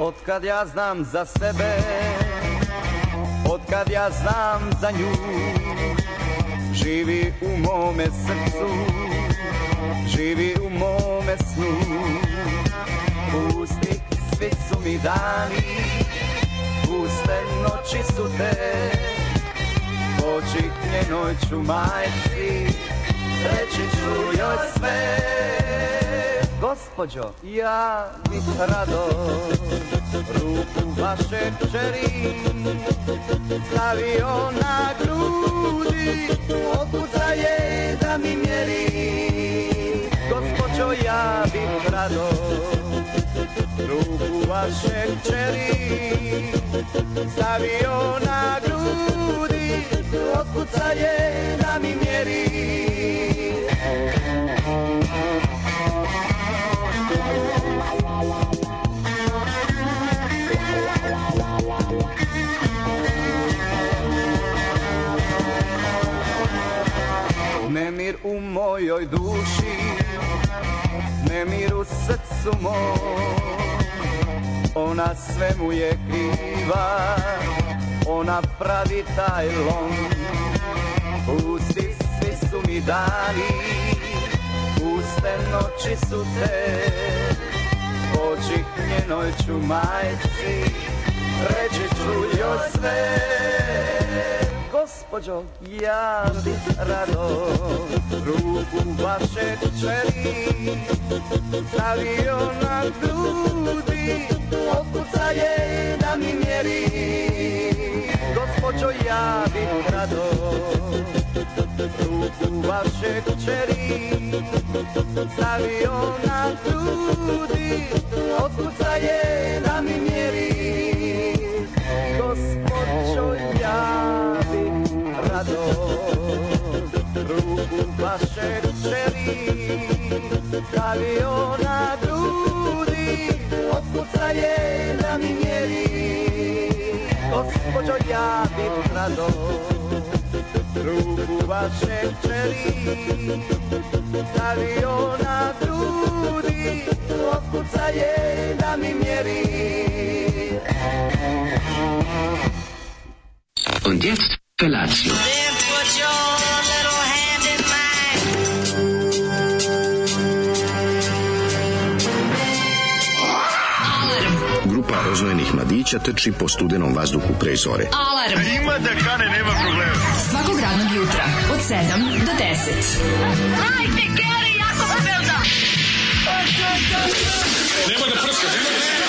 Otkad ja znam za sebe, otkad ja znam za nju, živi u mome srcu, živi u mome snu. Pusti, svi su mi dani, puste noći su te, oči njenoj ću majci, reći ću joj sve. Gospođo, ja bih rado ruku vaše kćeri stavio na grudi, otkuca je da mi mjeri. Gospođo, ja bih rado ruku vaše kćeri stavio na grudi, otkuca je da mi mjeri. Nemir u mojoj duši, nemir u srcu mom, ona svemu je kriva, ona pravi taj lom. Pusti, svi su mi dani, puste noći su te, oči njenoj ću majci, reći ću joj sve. Gospođo, ja bih rado ruku vaše kćeri stavio na grudi, otkuca je da mi mjeri. Gospođo, ja bih rado ruku vaše kćeri stavio na grudi, otkuca je da mi mjeri. Gospođo, ja bih rado ruku vaše kćeri stavio na grudi, otkuca je da mi mjeri. Gospođo, ja bih rado ruku vaše kćeri stavio na grudi, otkuca je da mi mjeri. Und jetzt Felatio. Then put your little hand in mine. Grupa roznojenih mladića trči po studenom vazduhu pre zore. Alarm. Ima da kane, nema problema. Svakog radnog jutra od 7 do 10. Hajde, Geri, jako se velda. Nema da prska, nema da prska.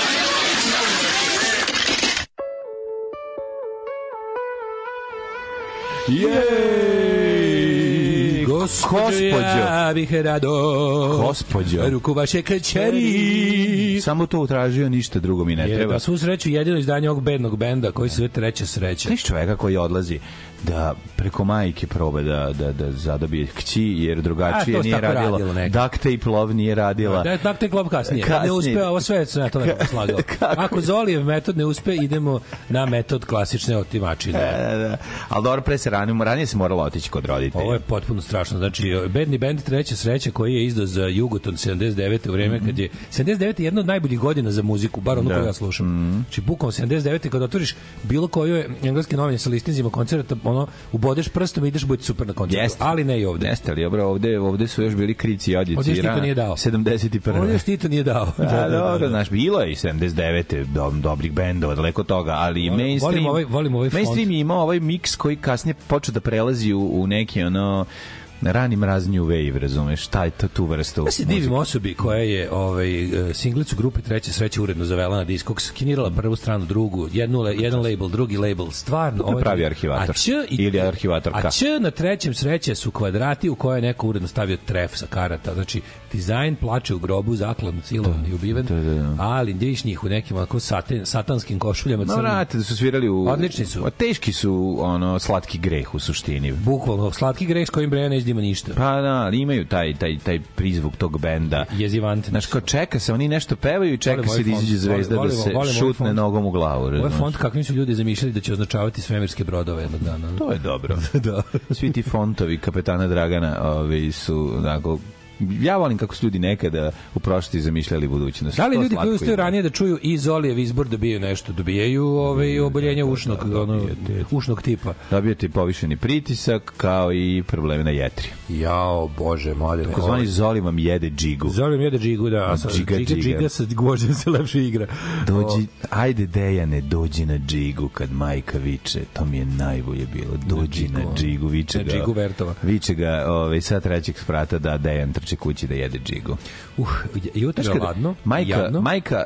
Jej, gospođo, ja bih rado Gospođo, ruku vaše kćeri. Samo to utražio, ništa drugo mi ne treba. Da, svu sreću jedino izdanje ovog bednog benda koji se zove Treća sreća. Znaš čoveka koji odlazi da preko majke proba da zadobije kći, jer drugačije nije radilo. Duct tape love nije radila. Duct tape love kasnije. Ne uspe, ovo sve se na to ne slagao. Ako Zolijev metod ne uspe, idemo na metod klasične otimačine. Da. Ali dobro, ranije se moralo otići kod roditelja. Ovo je potpuno strašno. Znači, bedni bend Treća sreća koji je izdao za Jugoton 79. u vreme kad je 79. jedna od najboljih godina za muziku, bar ono koju ja slušam. Znači, bukom 79. kad otvoriš bilo koju engleske novine sa listinzima koncerta, ono, ubodeš prstom i ideš biti super na koncertu. Ali ne i ovde. Jeste, ali ovde su još bili krici i odjeci. Ovde Tito nije dao. 71. Ovde Tito nije dao. Dobro, znaš, bilo je i 79. dobrih bendova, daleko toga, ali mainstream... Volim ovaj font. Mainstream je imao ovaj miks koji kasnije počeo da prelazi u neki, ono... rani mrazni u wave, razumeš, šta je tu vrstu? Ja se divim osobi koja je singlicu grupe Treća sreća uredno zavela na diskog, skinirala prvu stranu, drugu, jedan label, drugi label, stvarno. To pravi arhivator. Ili arhivatorka. A Č na Trećem sreće su kvadrati u koje je neko uredno stavio tref sa karata. Znači, dizajn plače u grobu, zaklan, silovan i ubiven, ali vidiš njih u nekim satanskim košuljama. No, vrate, da su svirali u... Odlični su. Teški su, slatki greh u suštini. Bukvalno, slatki greh s kojim Breja ne izdima ništa. Pa da, ali imaju taj prizvuk tog benda. Jezivante. Znaš, kao čeka se, oni nešto pevaju i čeka se da izađe zvezda da se šutne nogom u glavu. Ovo je font kakvim su ljudi zamišljali da će označavati svemirske brodove jednog dana. To je dobro. Da. Svi ti fontovi kapetana Dragana su onako ja volim kako su ljudi nekada u prošlosti zamišljali budućnost. Da li ljudi koji ustaju ranije da čuju i Zolijev izbor dobijaju nešto? Dobijaju oboljenje ušnog tipa. Dobijate povišeni pritisak kao i probleme na jetri. Jao, bože, mladine. Tako zvani Zoli vam jede džigu. Zoli vam jede džigu, da. A džiga sa gvožđem se lepše igra. Dođi, ajde Dejane, dođi na džigu kad majka viče. To mi je najbolje bilo. Dođi na džigu, viče ga. Džigu Vertova. Viče ga sa trećeg sprata da Dejan trči kući da jede džigu. Jutro je ladno. Majka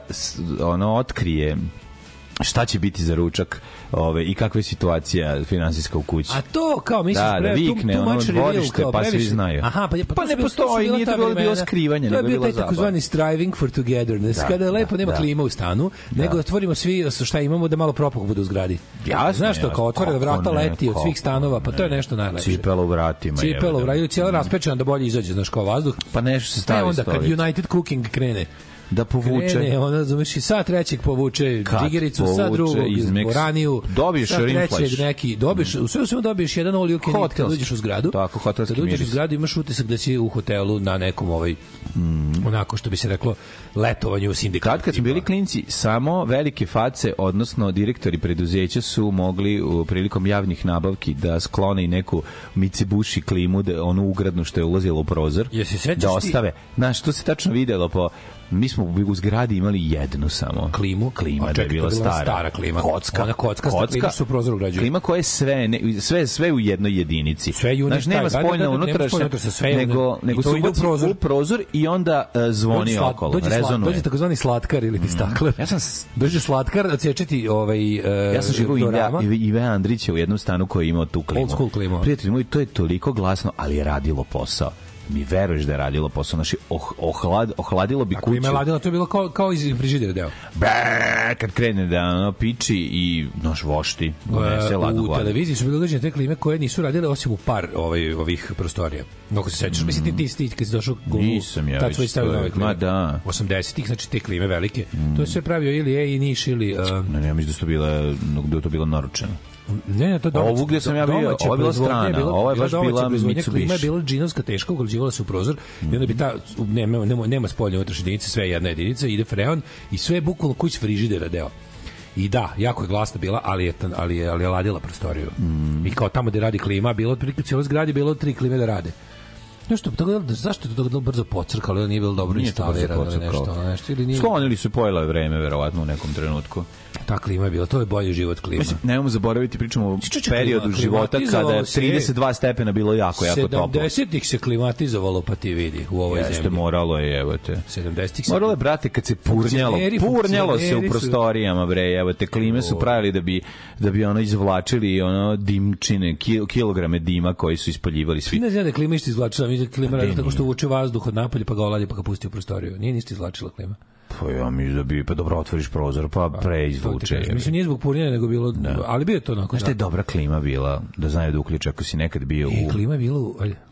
otkrije šta će biti za ručak i kakva je situacija finansijska u kući. A to kao misliš da vikne, dvorište, pa svi znaju. Aha, pa ne postoji, nije to bilo skrivanje. To je bio taj takozvani striving for togetherness, kada je lepo nema klima u stanu, nego otvorimo svi šta imamo da malo propuk bude u zgradi. Znaš što, kao otvore vrata leti od svih stanova, pa to je nešto najlepše. Cipela u vratima. Cipela u vratima, cijela raspečena da bolje izađe, znaš, kao vazduh. Pa nešto se stavi onda kad United Cooking krene da povuče. Krene, ona zumeš i sa trećeg povuče džigericu, sa drugog boraniju, dobiješ rimflash. Dobiješ, u svemu dobiješ jedan all you can eat kad uđeš u zgradu. Tako, hotelski miris. Kad uđeš u zgradu imaš utisak da si u hotelu na nekom onako što bi se reklo letovanju u sindikatu. Kad smo bili klinci, samo velike face, odnosno direktori preduzeća su mogli prilikom javnih nabavki da sklone i neku Mitsubishi klimu, onu ugradnu što je ulazila u prozor, da ostave. Znaš, to se tačno videlo po... Mi smo u zgradi imali jednu samo klima da je bila stara klima. Kocka klima što u prozoru ugrađuje. Klima koja je sve u jednoj jedinici. Znači nema spoljna unutrašnja, nego se ubaci u prozor i onda zvoni okolo, rezonuje. Dođe takozvani slatkar ili ti staklar. Dođe slatkar da cečeti ja sam živio Ive Andrića u jednom stanu koji je imao tu klimu. Old school klimu. Prijatelji moji, to je toliko glasno, ali je radilo posao. Mi veruješ da je radilo posao, naši ohladilo bi kuću. Ako ima radilo, to je bilo kao iz frižidera deo. Kad krene da piči i noš vošti, u televiziji su bile ugrađene te klime koje nisu radile osim u par ovih prostorija. Ako se sećaš, mislim ti kad si došao nisam ja tad su već stavili nove klime. Ma da. 80-ih, znači te klime velike. To je sve pravio ili i Niš ili... Ne, mislim da je to bilo naručeno. Ne, to domaće. Ovo gdje sam ja bio, ovo je bila strana, ovo je baš bila Mitsubishi. Klima je bila džinovska teška, ugrađivala se u prozor i onda bi nema spoljne unutrašnje jedinice, sve je jedna jedinica, ide freon i sve je bukvalno kuć frižidera deo. I da, jako je glasna bila, ali je ladila prostoriju. I kao tamo gde radi klima, bilo otprilike u cijeloj zgradi, bilo 3 klime da rade. Zašto je to brzo pocrkalo ili nije bilo dobro instalirano nešto ili nije... Sklonili su pojelo vreme verovatno u nekom trenutku. Ta klima je bila, to je bolji život klima. Mislim, nemamo zaboraviti, pričamo o periodu života kada je 32 stepena bilo jako toplo. 70-ih se klimatizovalo, pa ti vidi u ovoj zemlji. Jeste, moralo je, evo te. 70-ih se... Moralo je, brate, kad se purnjalo se u prostorijama, bre, evo te, klime su pravili da bi ono izvlačili dimčine, kilograme dima koji su ispaljivali svi. Ne znam da klima isto izvlačila, mi klima radi tako što vuče vazduh od napolja pa ga oladi pa ga pusti u prostoriju. Nije ništa izvlačila klima. Pa ja mi da bi, pa dobro otvoriš prozor, pa preizvuče. Mislim, nije zbog purnjenja, nego bilo, ali bio je to onako. Znaš šta je dobra klima bila, da znaju da uključe, ako si nekad bio klima je bila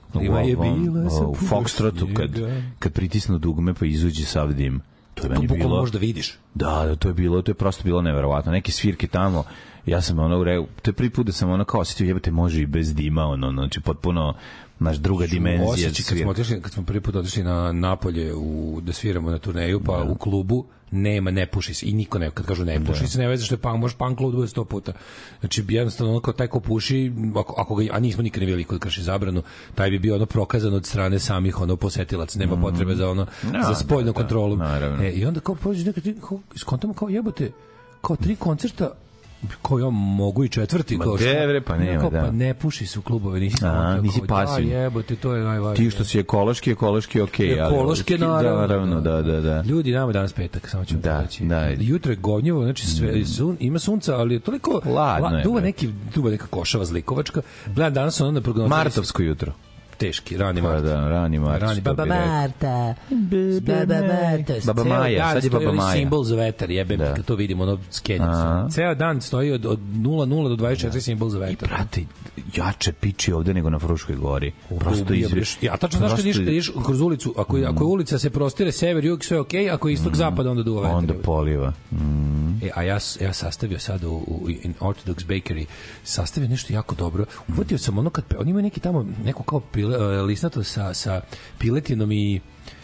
u Foxtrotu, kad pritisnu dugme pa izuđe sav dim. To je meni bilo... možda vidiš. Da, to je prosto bilo neverovatno. Neke svirke tamo, ja sam to je prvi put da sam kao osjetio, jebate, može i bez dima, znači potpuno naš druga dimenzija. Kad smo prvi put otišli na Napolje da sviramo na turneju, pa u klubu ne puši se i niko ne, kad kažu ne puši se, ne veze što je može punk klub da bude 100 puta. Znači jednostavno kao taj ko puši, ako ga, a nismo nikad ne vidjeli kod krši zabranu, taj bi bio prokazan od strane samih posetilaca, nema potrebe za za spoljnu kontrolu. I onda kao pođe nekad iskontamo kao jebote, kao 3 koncerta ko ja mogu i 4. kao što. Pa nema, pa ne puši se u klubove, nisi pasivni. Jebote, to je najvažnije. Ti što si ekološki okej, ali ekološki naravno. Da. Ljudi, nama danas petak, samo ću reći. Jutro je govnjevo, znači ima sunca, ali je toliko ladno. Duva neka košava zlikovačka. Gledam danas na prognozu. Martovsko jutro. Teški, rani Mart. Rani Mart. Baba Marta. Baba Maja, sad je Baba Maja. Simbol za vetar, jebem, kad to vidimo, skenja. Ceo dan stoji od 00 do 24 simbol za vetar. I prate, jače piči ovde nego na Fruškoj gori. Prosto izviš. Ja tačno znaš kad ideš kroz ulicu, ako je ulica se prostire sever, jug, sve okej, ako je istok, zapad, onda duva vetar. Onda poliva. A ja sastavio sad u Orthodox Bakery, sastavio nešto jako dobro. Uvatio sam kad oni imaju neki tamo, neku kao lisnato sa piletinom i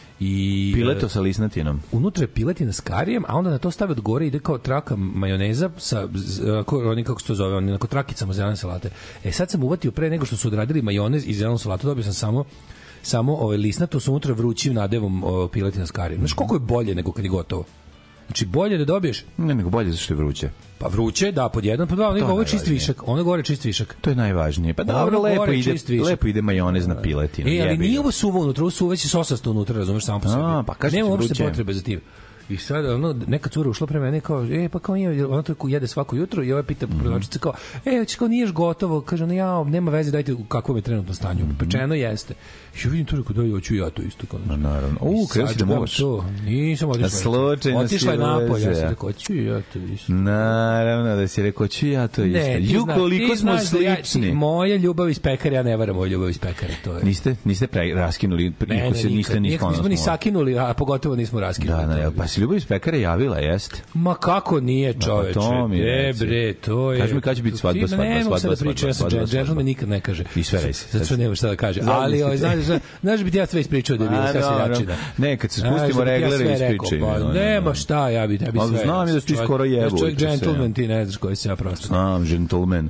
pileto sa lisnatinom. Unutra je piletina s karijem, a onda na to stave od gore ide kao traka majoneza sa oni kako se to zove, oni trakicama zelene salate. Sad sam uvatio pre nego što su odradili majonez i zelenu salatu, dobio sam samo lisnato sa unutra vrućim nadevom piletina s karijem. Znaš koliko je bolje nego kad je gotovo? Znači bolje da dobiješ. Ne, nego bolje zašto je vruće. Pa vruće, da, pod jedan, pod dva, ovo je čist višak. Ono gore čist višak. To je najvažnije. Pa dobro, lepo ide majonez na piletinu. Ali nije ovo suvo unutra, ovo su već sosasto unutra, razumeš, samo po sebi. Pa kažeš nema uopšte potrebe za tim. I sad, neka cura ušla pre mene kao, pa kao nije, ona to jede svako jutro i ovaj pita prodavačica kao, kao niješ gotovo, kaže, nema veze, dajte u kakvom je trenutno stanju. Pečeno jeste. I vidim to rekao, hoću ja to isto. Naravno. Kreći da moš. Nisam otišla je napolje, ja sam rekao, hoću ja to isto. Naravno, da si rekao, hoću ja to isto. Koliko smo slični. Moja ljubav iz pekara, ja ne varam moju ljubav iz pekara. Niste raskinuli, nismo ni sakinuli, a pogotovo nismo raskinuli. Pa si ljubav iz pekara javila, jeste? Ma kako nije, čoveče? Bre, to je... Kaži mi kada će biti svadba. Ne mogu sada pričati, ja sam džentlmen nikad ne kaže. I sve rejsi. Zato što nemaš šta da kaže. Ali, znaš bi ti ja sve ispričao da je bilo sve seljačina. Ne, kad se spustimo reglere ispričaj. Nema šta, ja bi sve. Znam je da ti skoro jebu. Čovjek džentlmen, ti ne znaš koji se ja prosto. Znam, džentlmen.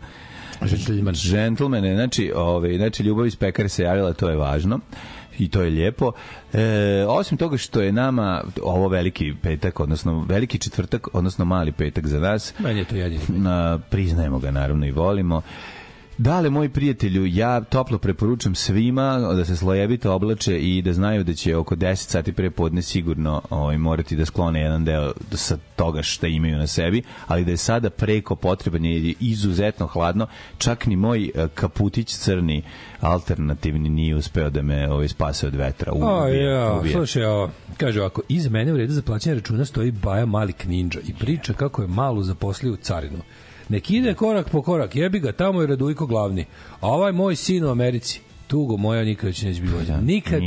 Džentlmene, znači ljubav iz pekara se javila, to je važno. I to je lijepo. Osim toga što je nama ovo veliki petak, odnosno veliki četvrtak, odnosno mali petak za nas. Meni je to jedini. Priznajemo ga naravno i volimo. Dale, moj prijatelju, ja toplo preporučam svima da se slojevito oblače i da znaju da će oko 10 sati pre podne sigurno morati da sklone jedan deo sa toga što imaju na sebi, ali da je sada preko potreban je izuzetno hladno, čak ni moj kaputić crni alternativni nije uspeo da me spase od vetra. Slušaj, kaže ovako, iz mene u redu za plaćanje računa stoji Baja Malik Ninja i priča kako je malu zaposlio u carinu. Nek ide korak po korak, jebi ga, tamo je Radujko glavni. A ovaj moj sin u Americi, tugo moja, nikad već neće biti vođen. Nikad.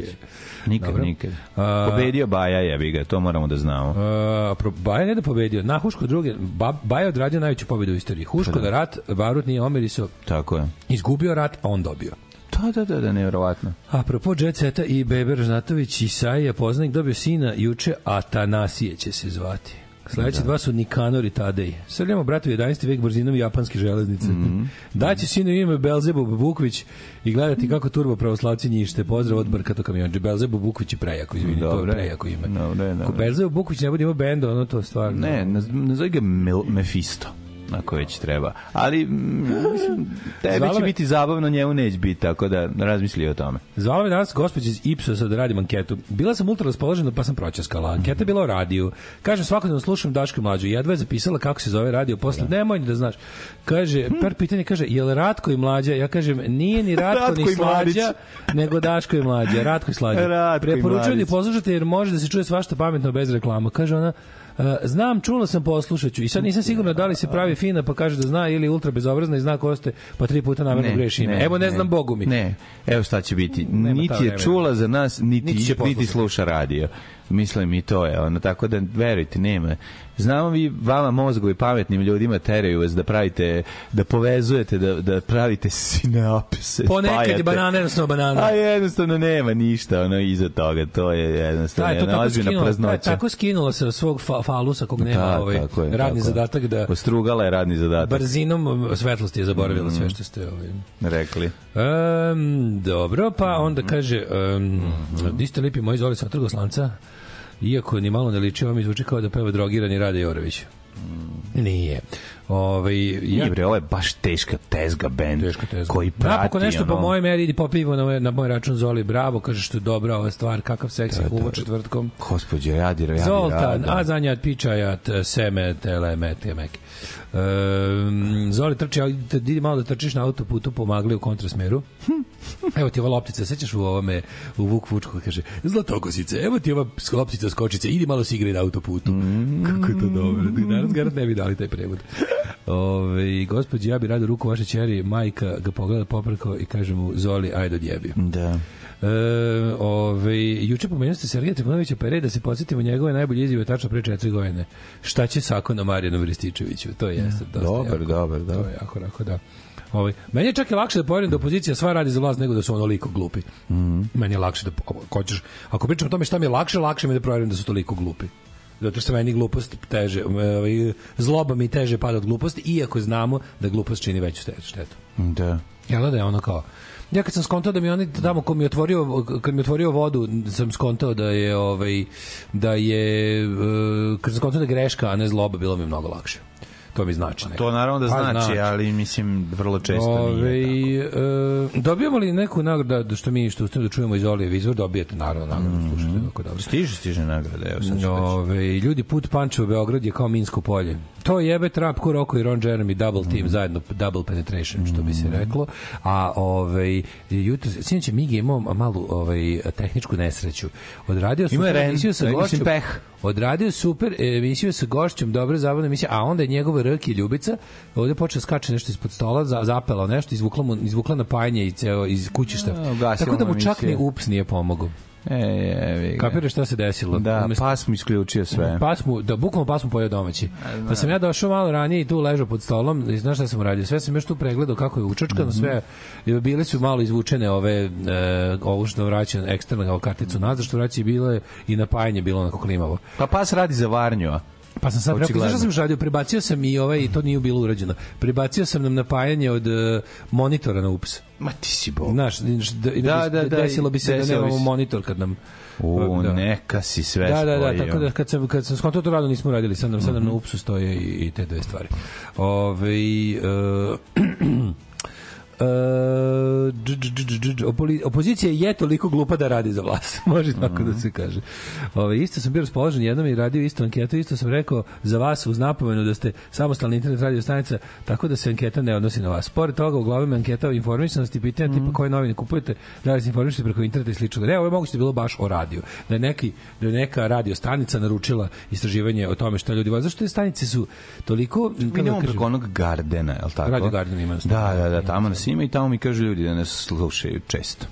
Pobedio Baja, jebi ga, to moramo da znamo. Baja ne da pobedio, na Huško druge, Baja odradio najveću pobedu u istoriji. Huško da rat, Barut nije omirisao. Tako je. Izgubio rat, a on dobio. Da, nevjerovatno. Apropo Jet Seta i Bebe Ražnatović, Isaija Poznanik dobio sina juče, Atanasije će se zvati. Sledeći dva su Nikanor i Tadej. Srljamo bratu 11. vek brzinom japanske železnice. Daće sinu ime Belzebub Bukvić i gledati kako turbo pravoslavci njište. Pozdrav od Brkato kamionđe. Belzebub Bukvić je prejako, izvini, to je prejako ime. Ako Belzebub Bukvić ne bude imao benda, ono to stvarno... Ne, nazove ga Mephisto, ako već treba. Ali, mislim, tebi će biti zabavno, njemu neće biti, tako da razmisli o tome. Zvala me danas gospođa iz Ipsosa da radim anketu. Bila sam ultra raspoložena, pa sam proćaskala. Anketa je bila o radiju. Kažem, svakodnevno slušam Daško i Mlađu. Jedva je zapisala kako se zove radio. Posle, nemoj ni da znaš. Kaže, par pitanje, kaže, je li Ratko i Mlađa? Ja kažem, nije ni Ratko ni Slađa, nego Daško i Mlađa. Ratko i Slađa. Preporučujem da poslušate jer može da se čuje svašta pametno bez reklama. Kaže ona, znam, čula sam, poslušaću. I sad nisam sigurna da li se pravi fina pa kaže da zna ili ultra bezobrazna i zna ko ste, pa 3 puta namerno greši ime. Evo, ne znam, Bogu mi. Ne, evo šta će biti. Niti je čula za nas, niti sluša radio. Mislim i to je ono, tako da verujte, nema. Znamo vi, vama mozgovi pametnim ljudima teraju vas da pravite, da povezujete, da pravite sinapse. Ponekad je banana, jednostavno banana. A jednostavno nema ništa ono iza toga, to je jednostavno jedna ozbiljna praznoća. Tako skinula se svog falusa kog nema radni zadatak da... Ostrugala je radni zadatak. Brzinom svetlosti je zaboravila sve što ste rekli. Dobro, pa onda kaže di ste lipi moji Zoli sa Trgoslanca? Iako ni malo ne liči, ovo mi zvuči kao da peva drogirani Rade Jorović. Nije. Nije bre, ovo je baš teška tezga band koji prati. Napokon nešto po mojoj meri idi popivo na moj račun Zoli. Bravo, kaže što je dobra ova stvar, kakav seksi humor četvrtkom. Gospodje, radi. Zoltan, a zanjat pičajat seme telemetemek. Zoli trči, idi malo da trčiš na autoputu, pomagli u kontrasmeru. Evo ti ova loptica, sećaš u ovome, u Vuk Vučko, kaže, Zlatokosice, evo ti ova loptica skočice, idi malo si igraj na autoputu. Kako je to dobro. Danas garant ne bi dali taj prevod. Gospođi, ja bi rado ruku vaše ćeri, majka ga pogleda popreko i kaže mu, Zoli, ajde odjebi. Da. Juče pomenuo ste Sergeja Trifunovića Pere, da se podsjetimo njegove najbolje izjave tačno pre 4 godine. Šta će Sako na Marijanu Rističeviću? To je dobar. To je jako, da. Meni je čak i lakše da povjerim da opozicija sva radi za vlast nego da su onoliko glupi. Meni je lakše da ako pričam o tome šta mi je lakše mi je da provjerim da su toliko glupi. Zato što meni glupost teže, zloba mi teže pada od gluposti, iako znamo da glupost čini veću štetu. Da. Jel da je ono kao... Ja kad sam skontao da mi oni tamo kad mi je otvorio vodu, sam skontao da je kad sam skontao da je greška, a ne zloba, bilo mi mnogo lakše. To mi znači. To naravno da znači, ali mislim vrlo često nije tako. Dobijamo li neku nagradu što ustavimo da čujemo iz Olijev izvor, dobijete naravno nagradu, slušajte kako dobro. Stiže nagrada, evo sad ću ljudi, put Pančevo Beograd je kao Minsko polje. To jebe Trap, Kuroko i Ron Jeremy, double team, zajedno double penetration, što bi se reklo. A jutro, sinoć je Migi imao malu tehničku nesreću. Odradio super emisiju sa gošćom. Odradio super emisiju sa gošćom, dobra zabavna emisija, a onda je njegova Rki Ljubica ovde počeo skače nešto ispod stola, zapela nešto, izvukla napajanje iz kućišta. Tako da mu čak ni ups nije pomogao. Kapiraš šta se desilo? Da, pas mu isključio sve. Bukvalno pas mu pojeo domaći. Pa sam ja došao malo ranije i tu ležao pod stolom i znaš šta sam uradio? Sve sam još tu pregledao kako je učačkano, sve. Bile su malo izvučene ovo što vraća eksterna karticu nazad, što vraća i bilo i napajanje bilo onako klimavo. Pa pas radi za varnju, pa sam sad rekao, znaš šta sam radio? Prebacio sam i to nije bilo urađeno. Prebacio sam nam napajanje od monitora na ups. Ma ti si bog. Znaš, desilo bi se da nemamo monitor kad nam... Neka si sve spojio. Da, tako da kad sam skontao to rado nismo radili, sad nam na upsu stoje i te dve stvari. Opozicija je toliko glupa da radi za vlast. Može tako da se kaže. Isto sam bio raspoložen jednom i radio isto anketu, isto sam rekao za vas uz napomenu da ste samostalna internet radio stanica, tako da se anketa ne odnosi na vas. Pored toga u glavi anketa o informisanosti, pitanja tipa koje novine kupujete, da li se informišete preko interneta i slično. Ne, ovo je moguće da bilo baš o radiju. Da je neka radio stanica naručila istraživanje o tome šta ljudi vole. Zašto te stanice su toliko... Idemo preko onog Gardena, je li tako? Radio Garden ima. Da, tamo nas ima i tamo mi kažu ljudi da nas slušaju često.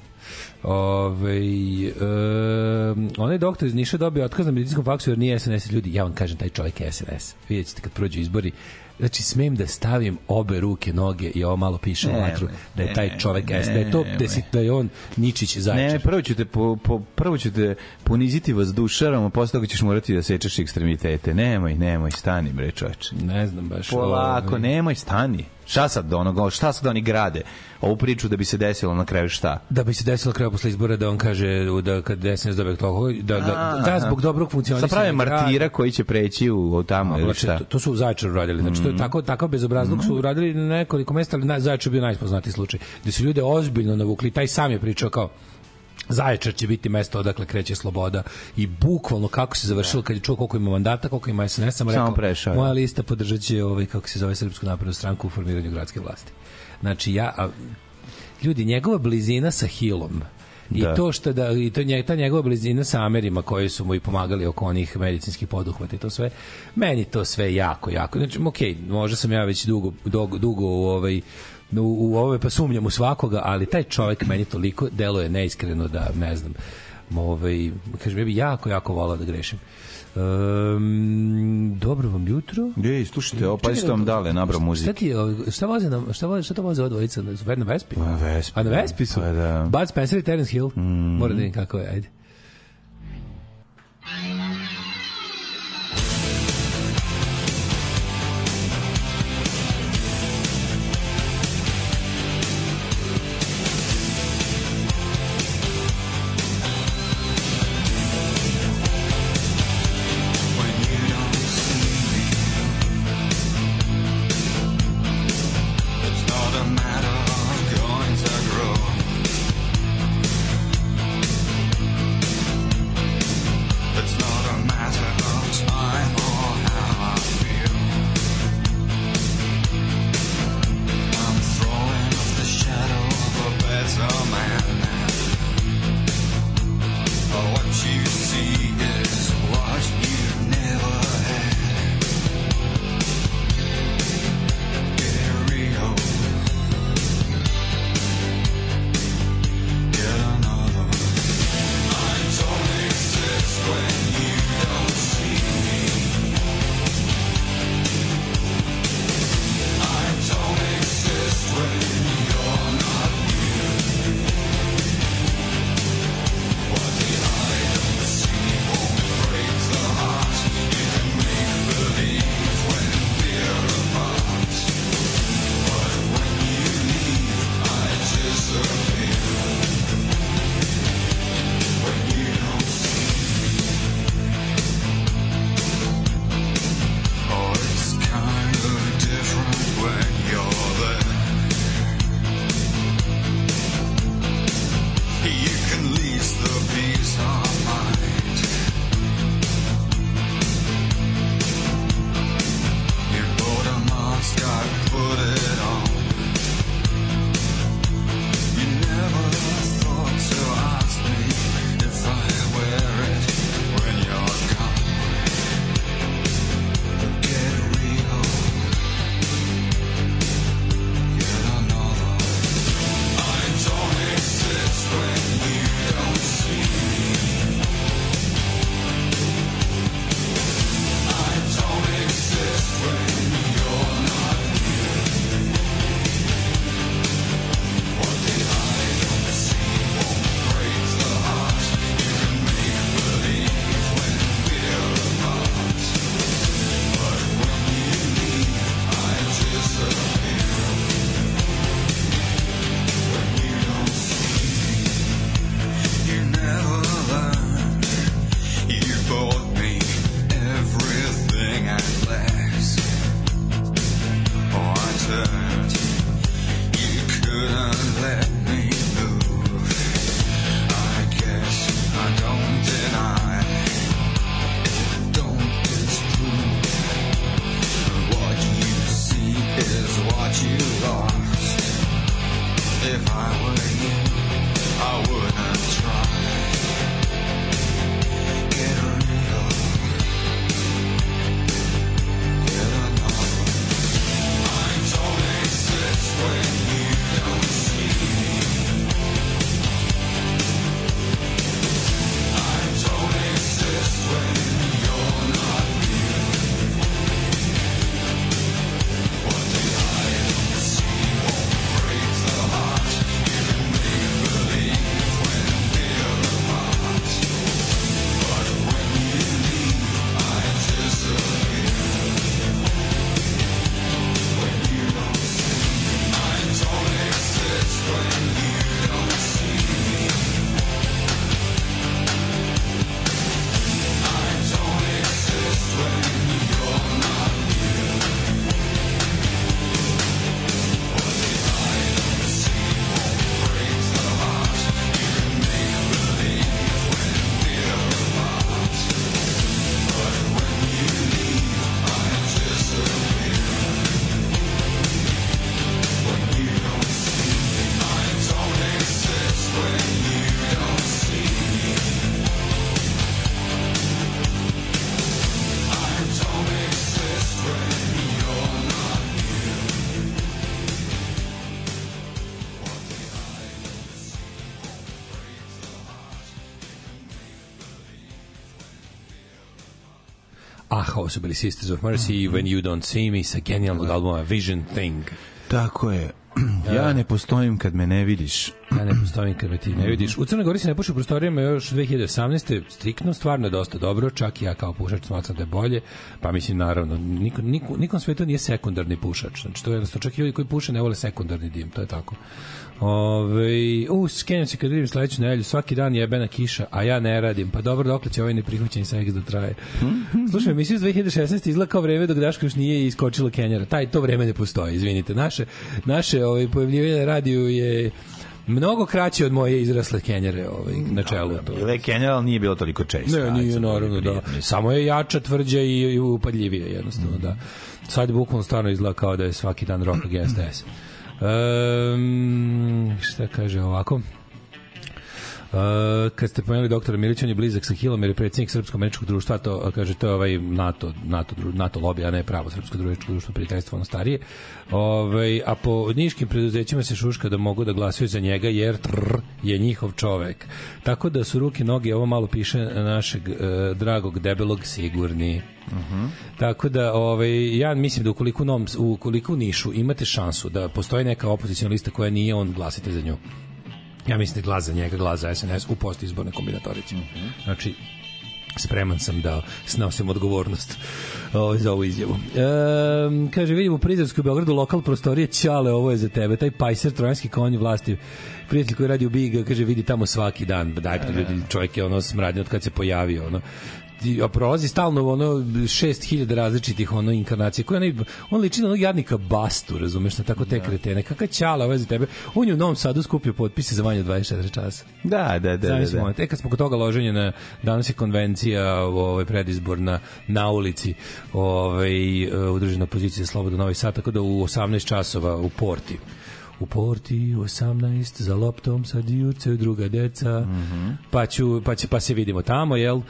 Onaj doktor iz Niša dobio otkaz na medicinskom faksu jer nije SNS. Ljudi, ja vam kažem, taj čovjek je SNS. Vidjet ćete kad prođu izbori. Znači, smem da stavim obe ruke, noge i ovo malo piše u vatru, da je taj čovjek da je on Ničić Zaječar. Ne, prvo ću te poniziti vazdušarom, a posle toga ćeš morati da sečeš ekstremitete. Nemoj, stani, bre, čoveče. Ne znam baš. Polako, nemoj, stani. Šta sad oni grade? Ovu priču da bi se desilo na kraju šta? Da bi se desilo na kraju posle izbora da on kaže da kad SNS dobije toliko, da zbog dobrog funkcionisanja. Sa prave martira koji će preći u tamo ili šta? To su u Zaječaru radili. Znači, to je tako bezobrazluk su radili na nekoliko mesta, ali Zaječar bio najpoznatiji slučaj. Gde su ljude ozbiljno navukli. Taj sam je pričao kao Zaječar će biti mesto odakle kreće sloboda i bukvalno kako se završilo kad je čuo koliko ima mandata, koliko ima SNS, sam rekao, moja lista podržaće kako se zove Srpsku naprednu stranku u formiranju gradske vlasti. Znači ljudi, njegova blizina sa Hilom i to što ta njegova blizina sa Amerima koji su mu i pomagali oko onih medicinskih poduhvata i to sve, meni to sve jako. Znači, možda sam ja već dugo u ove pa sumnjam u svakoga, ali taj čovjek meni toliko deluje neiskreno da ne znam. Kažem, ja bi jako volao da grešim. Dobro vam jutro. Slušajte, pa isto vam dale nabra muzike. Šta to voze ova dvojica? Na Vespi? A na Vespi su? Bud Spencer i Terence Hill. Moram da vidim kako je, ajde. is what you lost. If I were you, I wouldn't try. Get real, get another. I don't exist when you don't see me. I don't exist when you're not near. What the eye don't see won't break the heart. You can make believe when we're apart. But when you leave, I disappear. When you don't see me, I don't exist when you don't see me. I don't exist when you're not near. What the eye don't see won't break the heart. You can make believe when we're apart. But when you leave, I disappear. When you don't see me, I don't exist when you don't see me. I don't exist when you're not near. What the eye don't see won't break the heart. Ovo su bili Sisters of Mercy, When You Don't See Me, sa genijalnog albuma Vision Thing. Tako je. Ja ne postojim kad me ne vidiš. Ja ne postojim kad me ti ne vidiš. U Crnoj Gori se ne puši u prostorijama još 2018. Striktno, stvarno je dosta dobro, čak i ja kao pušač smatram da je bolje, pa mislim naravno, nikom svetu nije sekundarni pušač. Znači to je jednostavno, čak i ljudi koji puše ne vole sekundarni dim, to je tako. Skenjam se kad vidim sledeću nedelju, svaki dan jebena kiša, a ja ne radim. Pa dobro, dokle će ovaj neprihvaćeni seks da traje. Slušaj, emisiju iz 2016 izgleda kao vreme dok Daško još nije iskočilo Kenjara. To vreme ne postoji, izvinite. Naše pojavljivanje na radiju je mnogo kraće od moje izrasle Kenjare na čelu. Bilo je Kenjara, ali nije bilo toliko često. Ne, nije naravno, da. Samo je jača, tvrđa i upadljivije, jednostavno, da. Sad je bukvalno stvarno izgleda kao da je svaki dan rock against us. Šta kaže ovako? Kad ste pomenuli doktora Milića, on je blizak sa Hilom jer je predsjednik Srpsko-američkog društva, to kaže, to je ovaj NATO lobby, a ne pravo Srpsko-američko društvo prijateljstvo, ono starije. A po niškim preduzećima se šuška da mogu da glasaju za njega jer je njihov čovek. Tako da su ruke, noge, ovo malo piše našeg dragog debelog sigurni. Tako da ja mislim da ukoliko u Nišu imate šansu da postoji neka opozicijna lista koja nije, on glasite za nju. Ja mislim da glas za njega, glas za SNS u postizbornoj kombinatorici. Znači, spreman sam da snosim odgovornost za ovu izjavu. Kaže, vidim u Prizrenskoj Beogradu lokal prostorije, Ćale, ovo je za tebe. Taj pajser, trojanski konj vlasti, prijatelj koji radi u Biga, kaže, vidi tamo svaki dan. Daj, ljudi, čovjek je smradnje od kad se pojavio, a prolazi stalno 6000 različitih inkarnacija koje on liči na onog jadnika Bastu, razumeš, na tako te kretene. Kakva Ćala, ovo je za tebe. On je u Novom Sadu skupio potpise za manje od 24 časa. Da. Kad smo kod toga loženja, danas je konvencija predizborna na ulici udružena opozicija Slobodno Novi Sad, tako da u 18 časova u Porti u 18 za loptom sad juče druga deca pa se vidimo tamo, jel?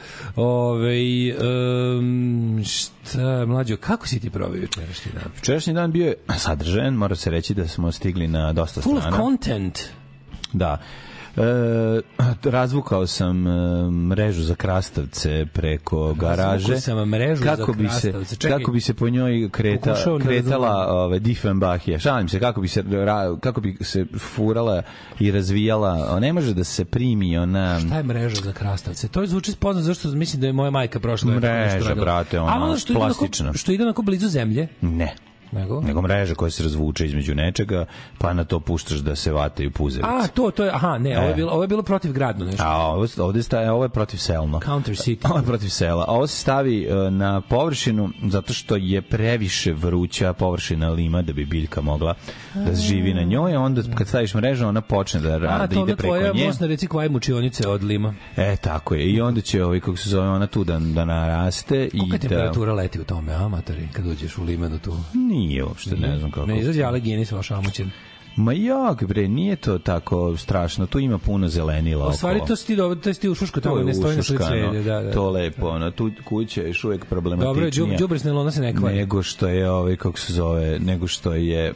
Šta, mlađo, kako si ti proveo jučerašnji dan? Jučerašnji dan bio je sadržajan, mora se reći da smo stigli na dosta strana. Full of content. Da. Razvukao sam mrežu za krastavce preko garaže kako bi se po njoj kretala Diefenbachija. Šalim se, kako bi se furala i razvijala. Ne može da se primi ona... Šta je mreža za krastavce? To je zvuči poznat, zašto mislim da je moja majka prošla. Mreža, brate, ona plastična. Što ide onako blizu zemlje? Ne. Nego mreža koja se razvuče između nečega, pa na to puštaš da se vataju puzevice. To je, ovo je bilo protivgradno nešto. Ovo je protivselno. Counter city. Ovo je protiv sela. Ovo se stavi na površinu zato što je previše vruća površina lima da bi biljka mogla da živi na njoj, a onda kad staviš mrežu ona počne da ide preko nje. To je mosna recikvaj mučionice od lima. Tako je. I onda će kako se zove ona tu da naraste. Kolika temperatura leti u tome, amatori, kad uđeš u limenu tu? Nije uopšte, ne znam kako. Ne izađe Ale Guinness vaš amućen. Ma jak bre, nije to tako strašno. Tu ima puno zelenila okolo. U stvari to si ti ušuško, tamo ne stoji na sred cvelje. Da. To lepo, ono, tu kuća je još uvijek problematičnija. Dobro, đubresna luna se ne kvari. Nego što je, kako se zove, nego što je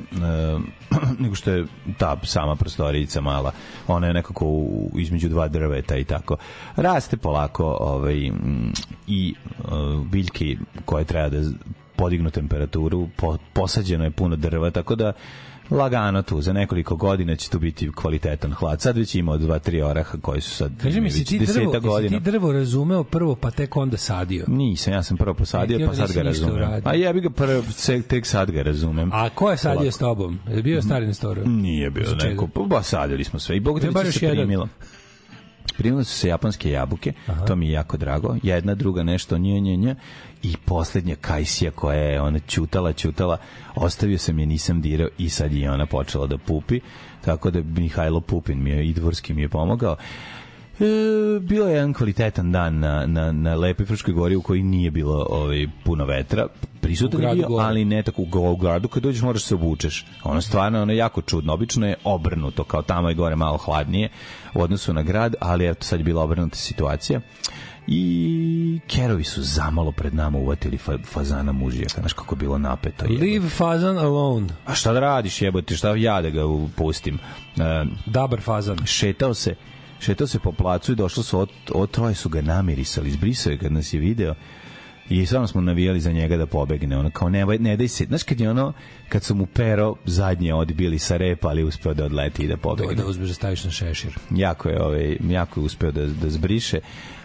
ta sama prostorica mala. Ona je nekako između dva drveta i tako. Raste polako i biljke koje treba da podignu temperaturu, posađeno je puno drva, tako da lagano tu, za nekoliko godina će tu biti kvalitetan hlad. Sad već ima od 2-3 oraha koji su sad... Kaži mi, si ti drvo razumeo prvo, pa tek onda sadio? Nisam, ja sam prvo posadio, pa sad ga razumem. A ja bih ga tek sad ga razumem. A ko je sadio s tobom? Je bio stari Nestorov? Nije bio neko, pa sadili smo sve. I Bog da se primilo. Primile su se japanske jabuke, to mi je jako drago. Jedna, druga nešto, nje. I poslednja kajsija koja je ona ćutala, ostavio sam je, nisam dirao i sad je ona počela da pupi. Tako da Mihajlo Pupin Idvorski mi je pomogao. Bio je jedan kvalitetan dan na Lepoj Fruškoj gori u kojoj nije bilo puno vetra. Prisutan je bio, ali ne tako u gradu. Kad dođeš moraš se obučeš. Ono stvarno je jako čudno. Obično je obrnuto, kao tamo je gore malo hladnije u odnosu na grad, ali eto sad je bila obrnuta situacija. I kerovi su zamalo pred nama uvatili fazana mužijaka. Znaš kako je bilo napeto. Leave fazan alone. A šta da radiš, jebote, šta ja da ga pustim? Dobar fazan. Šetao se po placu i došlo su troje su ga namirisali, izbrisao je kad nas je video i stvarno smo navijali za njega da pobegne, ono kao ne daj se, znaš kad su mu pero zadnje odbili sa repa, ali uspeo da odleti i da pobegne. Da uzmeš da staviš na šešir. Jako je uspeo da zbriše.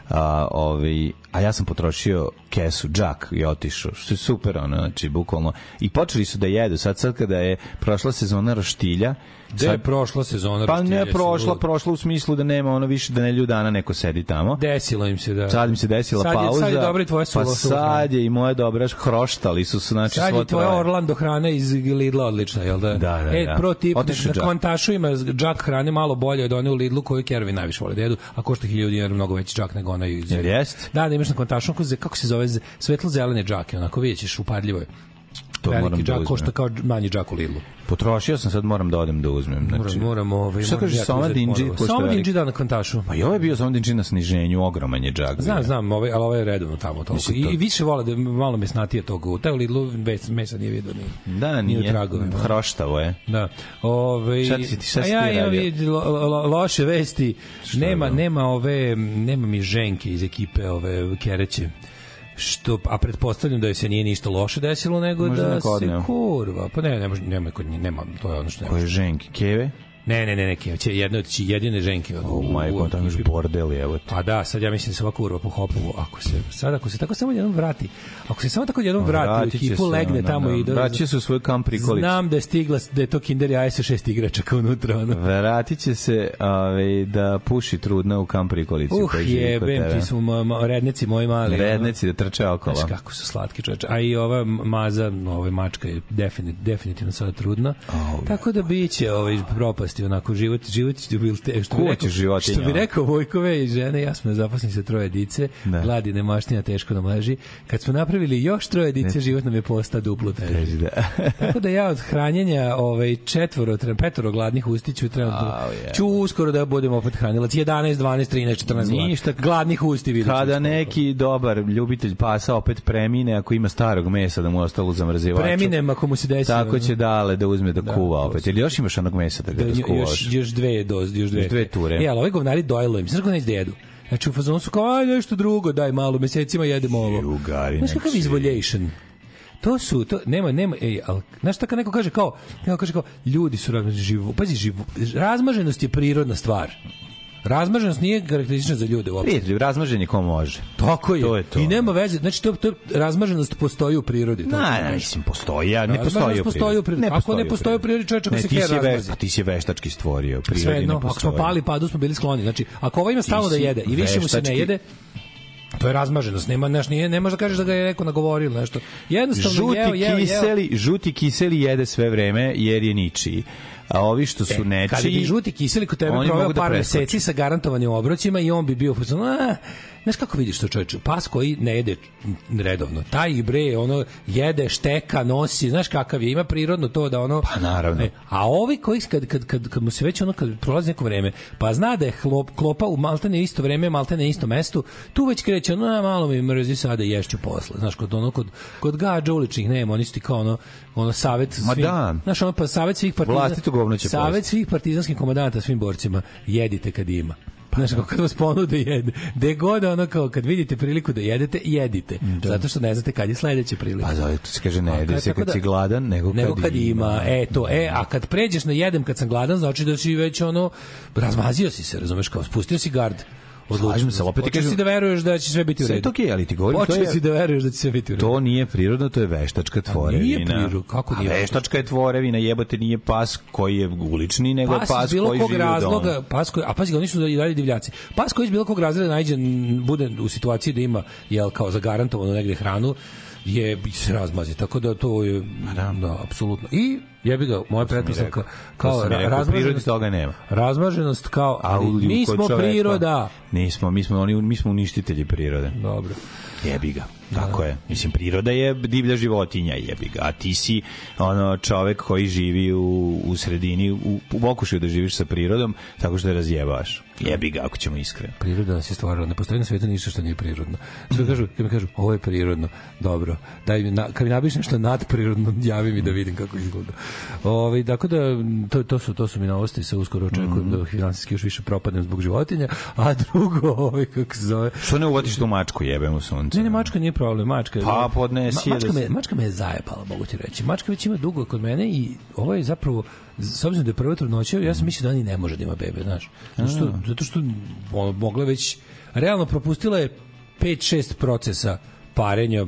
A ja sam potrošio kesu, džak i otišao, što je super, znači bukvalno, i počeli su da jedu sad kada je prošla sezona roštilja. Gde je prošla sezona roštilja? Pa ne prošla u smislu da nema više, da nelju dana neko sedi tamo. Desilo im se, da. Sad im se desila pauza. Sad je dobra i tvoja pa sad je i moja dobra, hroštali su, znači sad je tvoja Orlando hrana iz Lidla odlična, jel da? Da. Pro tip, na kontašu ima džak hrane malo bolje od one u Lidlu koju Kerovi najviše vole da jedu, a košta 1000 dinara mnogo veći džak nego onaj iz... Jest? Da, imaš na kontašu, kako se zove, svetlo-zelene džake, onako vidjet ćeš, upadljivo je. To veliki džak košta kao manji džak u Lidlu. Potrošio sam, sad moram da odem da uzmem. Znači, moram šta kažeš, Soma Dinđi? Soma Dinđi da na kontašu. Pa i ovo je bio Soma Dinđi na sniženju, ogroman je džak. Znam, ali ovo je redovno tamo toliko. I više vole da malo mesnatije toga. U taj u Lidlu mesa nije vidio ni. Da, nije. Hroštavo je. Da. Šta si ti radio? Loše vesti. Nema mi ženke iz ekipe Kereće. A pretpostavljam da se nije ništa loše desilo, nego možda da se kurva. Pa nema, to je ono što nema. Koje ženke? Keve? Ne, jedine ženke. Majko, tamo još bordeli, evo te. A da, sad ja mislim da se ova kurva po Hopovu, ako se tako samo jednom vrati, ako se samo tako jednom vrati u ekipu, legne tamo i... Vratit će se u svoj kamp prikolicu. Znam da je stigla, da je to Kinder jaje sa 6 igračaka unutra. Vratit će se da puši trudna u kamp prikolicu. Jebem, ti su redneci moji mali. Redneci da trče okolo. Znaš kako su slatki čoveče. A i ova maza, mačka je definitivno sada trudna. Tako da biće propast onako život što bi rekao Vojkove i žene, ja smo zaposleni sa 3 dice, gladi nemaština teško nam leži, kad smo napravili još 3 dice, život nam je postao duplo teži. Tako da ja od hranjenja 5 gladnih ustiću ću uskoro da budem opet hranilac 11, 12, 13, 14 gladnih usti vidim. Kada neki dobar ljubitelj pasa opet premine, ako ima starog mesa da mu ostalo zamrzivaču, preminem ako mu se desi, tako će Dale da uzme da kuva opet. Ili još imaš onog mesa da ga još dve ture. Ali ovi govnari dojelo im, znaš kako neće da jedu. Znači u fazonu su kao, nešto drugo, daj malo, mesecima jedemo ovo. Znaš kakav izvoljation? Nema, ali, znaš tako neko kaže kao, ljudi su razmaženost je prirodna stvar. Razmaženost nije karakteristična za ljude uopšte. Prijatelj, razmažen je ko može. Tako je. To je to. I nema veze. Znači, to razmaženost postoji u prirodi. Mislim, postoji, a ne postoji u prirodi. Ako ne postoji u prirodi, čovječ, ako se kjer razmazi. Ti si veštački stvorio. Sve jedno, ako smo pali padu, smo bili skloni. Znači, ako ovo ima stalno da jede i više mu se ne jede, to je razmaženost. Ne može da kažeš da ga je neko nagovorio nešto. Jednostavno žuti kiseli jede sve vreme jer je ničiji. A ovi što su nečiji... Kada bi žuti kiseli kod tebe proveo par meseci sa garantovanim obroćima i on bi bio Znaš kako vidiš to, čoveče? Pas koji ne jede redovno, taj bre, ono, jede, šteka, nosi, znaš kakav je, ima prirodno to da ono... Pa naravno. A ovi koji, kad mu se već ono, kad prolazi neko vreme, pa zna da je klopa u maltene isto vreme, maltene isto mestu, tu već kreće, ono, malo mi mrzi sada ješću posle. Znaš, kod gađa uličnih nema, oni su ti kao ono savet svim... Ma da. Znaš, ono, pa savet svih Vlastito govno će savet svih partizanskih komandanta svim borcima, jedite kad ima. Znaš, kad vas ponude jede. Gde god ono kao, kad vidite priliku da jedete, jedite. Da. Zato što ne znate kad je sledeća prilika. Pa zato se kaže ne jede se kad si gladan, nego kad ima. A kad pređeš na jedem kad sam gladan, znači da si već ono, razmazio si se, razumeš, kao spustio si gard. Slažem se, opet ti kažem, si da veruješ da će sve biti u redu. Sve to okej, ali ti govorim, počeo si da veruješ da će sve biti u redu. To nije prirodno, to je veštačka tvorevina. Nije prirodno, kako nije? Veštačka je tvorevina, jebote, nije pas koji je ulični, nego pas koji živi u domu. A pazi ga, oni su i dalje divljaci. Pas koji iz bilo kog razloga nađe, bude u situaciji da ima, jel, kao zagarantovano negde hranu, se razmazi, tako da to je da, apsolutno. I jebi ga, moja pretpostavka kao razmaženost toga nema. Razmaženost kao mi smo priroda. Mi smo uništitelji prirode. Dobro. Jebi ga. Tako je. Mislim, priroda je divlja životinja, jebi ga. A ti si ono čovek koji živi u sredini, u pokušaju da živiš sa prirodom, tako što je razjebaš. Jebi ga, ako ćemo iskreno. Priroda nas je stvarala. Ne postoji na svetu ništa što nije prirodno. Kad mi kažu, ovo je prirodno, dobro. Kad mi nabiš nešto nadprirodno, javi mi da vidim kako izgleda. Tako da, to su mi novosti, se uskoro očekujem da finansijski još više propadnem zbog životinja, a drugo, kako se zove... Što ne uvatiš tu mačku, jebemo sunce? Ne, mačka nije problem, mačka. Pa podnesi. Mačka me je zajebala, mogu ti reći. Mačka već ima dugo kod mene i ovo je zapravo, s obzirom da je prva trudnoća, ja sam mislio da oni ne može da ima bebe, znaš. Zato što mogla već, realno propustila je 5-6 procesa parenja,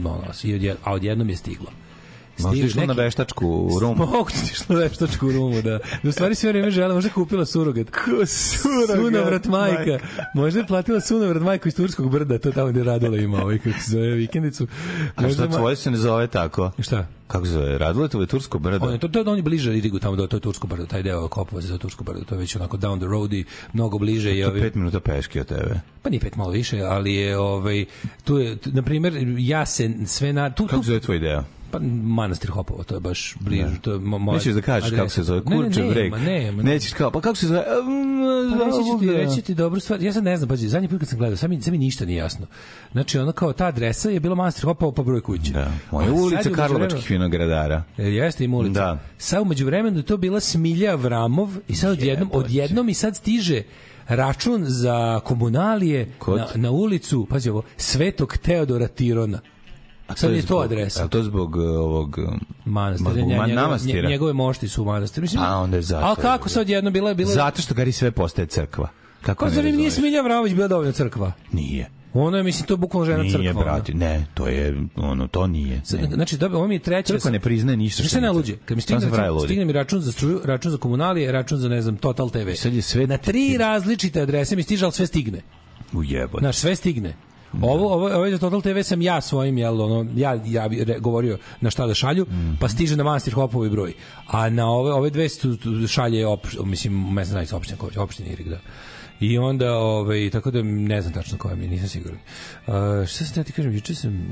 a odjednom je stiglo. Možda išla na veštačku rumu. Mogu ti išla na veštačku rumu, da. U stvari sve vreme žele, možda kupila surogat. Sunovrat majka. Možda je platila sunovrat majku iz Turskog brda, to tamo gde Radula ima, kako se zove vikendicu. A šta tvoje se ne zove tako? Šta? Kako se zove? Radula je Tursko brdo? On je bliže Irigu, tamo do to je Tursko brdo, taj deo Kopova se zove Tursko brdo, to je već onako down the road i mnogo bliže. To je 5 minuta peške od tebe. Pa nije 5, malo više, ali je, tu je, na primjer, ja se sve na... Kako zove tvoj deo? Pa Manastir Hopovo, to je baš bliže. To je nećeš da kažeš kako se zove, Kurčev breg. Nećeš kao, pa kako se zove? Pa reći ti dobru stvar. Ja sad ne znam, pa zadnji put kad sam gledao, sad mi ništa nije jasno. Znači, ono kao ta adresa je bila Manastir Hopovo pa broj kuće. Da, moja ulica Karlovačkih vinogradara. Jeste im ulica. Da. Sad umeđu vremenu je to bila Smilja Avramov i sad odjednom i sad stiže račun za komunalije na ulicu, pazi ovo, Svetog Teodora Tirona. Sad je to adresa. A to zbog ovog manastira. Njegove mošti su u manastiru. A onda je zato. Ali kako sad jedno bila? Zato što Gari sve postaje crkva. Kako ne razumiješ? Nije Smilja Avramović bila dovoljna crkva? Nije. Ono je, mislim, to je bukvalno žena crkva. Nije, brati, ne, to je, to nije. Znači, ovo mi je treća... Crkva ne priznaje ništa što ne luđe. Kad mi stigne mi račun za struju, račun za komunalije, račun za, ne znam, Total TV. Sad je sve... Na 3 različite adrese mi stiže, ali sve stigne. Ujebot. Znaš, sve stigne. Ovo za Total TV sam ja svojim, ja bi govorio na šta da šalju, pa stiže na Manastir Hopovo i broj. A na ove dve šalje, mislim, mesna zajednica opština Irig, da. I onda, tako da ne znam tačno koja mi, nisam siguran. Šta sam ti kažem, juče sam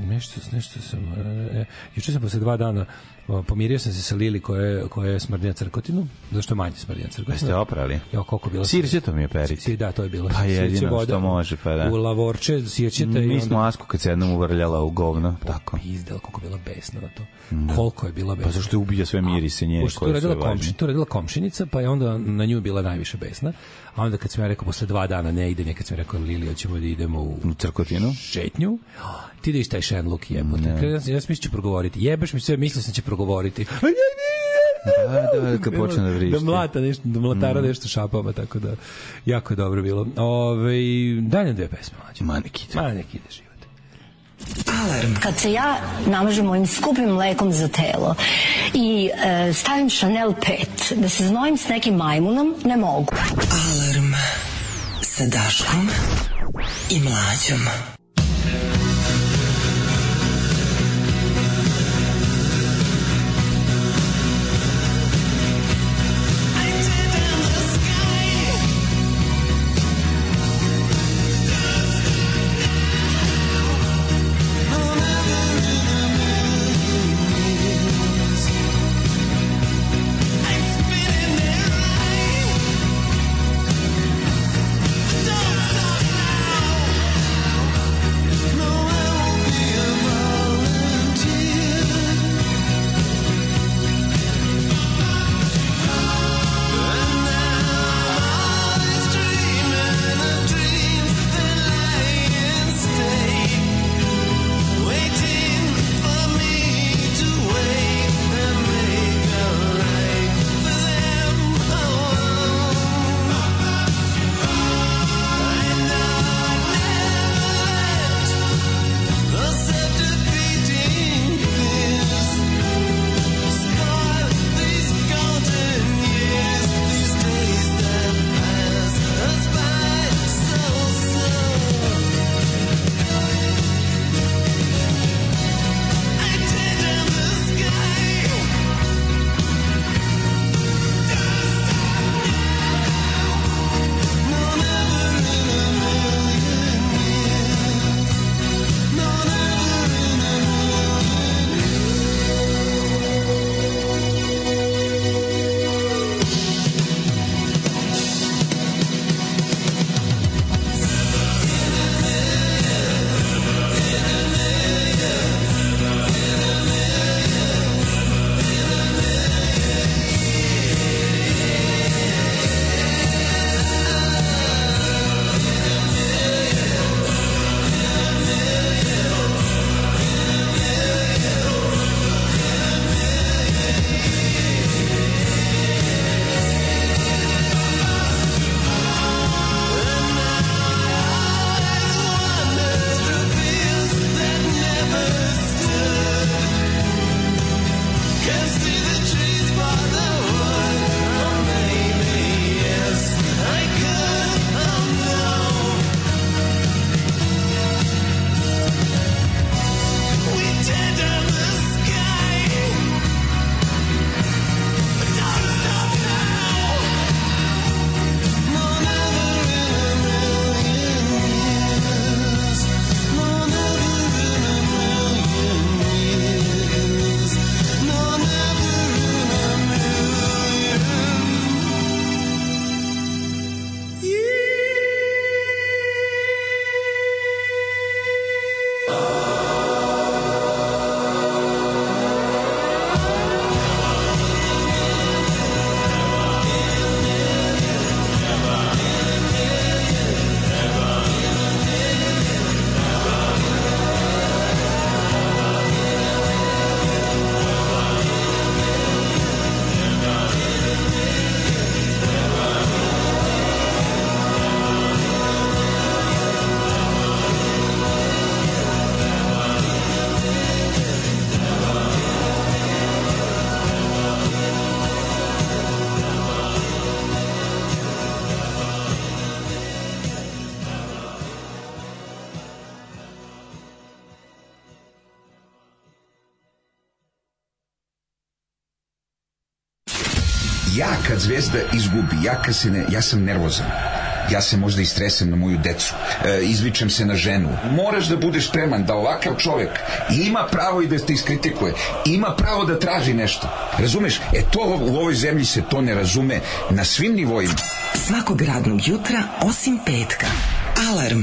posle 2 dana pomirio sam se sa Lili koja je smrdnja crkotinu, zašto je manje smrdnja crkotinu. Jeste oprali? Ja, koliko bila sirćetom je perici. Da, to je bilo. Pa jedino što može, pa da. U lavorče, sirćeta. Mi smo Asku kad se jednom uvrljala u govno. Tako. Pizdela, koliko je bila besna na to. Koliko je bila besna. Pa zašto je ubija sve mirise njene koje su važne. To je radila komšinica, pa je onda na nju bila najviše besna. A onda kad sam ja rekao, posle 2 dana ne ide, nekad sam rekao, Lili, hoćemo da idemo u crkotinu, šetnju, ti da iš taj Shenlock jebote. Ja sam mislio će progovoriti. Jebeš mi sve, mislio sam će progovoriti. Da, kad počne da vrišti. Da mlata nešto, da mlatara nešto šapama, tako da jako je dobro bilo. Daj nam 2 pesme, mlađe. Ma nek ide život. Alarm. Kad se ja namažem mojim skupim mlekom za telo i stavim Chanel 5 da se znojim s nekim majmunom, ne mogu. Alarm sa Daškom i Mlađom. Ja kad Zvezda izgubi, ja sam nervozan. Ja se možda istresem na moju decu, izvičem se na ženu. Moraš da budeš spreman da ovakav čovek ima pravo i da te iskritikuje, ima pravo da traži nešto. Razumeš? To u ovoj zemlji se to ne razume na svim nivoima. Svakog radnog jutra, osim petka. Alarm.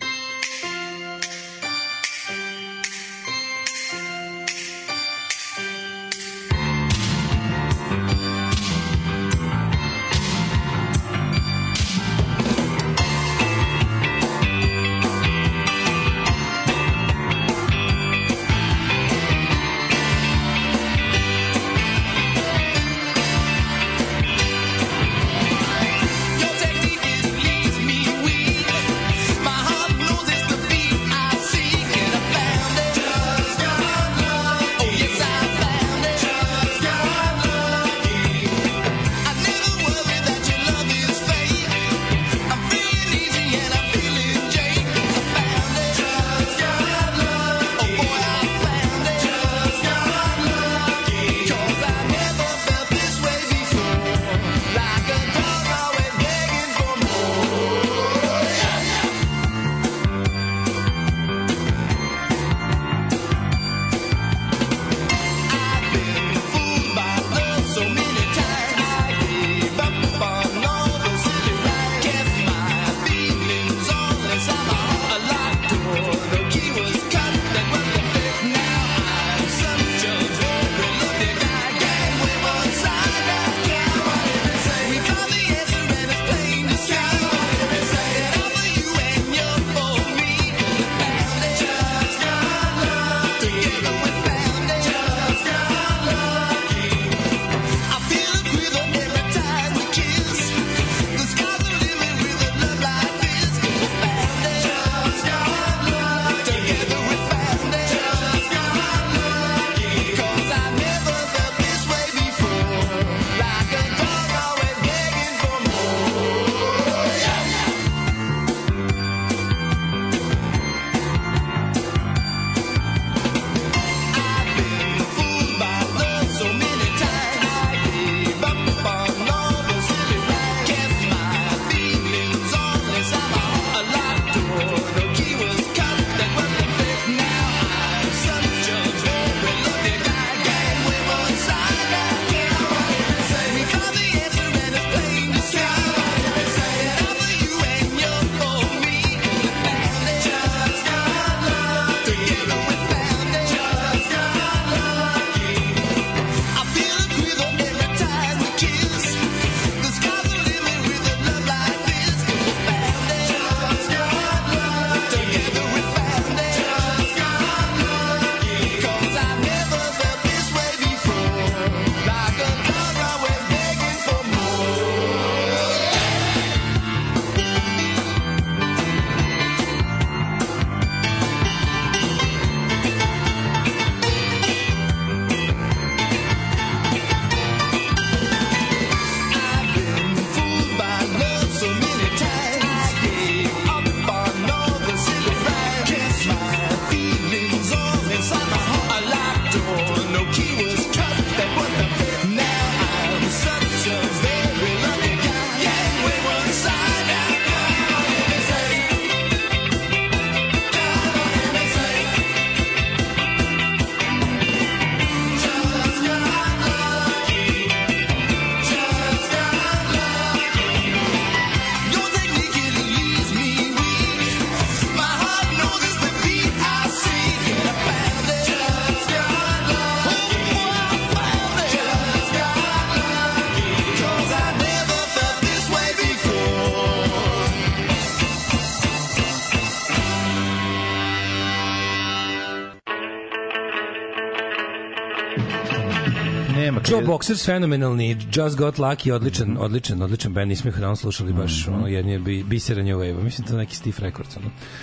Joe Boxers, fenomenalni, Just Got Lucky, odličan band, nismo ih dan slušali baš, jedni je Bisera New Wave, mislim to neki Steve Records,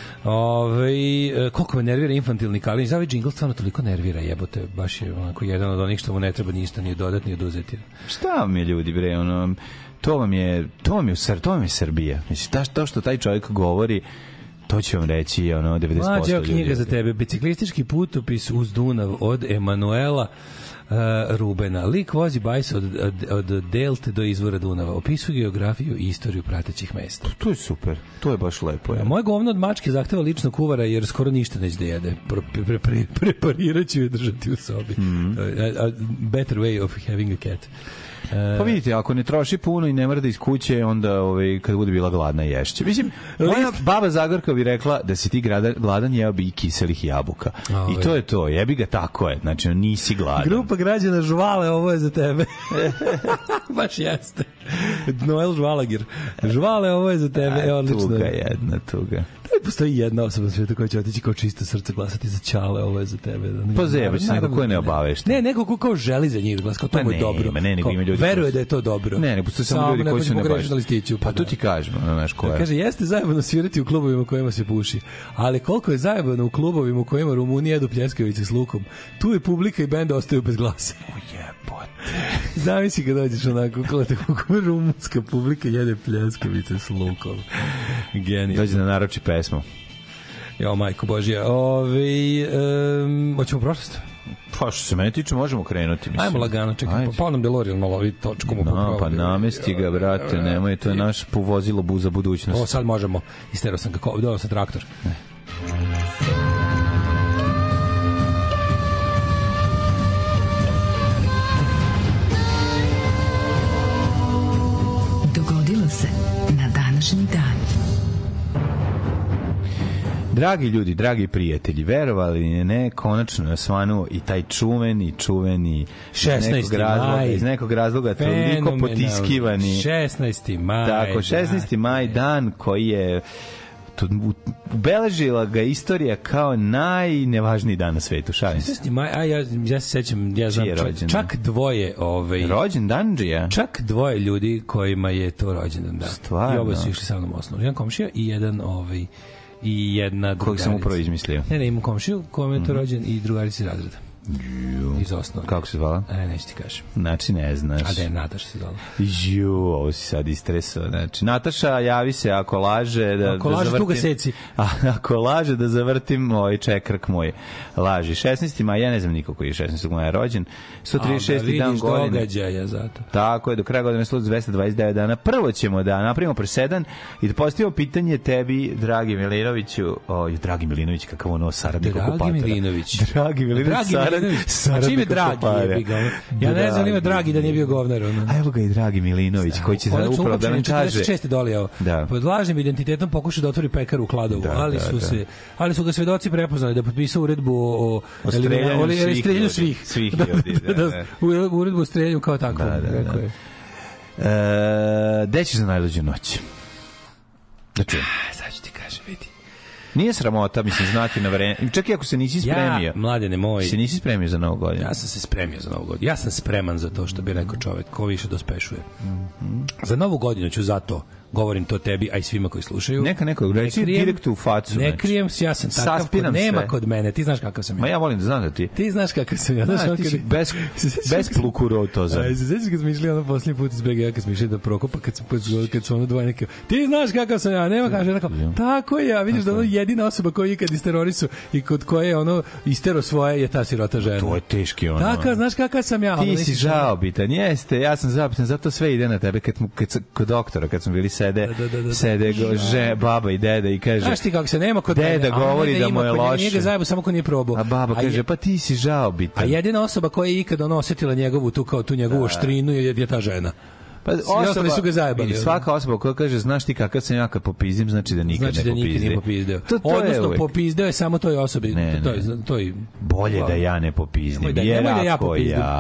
koliko me nervira infantilni Kalinić, ovaj džingl stvarno toliko nervira, jebote, baš je onako jedan od onih što mu ne treba ništa ni dodati ni oduzeti. Šta mi ljudi bre, to vam je Srbija. Mislim, to što taj čovjek govori, to ću vam reći, 90% ljudi. Knjiga za tebe, biciklistički putopis uz Dunav od Emanuela Rubena. Lik vozi bajs od Delte do izvora Dunava. Opisuje geografiju i istoriju pratećih mesta. To je super. To je baš lepo. Je. Moje govno od mačke zahteva ličnog kuvara jer skoro ništa neće da jede. Preparirat ću je držati u sobi. A better way of having a cat. Pa vidite, ako ne troši puno i ne mora da iz kuće, onda kad bude bila gladna ješće. Mislim, moja baba Zagorka bi rekla da si ti gladan, jeo bi i kiselih jabuka. I to je to, jebi ga, tako je. Znači, nisi gladan. Grupa građana Žvale, ovo je za tebe. Baš jeste. Noel Žvalagir. Žvale, ovo je za tebe. Tuga jedna, tuga. Postoji jedna osoba na svijetu koja će otići kao čisto srce glasati za Ćale, ovo je za tebe. Pa zebać se, neko ko je neobavešten. Ne, neko ko kao želi za njih glas, kao to mu je dobro. Nego ima ljudi veruje da je to dobro. Ne, postoje samo ljudi koji su nebašten. Pa to ti kažem, znaš ko je. Kaže, jeste zajebano svirati u klubovima u kojima se puši, ali koliko je zajebano u klubovima u kojima Rumuni jedu pljeskavice s lukom, tu je publika i bend ostaju bez glasa. Jebote. Zamisli kad dođeš onako, kako rumunska publika jede pljeskavice s lukom. Genijal. Dođe na naroči pesmu. Jo, majko Božija. Hoćemo prošlost? Pa što se mene tiče, možemo krenuti. Mislim. Ajmo lagano, čekaj, pa nam DeLorean malo ovi točku mu popravili. Pa namesti ga, brate, nemoj, to je naš povozilo za budućnost. O, sad možemo. Isterao sam kako, dodao sam traktor. Ne. Dogodilo se na današnji dan. Dragi ljudi, dragi prijatelji, verovali ne, konačno je osvanuo i taj čuveni 16. maj. Iz nekog razloga toliko potiskivani. 16. maj. Tako, 16. maj, dan koji je ubeležila ga istorija kao najnevažniji dan na svetu. Šalim se. 16. maj, ja se sećam, ja znam čak dvoje rođendanđija. Čak dvoje ljudi kojima je to rođendan, da. Stvarno. I oba su išli sa mnom u osnovu. Jedan komšija i jedan i jedna drugarica. Kojeg sam upravo izmislio. Ne, imam komšiju kojom je to rođen i drugarica iz razreda. Iz osnovne. Kako se zvala? Neću ti kažem. Znači ne znaš. A da je Nataša se zvala. Ovo si sad istresao. Znači, Nataša, javi se ako laže da ako laže, zavrtim, tu ga seci. Ako laže da zavrtim čekrk moj. Laži. 16. maj, ja ne znam niko koji je 16. maja rođen. 136. dan godine. Događaja zato. Tako je, do kraja godine služi 229 dana. Prvo ćemo da napravimo presedan i da postavimo pitanje tebi, dragi Milinoviću. Dragi Milinović, kakav ono saradnik okupatora. Dragi Milinović, čime Dragi je ga. Ja ne znam ima Dragi da nije bio govnar. A evo ga i Dragi Milinović koji će upravo da nam kaže. 46. dolijao. Pod lažnim identitetom pokušao da otvori pekaru u Kladovu, ali su ga svedoci prepoznali da potpisao uredbu o streljanju svih. Uredbu o streljanju kao tako. Gde ćeš za najluđu noć? Znači, sad ću ti kažem, vidi. Nije sramota, mislim, znati na vreme. Čak i ako se nisi spremio. Mladene moj. Se nisi spremio za Novu godinu. Ja sam se spremio za Novu godinu. Ja sam spreman za to što bi rekao čovek, ko više dospešuje. Za Novu godinu ću zato, govorim to tebi, a i svima koji slušaju. Neko reci direkt u facu. Ne krijem se, ja sam takav, nema kod mene. Ti znaš kakav sam ja. Ma ja volim da znam da ti. Ti znaš kakav sam ja. Ti si bez plukurotozan. Sećaš kad smo išli ono posljednji put iz BG, kad smo išli do Prokopa, kad su ono dvoje neke. Ti znaš kakav sam ja, nema kaže tako. Tako je, vidiš da ono jedina osoba koju ikad isterorisu i kod koje ono istero svoje je ta sirota žena. To je teški ono. Tako, znaš kakav sam ja. Ti si žaobitan, jeste, ja sam žaobitan, zato sve ide na tebe kod doktora, kad smo bili sede baba i deda i kaže. Znaš ti kako se nema kod deda govori da mu je loše. Njega zajebo samo ko nije probao. A baba kaže, pa ti si žaobitan. A jedina osoba koja je ikad osjetila njegovu tu njegovu oštrinu je ta žena. Pa osoba, su ga zajebali. Svaka osoba koja kaže, znaš ti kakav sam ja kad popizdim, znači da nikad ne popizdeo. Odnosno, popizdeo je samo toj osobi. Bolje da ja ne popizdim. Jer ako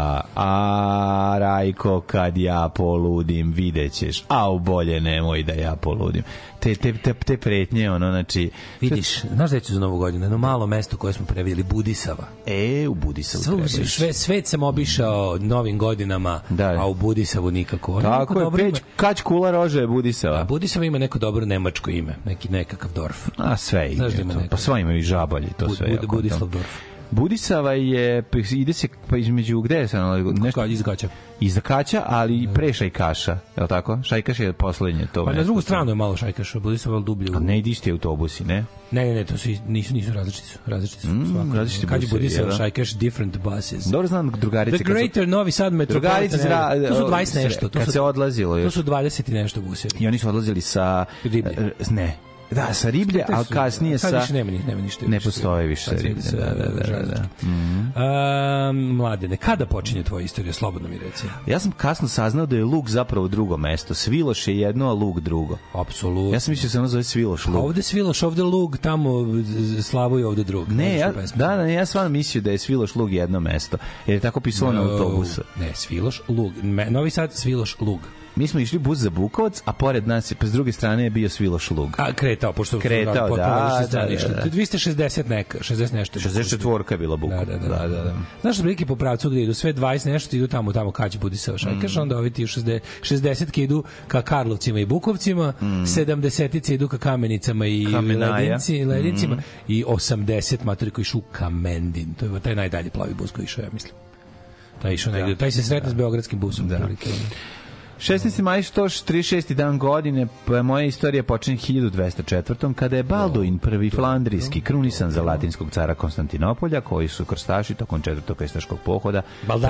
a Rajko, kad ja poludim, videćeš. Bolje nemoj da ja poludim. Te pretnje, znači... Vidiš, znaš da ću za Novu godinu? Jedno malo mesto koje smo previdjeli, Budisava. U Budisavu trebaš. Svet sam obišao novim godinama, a u Budisavu nikako. Tako je, Kać Kula Roža je Budisava. Budisava ima neko dobro nemačko ime, nekakav Dorf. A sve ime to. Pa sva imaju i žabalji, to sve. Budislav Dorf. Budisava je, ide se pa između, gde je sad? Nešto iz Gaća. Iz Kaća, ali pre Šajkaša, je li tako? Šajkaš je poslednje to. Pa na drugu stranu je malo Šajkaš, Budisava dublje. A ne ide isti autobusi, ne? Ne, to su nisu različiti su svakako. Različiti kad je Budisava, Šajkaš, different buses. Dobro znam drugarice. The Greater Novi Sad Metropolitan. To su 20 nešto. Kad se odlazilo. To su 20 i nešto busevi. I oni su odlazili sa... Ne. Da, sa Riblje, a kasnije sa... Nema ništa. Ne postoje više sa Riblje. Da. Mladene, kada počinje tvoja istorija? Slobodno mi reci. Ja sam kasno saznao da je Lug zapravo drugo mesto. Sviloš je jedno, a Lug drugo. Apsolutno. Ja sam mislio da se ono zove Sviloš Lug. Ovde Sviloš, ovde Lug, tamo Slavoj, ovde drug. Ne, ja stvarno mislio da je Sviloš Lug jedno mesto. Jer je tako pisalo na autobusu. Ne, Sviloš Lug. Novi Sad, Sviloš Lug. Mi smo išli bus za Bukovac, a pored nas, pa s druge strane je bio Sviloš Lug. A kretao, pošto kretao, da. Vi ste 60 nešto. 64 je bila Bukova. Da. Znaš, prilike po pravcu gde idu sve 20 nešto, idu tamo Kać Budisava Šajkaš, onda ovi ti 60 idu ka Karlovcima i Bukovcima, 70 idu ka Kamenicama i Ledincima i 80 matori koji išu Kamendin. To je taj najdalji plavi bus koji išao, ja mislim. Taj se sretne s beogradskim busom. Da. 16. maj 136. dan godine, moja istorija počinje 1204. kada je Balduin prvi flandrijski krunisan za latinskog cara Konstantinopolja, koji su krstaši tokom 4. krstaškog pohoda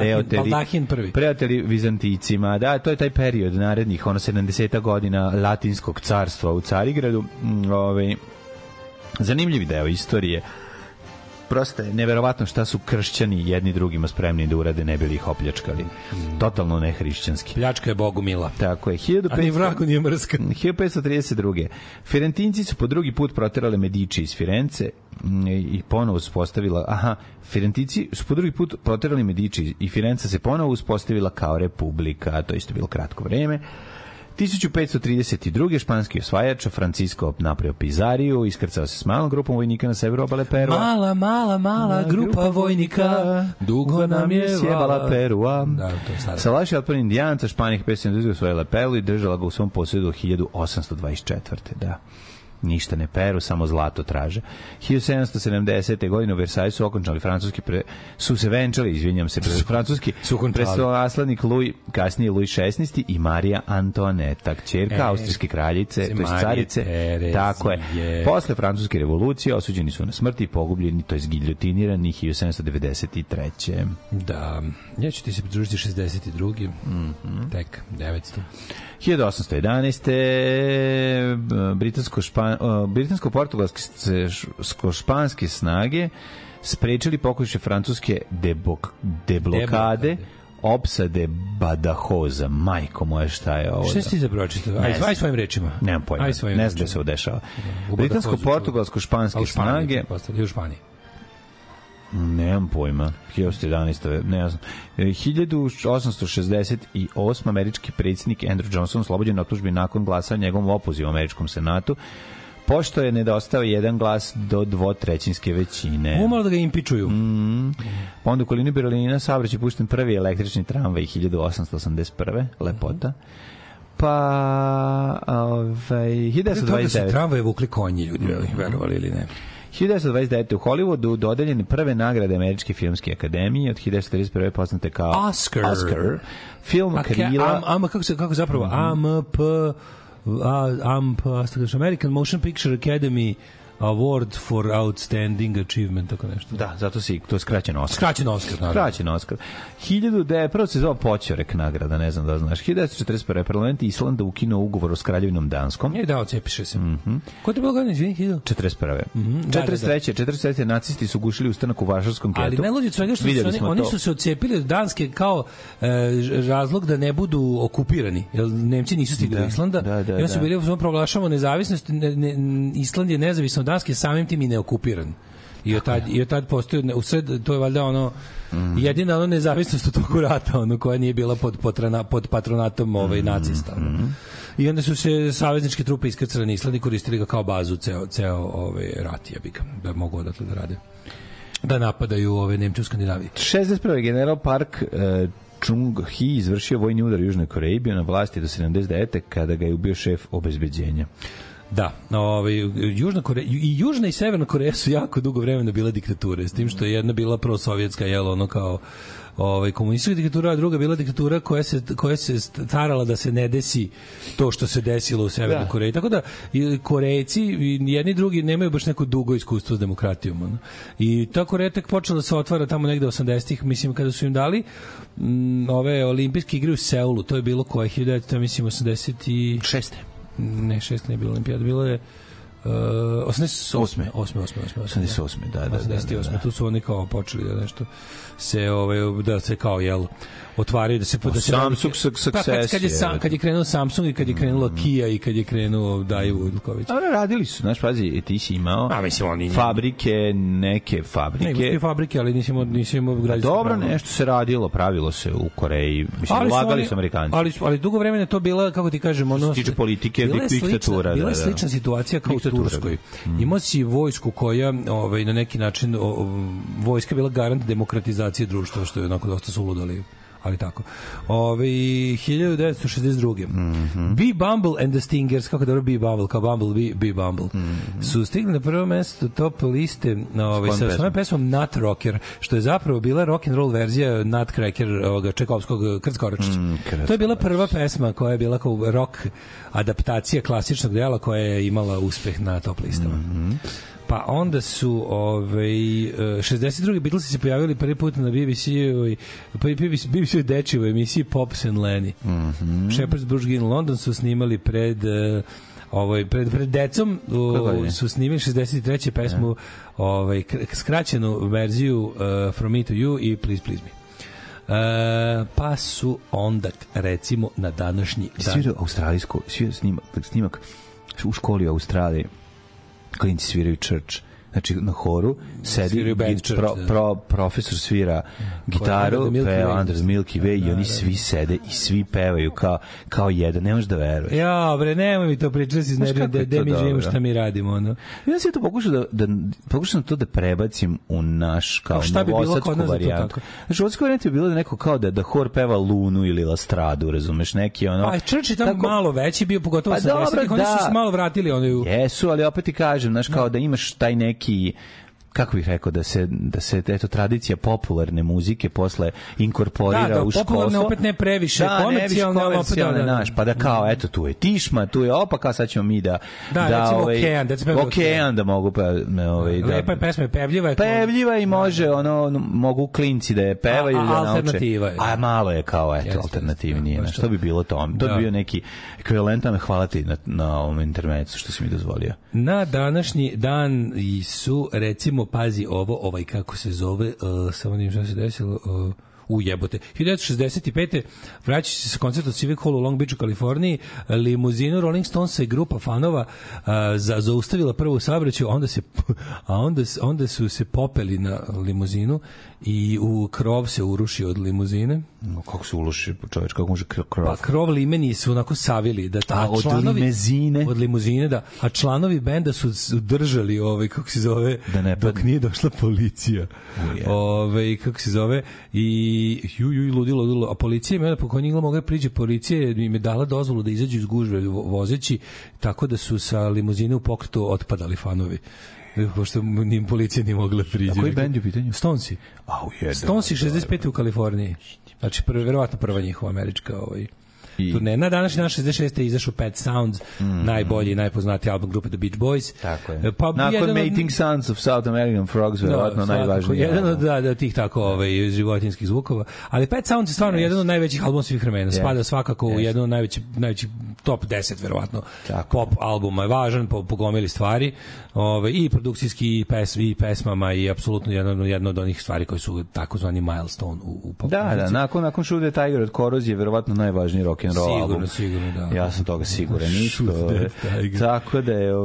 preoteli Vizantijcima. Da, to je taj period narednih 70 godina latinskog carstva u Carigradu. Zanimljivi deo istorije. Prosto je neverovatno šta su kršćani jedni drugima spremni da urade, ne bili ih opljačkali. Totalno nehrišćanski. Pljačka je Bogu mila. Tako je. A ni vragu nije mrska. 1532. Firentinci su po drugi put proterali Medici iz Firence i ponovo uspostavila... Firentinci su po drugi put proterali Medici i Firenca se ponovo uspostavila kao republika. To isto bilo kratko vreme. 1532. španski osvajač Francisco napravio Pizariju, iskrcao se s malom grupom vojnika na severu obale Perua. Mala grupa vojnika, dugo nam je sjebala Perua. Salaši otpor Indijanca, Španija 1572. osvojila Peru i držala ga u svom posjedu 1824. Da. Ništa ne peru, samo zlato traže. 1770. godine u Versaju su okončali francuski francuski prestolonaslednik Louis, kasnije Louis XVI i Marija Antoaneta, kćerka austrijske kraljice, to jest carice. Tako je. Posle francuske revolucije osuđeni su na smrt i pogubljeni, to jest giljotinirani 1793. Da, ja ću ti se pridružiti 62. Tek 900. 1811. Britansko-portugalsko-španske snage sprečili pokušaj francuske deblokade opsade Badajoza. Majko moje, šta je ovo? Šta si ti za pročitao? Aj svojim rečima. Nemam pojma, ne znam da se udešava. Britansko-portugalsko-španske snage u Španiji. Nemam pojma. 1911. Ne znam. 1868. američki predsjednik Andrew Johnson oslobođen optužbi nakon glasanja njegovom opozivu u američkom senatu, pošto je nedostao jedan glas do dvotrećinske većine. Umalo da ga impičuju. Onda u okolini Berlina saobraćaj pušten prvi električni tramvaj 1881. Lepota. Pa 1929. Toga su tramvaje vukli konji, ljudi, verovali ili ne. 1929. u Hollywoodu dodeljene prve nagrade Američke filmske akademije, od 1931. poznate kao Oscar. Film Krila. Kako zapravo? American Motion Picture Academy Award for Outstanding Achievement, tako nešto. Da, zato to je skraćen Oscar. Skraćen Oscar. Prvo se zove Poćorek nagrada, ne znam da znaš. 1941. parlament Islanda ukinuo ugovor s Kraljevinom Danskom. Da, ocepiše se. Ko te bilo godina, izvini, 1941. 43. nacisti su gušili ustanak u Varšavskom getu. Ali najluđe od svega što oni su se ocepili od Danske kao razlog da ne budu okupirani, jer Nemci nisu stigli do Islanda. I oni su bili, proglašavamo nezavisnost, Island je nezavisno od Danske, samim tim i neokupiran. I od tad postoji, usred, to je valjda jedina nezavisnost od tog rata, koja nije bila pod patronatom nacista. I onda su se savezničke trupe iskrcale na Island i koristili ga kao bazu ceo rat, da mogu odatle da rade. Da napadaju Nemče u Skandinaviji. 61. general Park Chung-hee izvršio vojni udar u Južnoj Koreji, bio na vlasti do 79. kada ga je ubio šef obezbeđenja. Da, Južna i Severna Koreja su jako dugo vremena bila diktature, s tim što je jedna bila prosovjetska, ono kao komunistička diktatura, a druga bila diktatura koja se starala da se ne desi to što se desilo u Severnoj Koreji. Tako da Korejci jedni i drugi nemaju baš neko dugo iskustvo s demokratijom. Ono. I ta Koreja tek počela da se otvara tamo negde 80-ih, mislim, kada su im dali ove olimpijske igre u Seulu. To je bilo koje 1986. Ne, 6 nije bilo olimpijada, bilo je 88. Da. 88. Tu su oni kao počeli da nešto da se kao otvaraju, da se Samsung success. Kad je krenuo Samsung i kad je krenulo Kia i kad je krenuo Daewoo Ilković. Ali radili su, znaš, pazi, ti si imao neke fabrike. Ne, fabrike, ali nisi imao građansko dobro, nešto se radilo, pravilo se u Koreji. Mislim, ulagali su Amerikanci. Ali dugo vremena to bila, kako ti kažem, ono... Stiče politike, diktatura. Bila je slična situacija kao u Turskoj. Imao si vojsku koja, na neki način, vojska bila garant demokratizacije društva, što je onako dosta suludali. Ali tako. 1962. Be Bumble and the Stingers, kako dobro Be Bumble, kao Bumble, Be Bumble, su stigli na prvo mesto top liste sa svojom pesmom Nut Rocker, što je zapravo bila rock and roll verzija Nutcracker, Čekovskog Krckoračić. To je bila prva pesma koja je bila kao rock adaptacija klasičnog dela koja je imala uspeh na top listama. Pa onda su 62. Beatlesi se pojavili prvi put na BBC-u dečivoj emisiji Pops and Lenny. Shepherd's Bush in London su snimali pred decom, su snimili 63. pesmu, skraćenu verziju From Me to You i Please Please Me. Pa su onda, recimo, na današnji dan... Svirao australijsko, snimak u školi u Australiji, klinci sviraju Church, znači na horu sedi profesor svira gitaru, peva Under the Milky Way i oni svi sede i svi pevaju kao jedan, ne možeš da veruješ. Ja, bre, nemoj mi to pričati iz nervima, gde mi živimo, šta mi radimo, ono. Ja sam to pokušao to da prebacim u naš kao novosadsku varijantu. Znači, novosadska varijanta je bilo da neko kao da hor peva Lunu ili Lastradu, razumeš, neki ono... A Church je tamo malo veći bio, pogotovo sa 10-ih, oni su se malo vratili. Jesu, ali opet ti kažem, znaš, kao da imaš taj neki, kako bih rekao, da se eto tradicija popularne muzike posle inkorporira u školstvo. Da, popularne opet ne previše, komercijalne, naš, pa da kao, eto, tu je Tišma, tu je pa sad ćemo mi da recimo Okean, da mogu lepa je pesma, pevljiva i može, mogu klinci da je pevaju i da nauče. Alternativa je. A malo je kao, eto, alternativnije. Što bi bilo to? To bi bio neki ekvivalentan, hvala ti na ovom intermecu što si mi dozvolio. Na današnji dan su, recimo, pazi ovo, kako se zove, samo nijem šta se desilo, jebote. 1965. vraćajući se sa koncerta od Civic Hall u Long Beachu, Kaliforniji, limuzinu Rolling Stonesa i grupa fanova zaustavila prvu saobraćaju, onda su se popeli na limuzinu i u krov se urušio od limuzine. Kako se uruši, čoveč, kako može krov? Pa krov limeni su onako savili. Od limuzine, da. A članovi benda su držali, kako se zove, dok nije došla policija. Kako se zove, i ludilo. A policija im je po njih mogla priđe, policija im je dala dozvolu da izađu iz gužve vozeći, tako da su sa limuzine u pokretu otpadali fanovi. Pošto policija nije mogla priđe. A koji bend je u pitanju? Stonesi. Stonesi 65. u Kaliforniji. Znači, verovatno prva njihova američka turne. Na današnji dan 66. je izašao Pet Sounds, najbolji i najpoznatiji album grupe The Beach Boys. Tako je. Nakon Mating Sounds of South American Frogs, verovatno najvažniji. Jedan od tih tako životinskih zvukova. Ali Pet Sounds je stvarno jedan od najvećih albuma svih vremena. Spada svakako u jedan od najvećih top 10, verovatno, pop albuma. Je važan po gomili stvari. I produkcijski i pesmama i apsolutno jedno od onih stvari koji su takozvani milestone u pop. Da, nakon Shoot the Tiger od Korozije je verovatno najvažniji rock and roll album. Sigurno, da. Ja sam toga siguran. Tako da je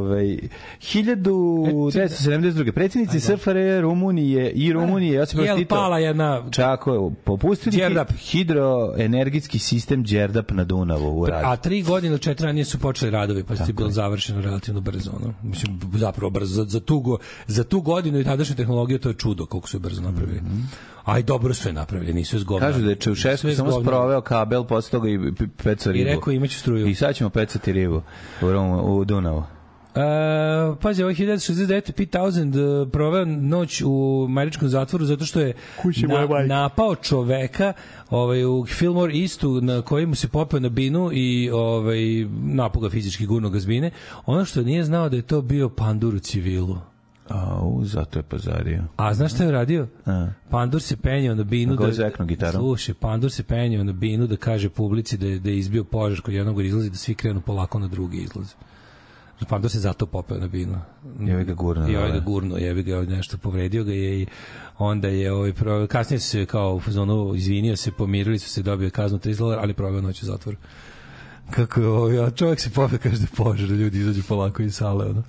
1972. predsjednici SFRJ Rumunije Josip Broz Tito pala jedna popustili hidroenergetski sistem Đerdap na Dunavu u radu. A 3 godine ili 4 ranije su počeli radovi, pa je bilo završeno relativno brzo. Mislim, zapravo brzo. Za tu godinu i tadašnju tehnologiju to je čudo koliko su je brzo napravili. A i dobro su je napravili, nisu je zgovnali. Kažu da je Čaušesku samo sproveo kabel, posle toga i pecao ribu. I rekao imaću struju. I sad ćemo pecati ribu u Dunavu. Pazi, ovo 1969. Pete Townsend proveo noć u američkom zatvoru zato što je napao čoveka u Fillmore Eastu na kojemu se popeo na binu i napao ga fizički, gurno ga s bine. Ono što nije znao da je to bio pandur u civilu. Zato je pazario. A znaš šta je radio? Pandur se penjao na binu Slušaj, Pandur se penjao na binu da kaže publici da je izbio požar kod jednog izlazi, da svi krenu polako na drugi izlaz. Pandur se zato popeo na binu. I ovaj ga gurno. Jevi ga nešto, povredio ga je i onda je kasnije se kao u fazonu izvinio se, pomirili su se, dobio kaznu $30, ali proveo noć u zatvoru. Kako je čovjek se popeo, kaže da požar, ljudi izađu polako iz sale, ono.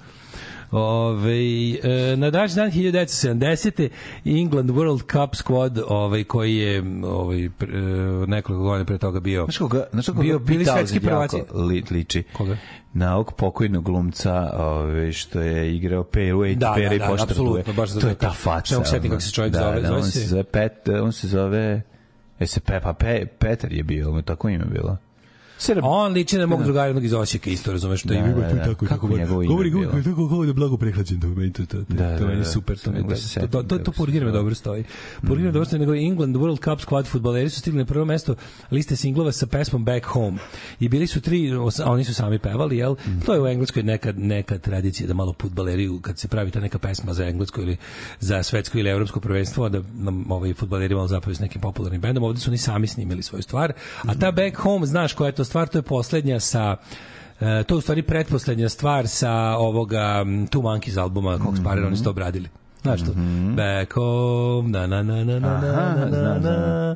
Na današnji dan 1970. England World Cup squad koji je nekoliko godina pre toga bio bili svetski prvaci. Liči. Koga? Na ovog pokojnog glumca što je igrao Peru i Pera i Poštarduje. To je ta faca. Ne setim kako se čovjek zove. On se zove Petar je bio, tako ime bilo. On liči na mog drugara jednog iz Osijeka, isto razumeš što ime tako. Kako njegovo ime govori kako da blago prehlađen, to meni super, to Purgirme dobro stoji. Purgirme dobro stoji, nego England World Cup squad fudbaleri su stigli na prvo mesto liste singlova sa pesmom Back Home i bili su 3, a oni su sami pevali, jel? To je u Engleskoj neka tradicija da malo fudbaleri, kad se pravi ta neka pesma za englesko ili za svetsko ili evropsko prvenstvo, da nam fudbaleri malo zapevaju s nekim popularnim bendom. Ovde su oni sami snimili svoju stvar, a ta Back Home, znaš koja je to stvar, to je poslednja sa to je u stvari pretposlednja stvar sa ovoga Two Monkeys albuma Cox Sparrer, oni su to obradili. Znaš to? Back home, na na na na na na na na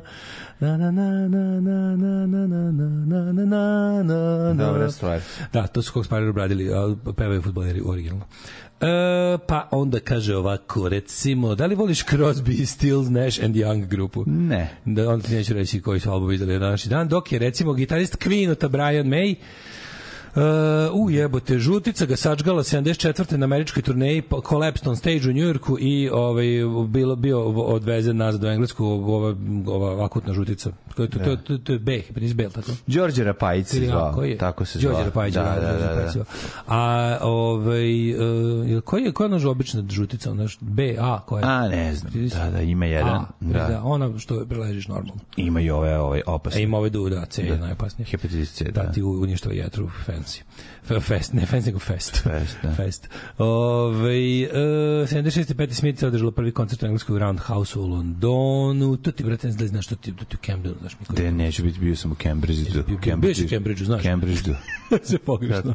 dobra stvar. Da, to su Cox Sparrer obradili, pevaju fudbaleri originalno. Pa onda kaže ovako, recimo, da li voliš Crosby, Stills, Nash and Young grupu? Ne. Da, onda ti neću reći koji su album izdali na današnji dan, dok je recimo gitarist Queen-ota Brian May jebote, žutica ga sačgala 74. na američkoj turneji, collapsed on stage u Njujorku i bio odvezen nazad u Englesku, ova akutna žutica. To je B, Prince Bale, tako? Đorđe Rapajić se zvao, tako se zvao. Đorđe Rapajić, da. A koja je ona obična žutica? B, A, koja je? A, ne znam, da, ima jedan. Da, ona što preležiš normalno. Ima i ove opasne. Ima ove da, C je najopasnije. Hepatitis C, da. Da, ti uništava jetru, fancy. Fest, ne fancy, nego fest. Fest. 76. Patti Smith je održala prvi koncert u engleskog Roundhouse u Londonu. To ti, brate, ne znaš što ti u Camdenu, znaš mi koji. Da, neću biti, bio sam u Cambridgeu. Bio si u Cambridgeu, znaš. Cambridgeu. Se pogrešno.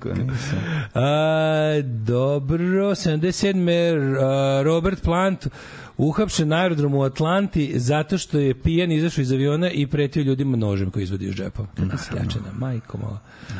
Dobro, 77. Robert Plant uhapšen na aerodromu u Atlanti zato što je pijan izašao iz aviona i pretio ljudima nožem koji izvodi iz džepa. Kako sljačena, majko mala.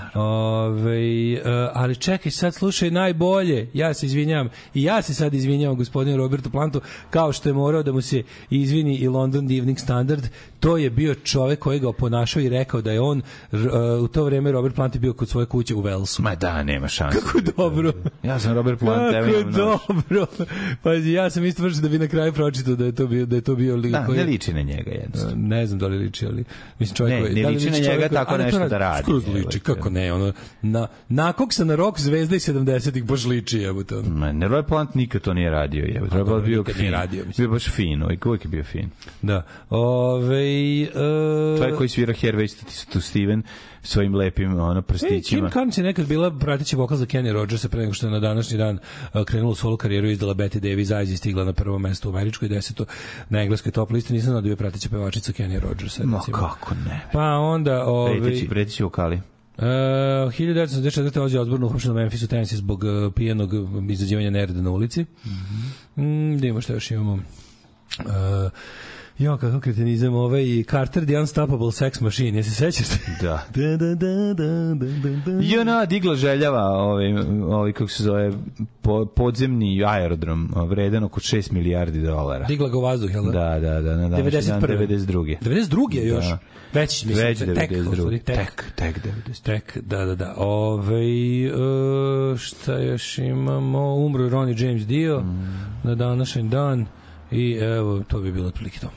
Ali čekaj, sad slušaj najbolje. Ja se izvinjam. I ja se sad izvinjam gospodinu Robertu Plantu, kao što je morao da mu se izvini i London Evening Standard. To je bio čovek koji ga oponašao i rekao da je on u to vreme Robert Plant je bio kod svoje kuće u Walesu. Ma da, nema šanse. Kako dobro. Ja sam Robert Plant. Kako dobro. Pazi, ja sam isto vršao da bi na kraju pročitao da je to bio lik koji... ne liči na njega jednostavno. Ne znam da li liči, ali mislim čovjek koji... Ne liči na njega tako nešto da radi. Skroz liči, kako ne, ono... Nakog se na rock zvezda i 70-ih baš liči, jebote. Ne, Robert Plant nikad to nije radio, jebote. Robert bio fin. Bio baš fin, uvijek je bio fin. Da. Čovjek koji svira Hervey to Steven svojim lepim prstićima. Kim Carnes je nekad bila prateći vokal za Kenny Rogersa pre nego što je na današnji dan krenula u solo karijeru, izdala Betty Davis Eyes i stigla na prvo mesto u američkoj 10. na engleskoj top listi. Nisam znao da je prateća pevačica Kenny Rogersa. No kako ne. Pa onda... Preteći vokali. 1984. Ozzy Osbourne uhapšen u Memphisu, Tennessee zbog pijenog izađivanja nereda na ulici. Da imamo što još imamo. Jo, kakav kretenizam, Carter the Unstoppable Sex Machine, jesi sećaš? Da. I ona digla željava, kako se zove, podzemni aerodrom, vredan oko $6 milijardi. Digla ga u vazduh, jel da? Da, na današnji dan 92. 92. je još? Već 92. Tek 92. Tek, da. Šta još imamo? Umro Ronnie James Dio na današnji dan i evo, to bi bilo otprilike to.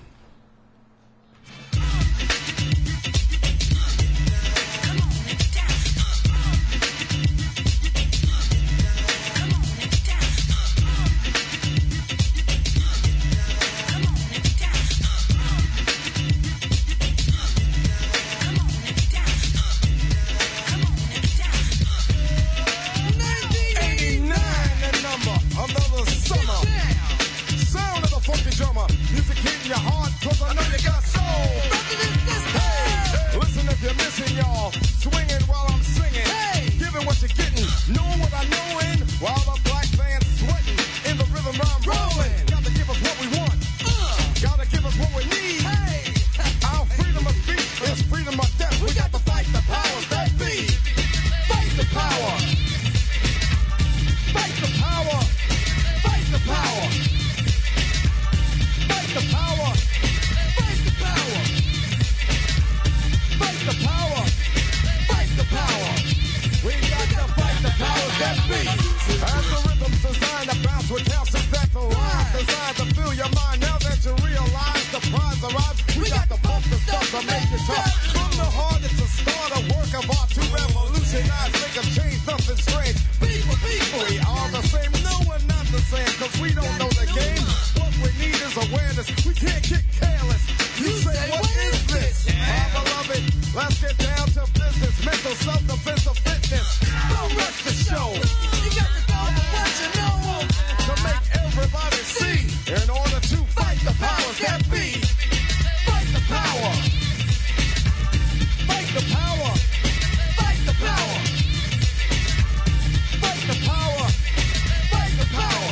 Your eyes make them change something strange. People, we are the same. No, we're not the same, cause we don't know the game. What we need is awareness. We can't get careless. You say, what is this? My beloved, let's get down to business. Mental self-defense of fitness. Don't rush the show. You got to go for what you know. To make everybody see. In order to fight the powers that be. Fight the power. Fight the power. Fight the power. Fight the power. Fight the power.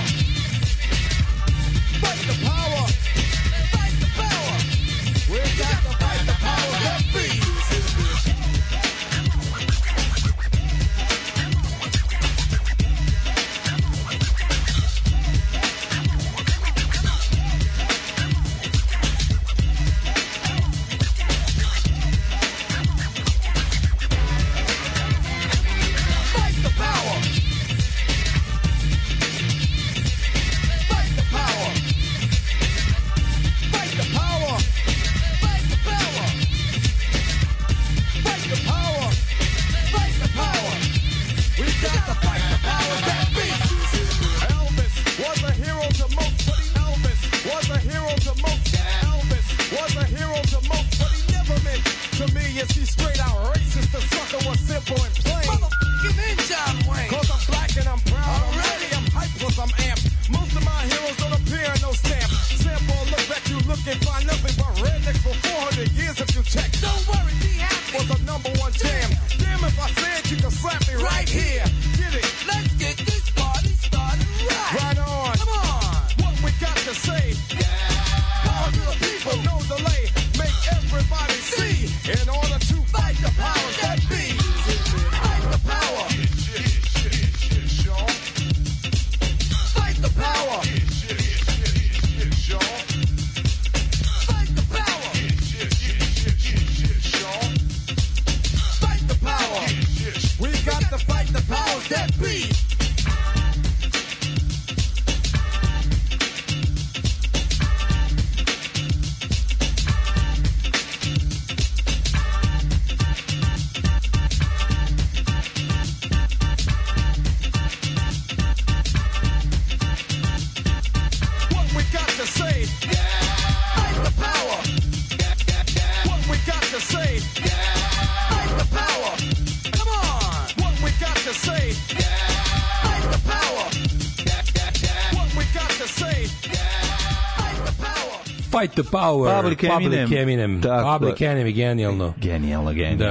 Fight the power. Fight the power. We got to fight the power that be. Fight the power. Public Eminem. Public Enemy, genijalno. Genijalno.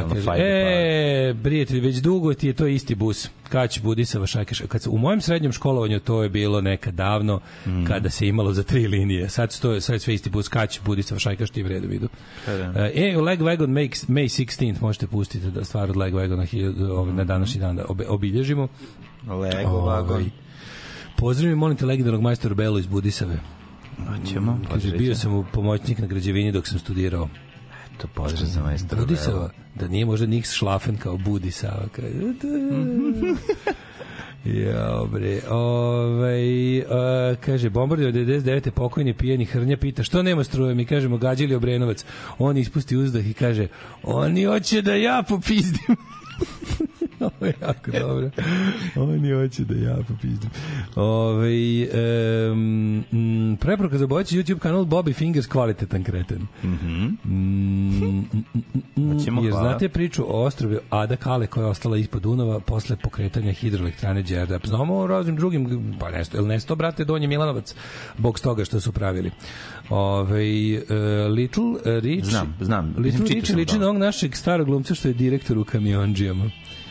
Prijatelj, već dugo ti je to isti bus. Kać Budisava Šajkaš. U mojem srednjem školovanju to je bilo nekad davno, kada se imalo za 3 linije. Sad je sve isti bus. Kać Budisava Šajkaš, ti vredu vidu. Lagwagon May 16th možete pustiti da stvar od Lagwagona na današnji dan da obilježimo. Lagwagon. Pozdravim, molim te, legendarnog majstora Belu iz Budisave. Ćemo. Kaže, bio sam u pomoćnik na građevini dok sam studirao. To pozdrav za majstora Belu. Budisava, da nije možda Nix Šlafen kao Budisava. Ja, bre. Kaže, bombardio 99. pokojni pijeni Hrnja pita, što nema struje? Mi kažemo, gađili Obrenovac. On ispusti uzdah i kaže, oni hoće da ja popizdim. Ovo je jako dobro. Oni hoće da ja popizdim. Preporuka za obojeći YouTube kanal Bobby Fingers, kvalitetan kreten. Jer znate priču o ostrvu Ada Kale koja je ostala ispod Dunava posle pokretanja hidroelektrane Đerdap. Znamo o raznim drugim, pa nesto, brate, Donji Milanovac, bog s toga što su pravili. Little Rich znam. Little Rich liči na ovog našeg starog glumca što je direktor u Kamionđijama.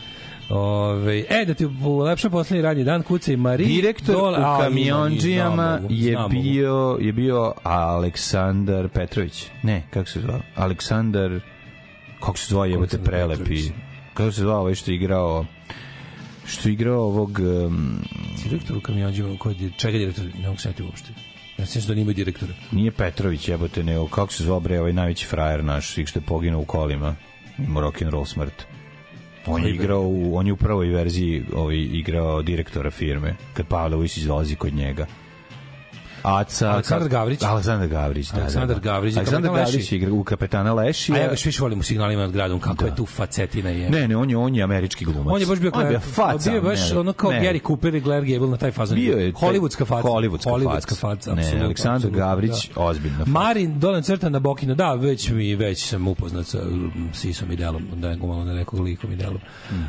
Da ti ulepša poslednji radnji dan, kucaj Marie. Direktor u Kamionđijama je bio Aleksandar Petrović. Ne, kako se zvao? Aleksandar, kako se zvao, jebote, prelepi. Kako se zvao ovaj što je igrao ovog... Direktor u Kamionđijama, čega direktor? Ne mogu se uopšte. Ja sam što nije direktora. Nije Petrović, jebote, nego kako se zvao, bre, ovaj najveći frajer naš, što je poginuo u kolima. Ima rock'n'roll smrt. On je u prvoj verziji igrao direktora firme, kad Pavle Vujsić dolazi kod njega. Aca, Aleksandar Gavrić. Aleksandar Gavrić, da. Aleksandar Gavrić, Aleksandar Gavrić igra u Kapetana Lešija. A ja ga još više volim u Signalima nad gradom, kako je tu facetina je. Ne, on je američki glumac. On je baš bio faca. Bio je baš ono kao Gary Cooper i Claire Gable na taj fazon. Bio je hollywoodska faca. Hollywoodska faca. Ne, Aleksandar Gavrić, ozbiljna faca. Marin Dolan crta na Bokinu, da, već sam upoznat sa Sisom i Delom, da je malo na nekog likom i Delom.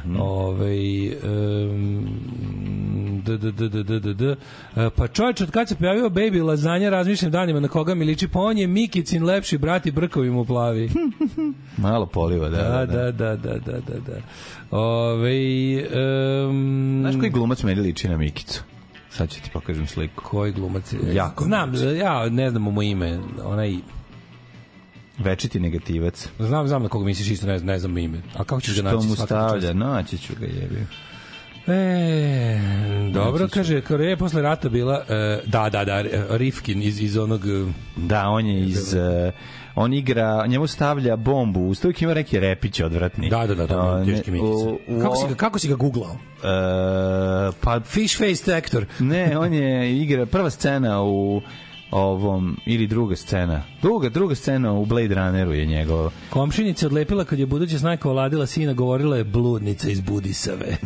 Pa čovječ, od kad se pojavio Baby Lazanja, razmišljam danima na koga mi liči, pa on je Mikicin lepši brat i brkovi mu plavi. Malo poliva, da. Znaš koji glumac meni liči na Mikicu? Sad ću ti pokažem sliku. Koji glumac? Jako znam, ja ne znam mu ime, onaj... Večiti negativac. Znam na koga misliš, isto ne znam ime. A kako ćeš ga naći? Što mu stavlja? Naći ću ga, jebi. Dobro, kaže, Koreja posle rata bila Rifkin iz onog... Da, on je iz... On igra, njemu stavlja bombu, uvijek ima neki repić odvratni. Da, teški Mikica. Kako si ga googlao? Pa Fish faced actor. Ne, on je igra prva scena u ovom, ili druga scena. Druga scena u Blade Runneru je njegov. Komšinica odlepila kad je buduća snajka oladila sina, govorila je bludnica iz Budisave.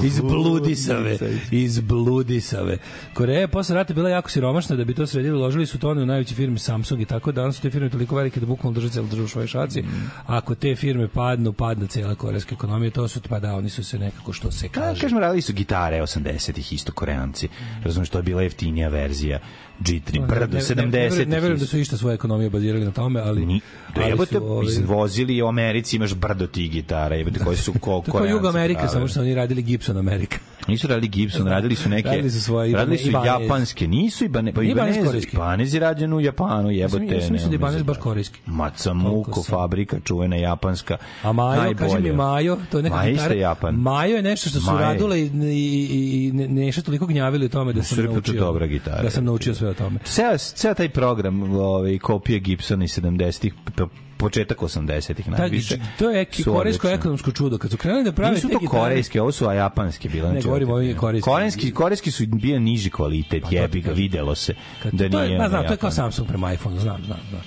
iz Bludisave. Koreja je posle rata bila jako siromašna, da bi to sredili, uložili su tone u najveće firme Samsung i tako, danas su te firme toliko velike da bukvalno drže celu državu u svojoj šaci. Ako te firme padne cijela korejska ekonomija, to su, pa da, oni su se nekako, što se kaže. Kažemo, radili su gitare 80-ih isto Koreanci. Razumiješ, to je bila jeftinija verzija G3, brdo, 70-ih. Ne verujem da su išta svoje ekonomije bazirali na tome, ali... Vozili u Americi, imaš brdo tih gitara, koji su Koreanci. To je Jugo Amerika, samo što oni radili Gibson Amerika. Nisu radili Gibson, radili su neke... Radili su japanske, nisu Ibanez je rađen u Japanu, jebote. Ja mislim da je Ibanez baš korejski. Matsumoto fabrika, čuvena japanska. A Majo, kaži mi Majo, to je neka gitara. Majo je nešto što su radile i nešto toliko gnjavili o tome da sam naučio sve o tome. Ceo taj program kopije Gibsona iz 70-ih, početak 80-ih najviše. To je korejsko ekonomsko čudo. Kad su krenuli da prave te gitare... Nisu to korejske, ovo su japanske bile. Ne, govorimo o korejski. Korejski su bio niži kvalitet, jebi ga, videlo se da nije... Znam, to je kao Samsung prema iPhone, znam.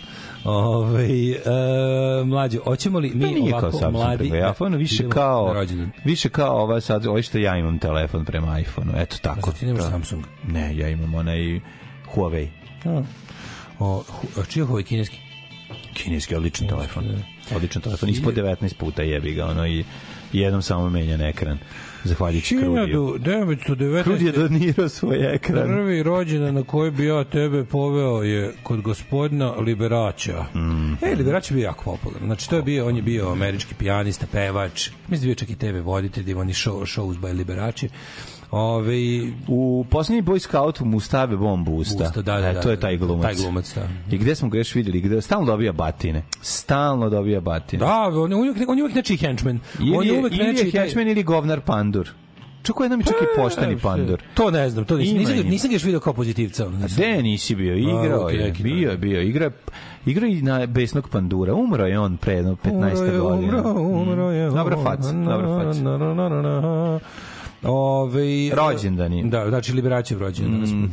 Mlađe, hoćemo li mi ovako mladi... Više kao ova sad, ovo što ja imam telefon prema iPhone-u, eto tako. Znači ti nemaš Samsung? Ne, ja imam onaj Huawei. Čiji je Huawei kineski? Kineski, odličan telefon. Ispod 19 puta jebi ga, i jednom samo menjan ekran. Zahvaljujući Krudiju. 1919. Krud je donirao svoj ekran. Prvi rođendan na koji bi ja tebe poveo je kod gospodina Liberača. Liberač je bio jako popularan. Znači, on je bio američki pijanista, pevač. Mislim da bio čak i TV voditelj, da on je shows by Liberači. U posljednji Boy Scoutu mu stave bombu u usta. To je taj glumac. Taj glumac, da. I gde smo ga još vidjeli? Gde stalno dobija batine. Da, on je uvijek nečiji henchman. Ili je henchman ili govnar pandur. Čako jednom je čak i pošteni pandur. To ne znam, nisam ga još vidio kao pozitivca. Gde nisi bio? Igrao je. Bio. Igrao i na besnog pandura. Umro je on pre 15 godina. Umro je. Dobra faca. Rođendani. Da, znači Liberačev rođendan.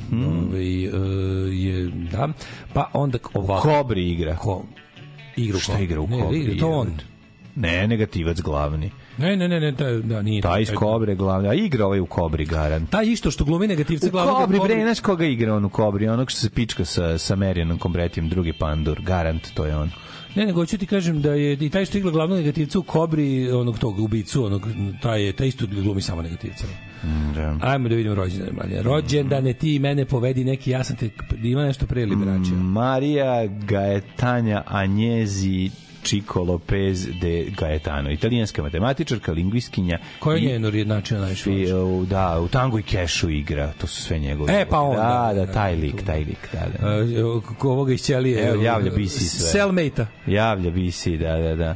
Da. Pa onda ovako. Kobri igra. Šta igra u Kobri? To on. Ne, negativac glavni. Ne, nije. Taj iz Kobre glavni, a igra ovaj u Kobri garant. Taj isto što glumi negativca glavni. U Kobri, znaš koga igra on u Kobri? Onog što se pička sa Marijanom Kombretijem, drugi pandur, garant, to je on. Ne, nego ću ti kažem da je i taj što igra glavnog negativca u Kobri, onog tog ubicu, taj isto glumi samo negativca. Ajmo da vidimo rođendane. Rođendane, ti mene povedi neki, ja sam te, ima nešto pre Liberača. Marija Gaetanja Agnesi Chico Lopez de Gaetano, italijanska matematičarka, lingvistkinja. Koja je njeno jednačina najviše? Da, u Tango i Kešu igra, to su sve njegove. Pa on. Da, taj lik. Ovoga iz Ćelije. Evo, javlja BC sve. Cellmate-a. Javlja BC, da.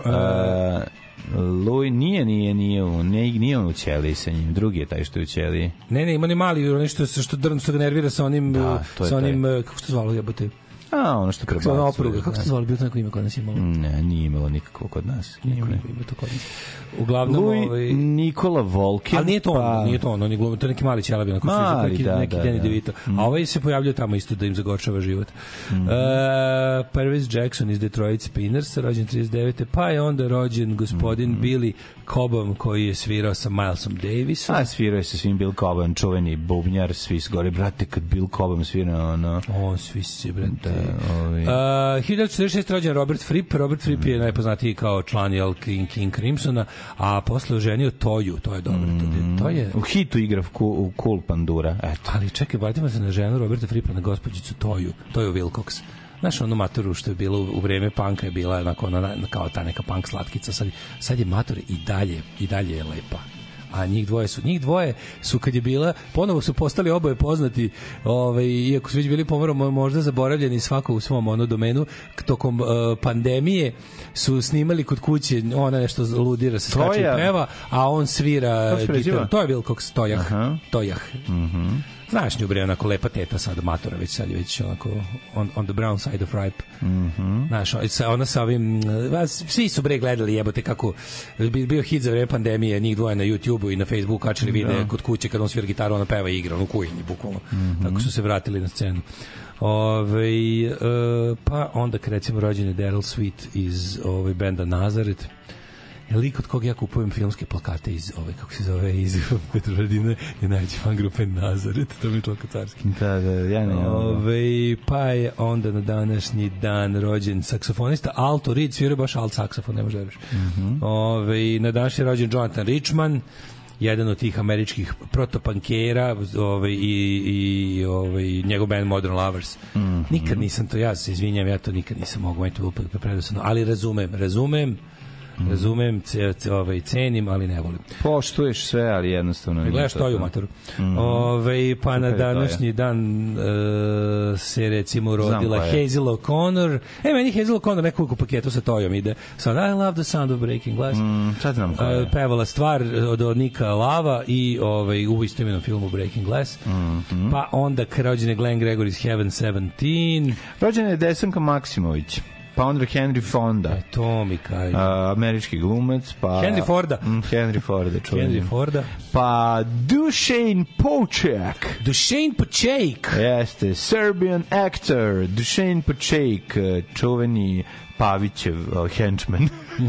Louis nije on u Ćeliji sa njim, drugi je taj što je u Ćeliji. Ne, ima ni mali, nešto što ga nervira sa onim, kako se zvalo, jebote. A, ono što prebacuje. Ono opruga, kako se zvali, bilo to neko ime kod nas imalo? Ne, nije imalo nikakvo kod nas. Niko ima to kod nas. Uglavnom, Nikola Volkin. Ali nije to on, nije to on je glumio, to je neki mali ćelavi, neki Danny DeVito. A ovaj se pojavljuje tamo isto da im zagorčava život. Pervis Jackson iz Detroit Spinners, rođen 39. Pa je onda rođen gospodin Billy Cobham, koji je svirao sa Milesom Davisom. A svirao je sa svim Bill Cobham, čuveni bubnjar, svi su gore, brate, kad Bill Cobham svirao, ono... O, svi si, brate. 1946. rođen Robert Fripp. Robert Fripp je najpoznatiji kao član King Crimsona, a posle oženio Toju, to je dobro. To je... U hitu igra u Cool Pandura, eto. Ali čekaj, vratimo se na ženu Roberta Frippa, na gospođicu Toju Wilcox. Znaš, onu maturu što je bilo u vreme panka je bila onako, kao ta neka punk slatkica, sad je mator i dalje je lepa. A njih dvoje su kad je bila, ponovo su postali oboje poznati, iako su već bili pomalo možda zaboravljeni svako u svom domenu, tokom pandemije su snimali kod kuće, ona nešto ludira se skače i peva, a on svira gitaru. To je Wilcox, Tojah. Znaš nju, bre, onako lepa teta sad, matora, sad je već onako on the brown side of ripe. Znaš, ona sa ovim, svi su, bre, gledali, jebote, kako bio hit za vreme pandemije, njih dvoje na YouTube-u i na Facebooku kačili videe kod kuće, kad on svira gitaru, ona peva i igra, ono kuhinji, bukvalno. Tako su se vratili na scenu. Pa onda, kad recimo rođen je Daryl Sweet iz benda Nazaret, lik od kog ja kupujem filmske plakate iz kako se zove, iz Petrovaradina, je najveći fan grupe Nazaret, to mi je toliko carski. Da, ja ne. Pa je onda na današnji dan rođen saksofonista Alto Reed, svirao baš alt saksofon, ne može da veriš. Na današnji je rođen Jonathan Richman, jedan od tih američkih protopankera, i njegov band Modern Lovers. Nikad nisam to, ja se izvinjam, ja to nikad nisam mogu, meni to bilo predosadno, ali razumem, cenim, ali ne volim. Poštuješ sve, ali jednostavno... Gledaš Toju, matoru. Pa na današnji dan se recimo rodila Hazel O'Connor. Meni Hazel O'Connor nekoliko paketu sa Tojom ide. Sad, I love the sound of breaking glass. Sad znam koja je. Pevala stvar od Nika Lava i u istoimenom filmu Breaking Glass. Pa onda rođen je Glenn Gregory iz Heaven 17. Rođen je Desanka Maksimović. Pa onda Henry Fonda. To mi kaže. Američki glumac. Pa Henry Forda. Henry Forda, čuveni. Henry Forda. Pa Dušan Poček. Dušan Poček. Jeste, Serbian actor. Dušan Poček, čuveni Pavićev henchman.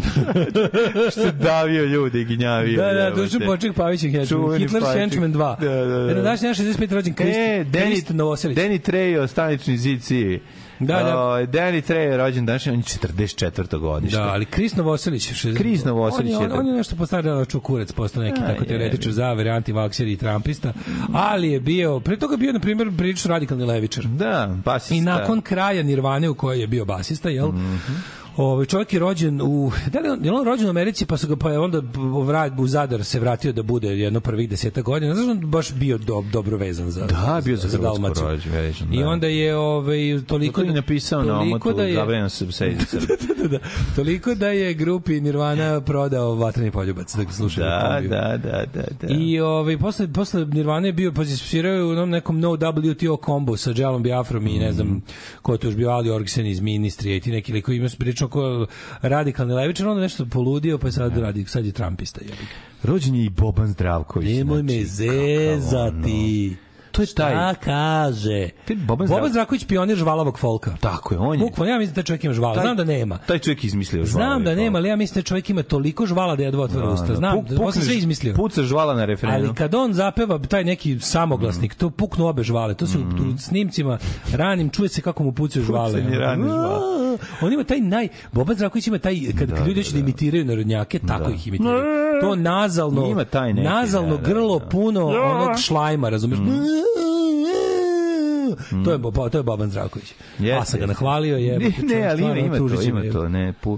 Što davio ljude i ginjavio. Da, Dušan Poček, Pavićev henchman. Hitler's henchman 2. Na današnji 65. rođen Krist Novoselić. Danny Trejo, stanični zici. Danny Trejo rođen danas, on je 44. godište. Da, ali Kris Novoselić on je nešto postavljao čukurec, postao neki tako teoretičar zavere, antivakseri i trampista, ali je bio, pre toga bio na primjer prilično radikalni levičar. Da, basista. I nakon kraja Nirvane u kojoj je bio basista, jel? Čovjek je rođen je on rođen u Americi, pa je onda u Zadar se vratio da bude jedno prvih 10 godina. Znaš, on baš bio dobro vezan za Dalmaciju. I onda je toliko je napisao na omotu Zabranjeno se sedi Srbije. Toliko da je grupi Nirvana prodao Vatreni poljubac, da slušaju kombiju. Da. I posle Nirvane je bio, svirao u nekom No WTO kombu sa Jelom Biafrom i ne znam ko je to još bio, Ali Orgsen iz Ministrije i ti neki liko ima prilično ko radikalni levičar, onda nešto poludio, pa sad je trampista. Rođen je i Boban Zdravković. Nemoj me zezati. To je taj. Šta kaže? Boban Zdravković, pionir žvalavog folka. Tako je, on je. Bukvalno, ja mislim da čovjek ima žvala. Znam da nema. Taj čovjek izmislio žvala. Znam da nema, ali ja mislim da čovjek ima toliko žvala da jedva otvara usta. Znam, on se sve izmislio. Puca žvala na refrenu. Ali kad on zapeva taj neki samoglasnik, to puknu obe žvale. To se u snimcima ranim čuje se kako mu pucaju žvale. Pucanje rane žvale. On ima taj Boban Zdravković ima taj, kad ljudi hoće da imitiraju narodnjake, tako ih imitiraju. To nazalno grlo puno onog šlajma, razumiješ? To je Boban Zdravković. A sam ga nahvalio, je. Ne, ali ima to, ne.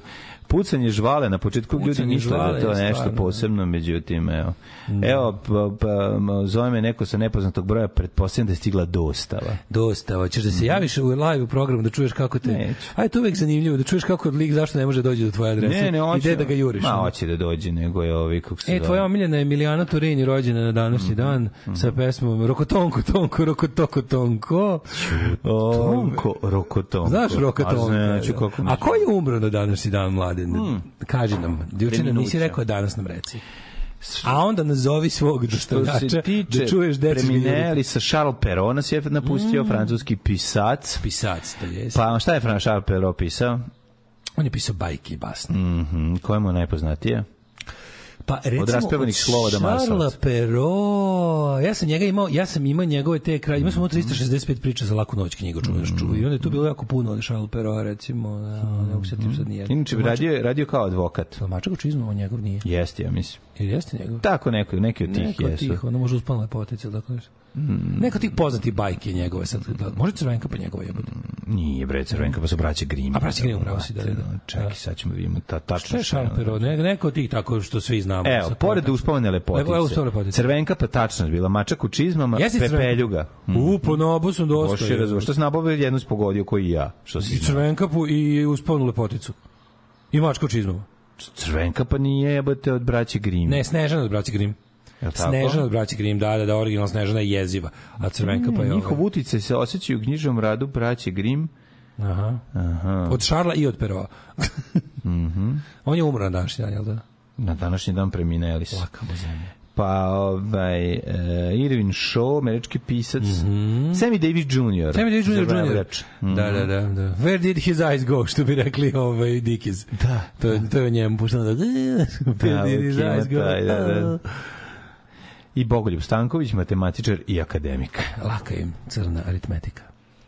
Pucanje žvale na početku ljudi Pucanje misle da žvale je to je nešto stvarno, posebno, međutim, evo, zove me neko sa nepoznatog broja, pretpostavljam da je stigla dostava. Ćeš da se javiš u live u programu da čuješ kako te... Neću. Aj, to uvek zanimljivo, da čuješ kako lik zašto ne može dođe do tvoje adrese. Ne, hoće. Ide da ga juriš. Ma, hoće da dođe, nego je ovi, kako se tvoja omiljena Emilijana Turini rođena na današnji dan sa pesmom Rokotonko, tonko, rokotoko, tonko. Rokotonko. Znaš Rokotonko? A ko je umro na današnji dan, Mladen? Kaži nam. Juče nam nisi rekao, danas nam reci. A onda nazovi svog dostavljača da čuješ deca. Premineli sa Charles Perrault nas je napustio, francuski pisac. Pisac, to je. Pa šta je Charles Perrault pisao? On je pisao bajke i basne. Koja mu je najpoznatija? Pa recimo od raspevanih slova do Marsovca. Charles Perrault, ja sam imao njegove te kraje, imao sam 365 priča za laku noć knjigu, i onda je tu bilo jako puno od Charles Perrault, recimo, ne mogu se tim sad nije. Inače, radio kao advokat. Mačak učizmo, on njegov nije. Jeste, ja mislim. Ili jeste njegov? Tako, neki od tih jesu. Ono može uspala lepotica, tako nešto. Neko tih poznatih bajke njegove sad. Može Crvenka pa njegove jebote? Nije bre, Crvenka pa su braće Grimm. A braće Grimm pravo si da. Čekaj, sad ćemo vidimo tačno. Šta je Charles Perrault? Neko od tih tako što svi znamo. Evo, pored uspomene lepotice. Crvenka pa tačno bila, Mačak u čizmama, Pepeljuga. Po nabu sam dosta. Što se nabavio jednu spogodio koji i ja. I Crvenka i uspomenu lepoticu. I Mačka u čizmama. Crvenka pa nije jebote od braće Grimm. Ne, Snežana od braće Grimm. Snežana od braće Grimm, da, originalna Snežana je jeziva, a Crvenka pa je njihov uticaj se osjećaju u knjižnom radu braće Grimm. Aha. Od Šarla i od Perova. On je umro na današnji dan, jel da? Na današnji dan premineli su. Lakamo zemlje. Pa Irvin Shaw, američki pisac. Sammy Davis Jr. Da. Where did his eyes go, što bi rekli Dickies. Da. To je njemu pušteno da... Where did his eyes go? Da. I Bogoljub Stanković, matematičar i akademik. Laka im crna aritmetika.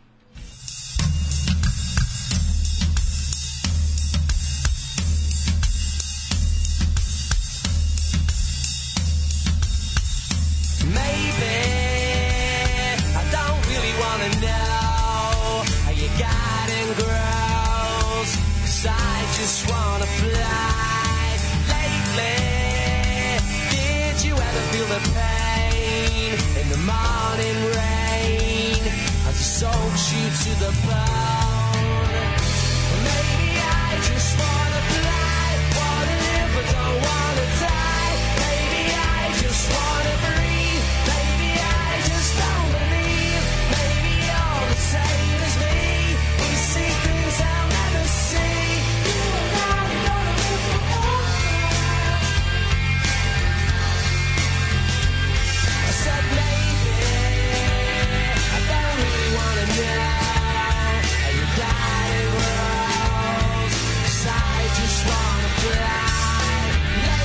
Just wanna fly lately. Did you ever feel the pain in the morning rain as it soaks you to the bone? Maybe I just wanna fly, wanna live but don't wanna die. Maybe I just wanna breathe. Maybe I just don't believe. Maybe you're the same as me. We see things I'll never see. Just wanna fly.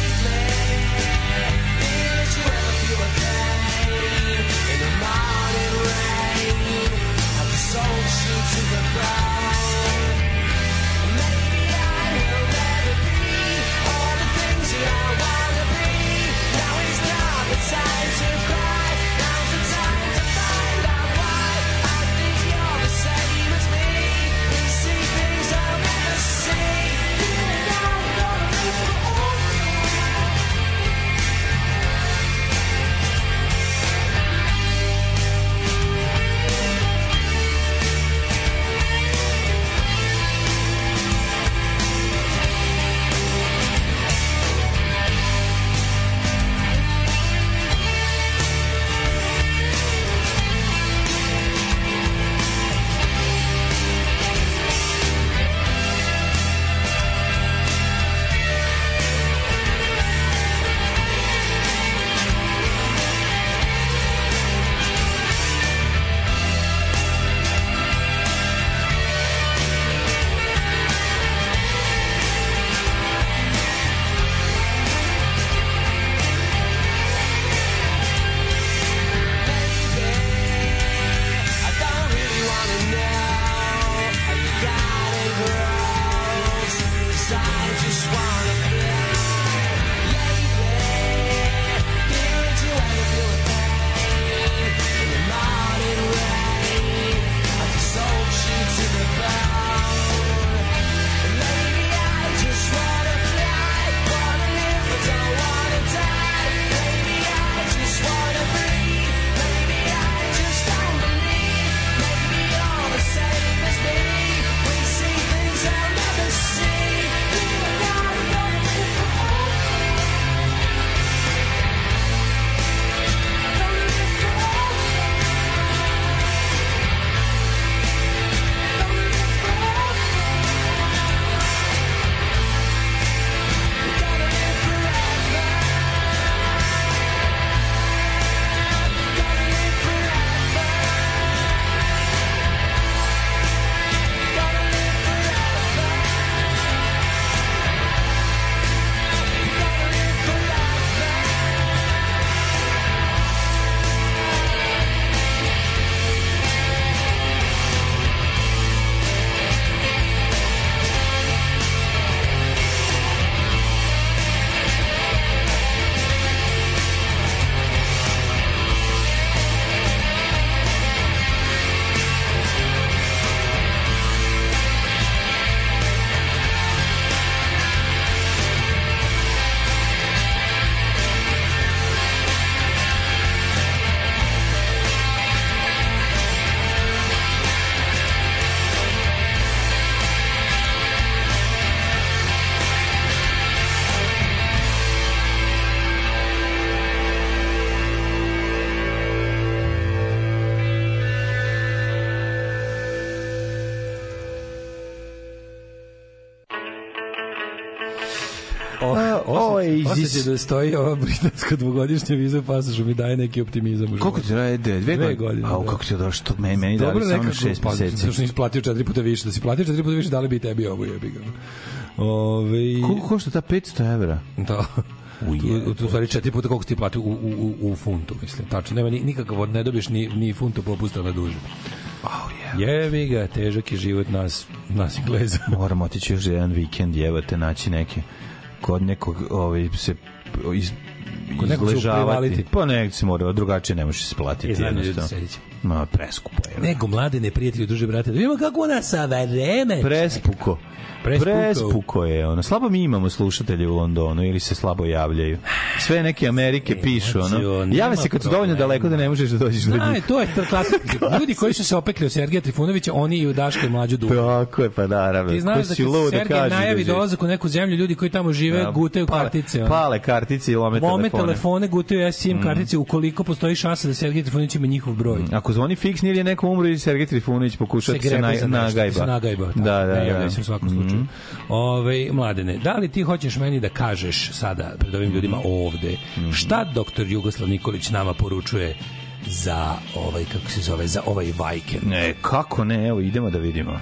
Oasis. Osjeća da stoji ova britanska dvogodišnja viza u pasošu mi daje neki optimizam. Koliko ti traje? 2 godine. A kako ti je došlo? Meni dali samo 6 meseci. Dobro, nisi platio 4 puta više. Da si platio 4 puta više, dali bi i tebi ovo jebi ga. Koliko košta ta 500 evra? Da. U stvari 4 puta koliko ti plati u funtu, mislim. Tačno, nema nikakav, ne dobiješ ni funtu popusta na duže. Jebi ga, težak je život nas Engleza. Moramo otići još jedan vikend, jebate, naći neke kod nekog se izležavati. Pa nekog se mora, drugačije ne može se platiti. Ma, preskupo je. Nego mlade neprijatelji, druže, brate, da vidimo kako nas sada vreme. Prespuko je ono. Slabo mi imamo slušatelje u Londonu ili se slabo javljaju. Sve neke Amerike pišu ono. Jave se kad su dovoljno daleko da ne možeš da dođeš do njih. To je klasik. Ljudi koji su se opekli od Sergeja Trifunovića, oni i u Daška i Mlađu Dubu. Tako je, pa naravno. Ti znaš da Sergej najavi dolazak u neku zemlju, ljudi koji tamo žive gutaju kartice. Pale kartice i lome telefone, gutaju SIM kartice ukoliko postoji šansa da Sergej Trifunović ima njihov broj. Ako zvoni fiksni ili je neko umro i Sergej Trifunović pokušati se nagajba. Da. U svakom slučaju. Mladene, da li ti hoćeš meni da kažeš sada pred ovim ljudima ovde šta doktor Jugoslav Nikolić nama poručuje za kako se zove, za ovaj Vajken? Ne, kako ne, evo idemo da vidimo.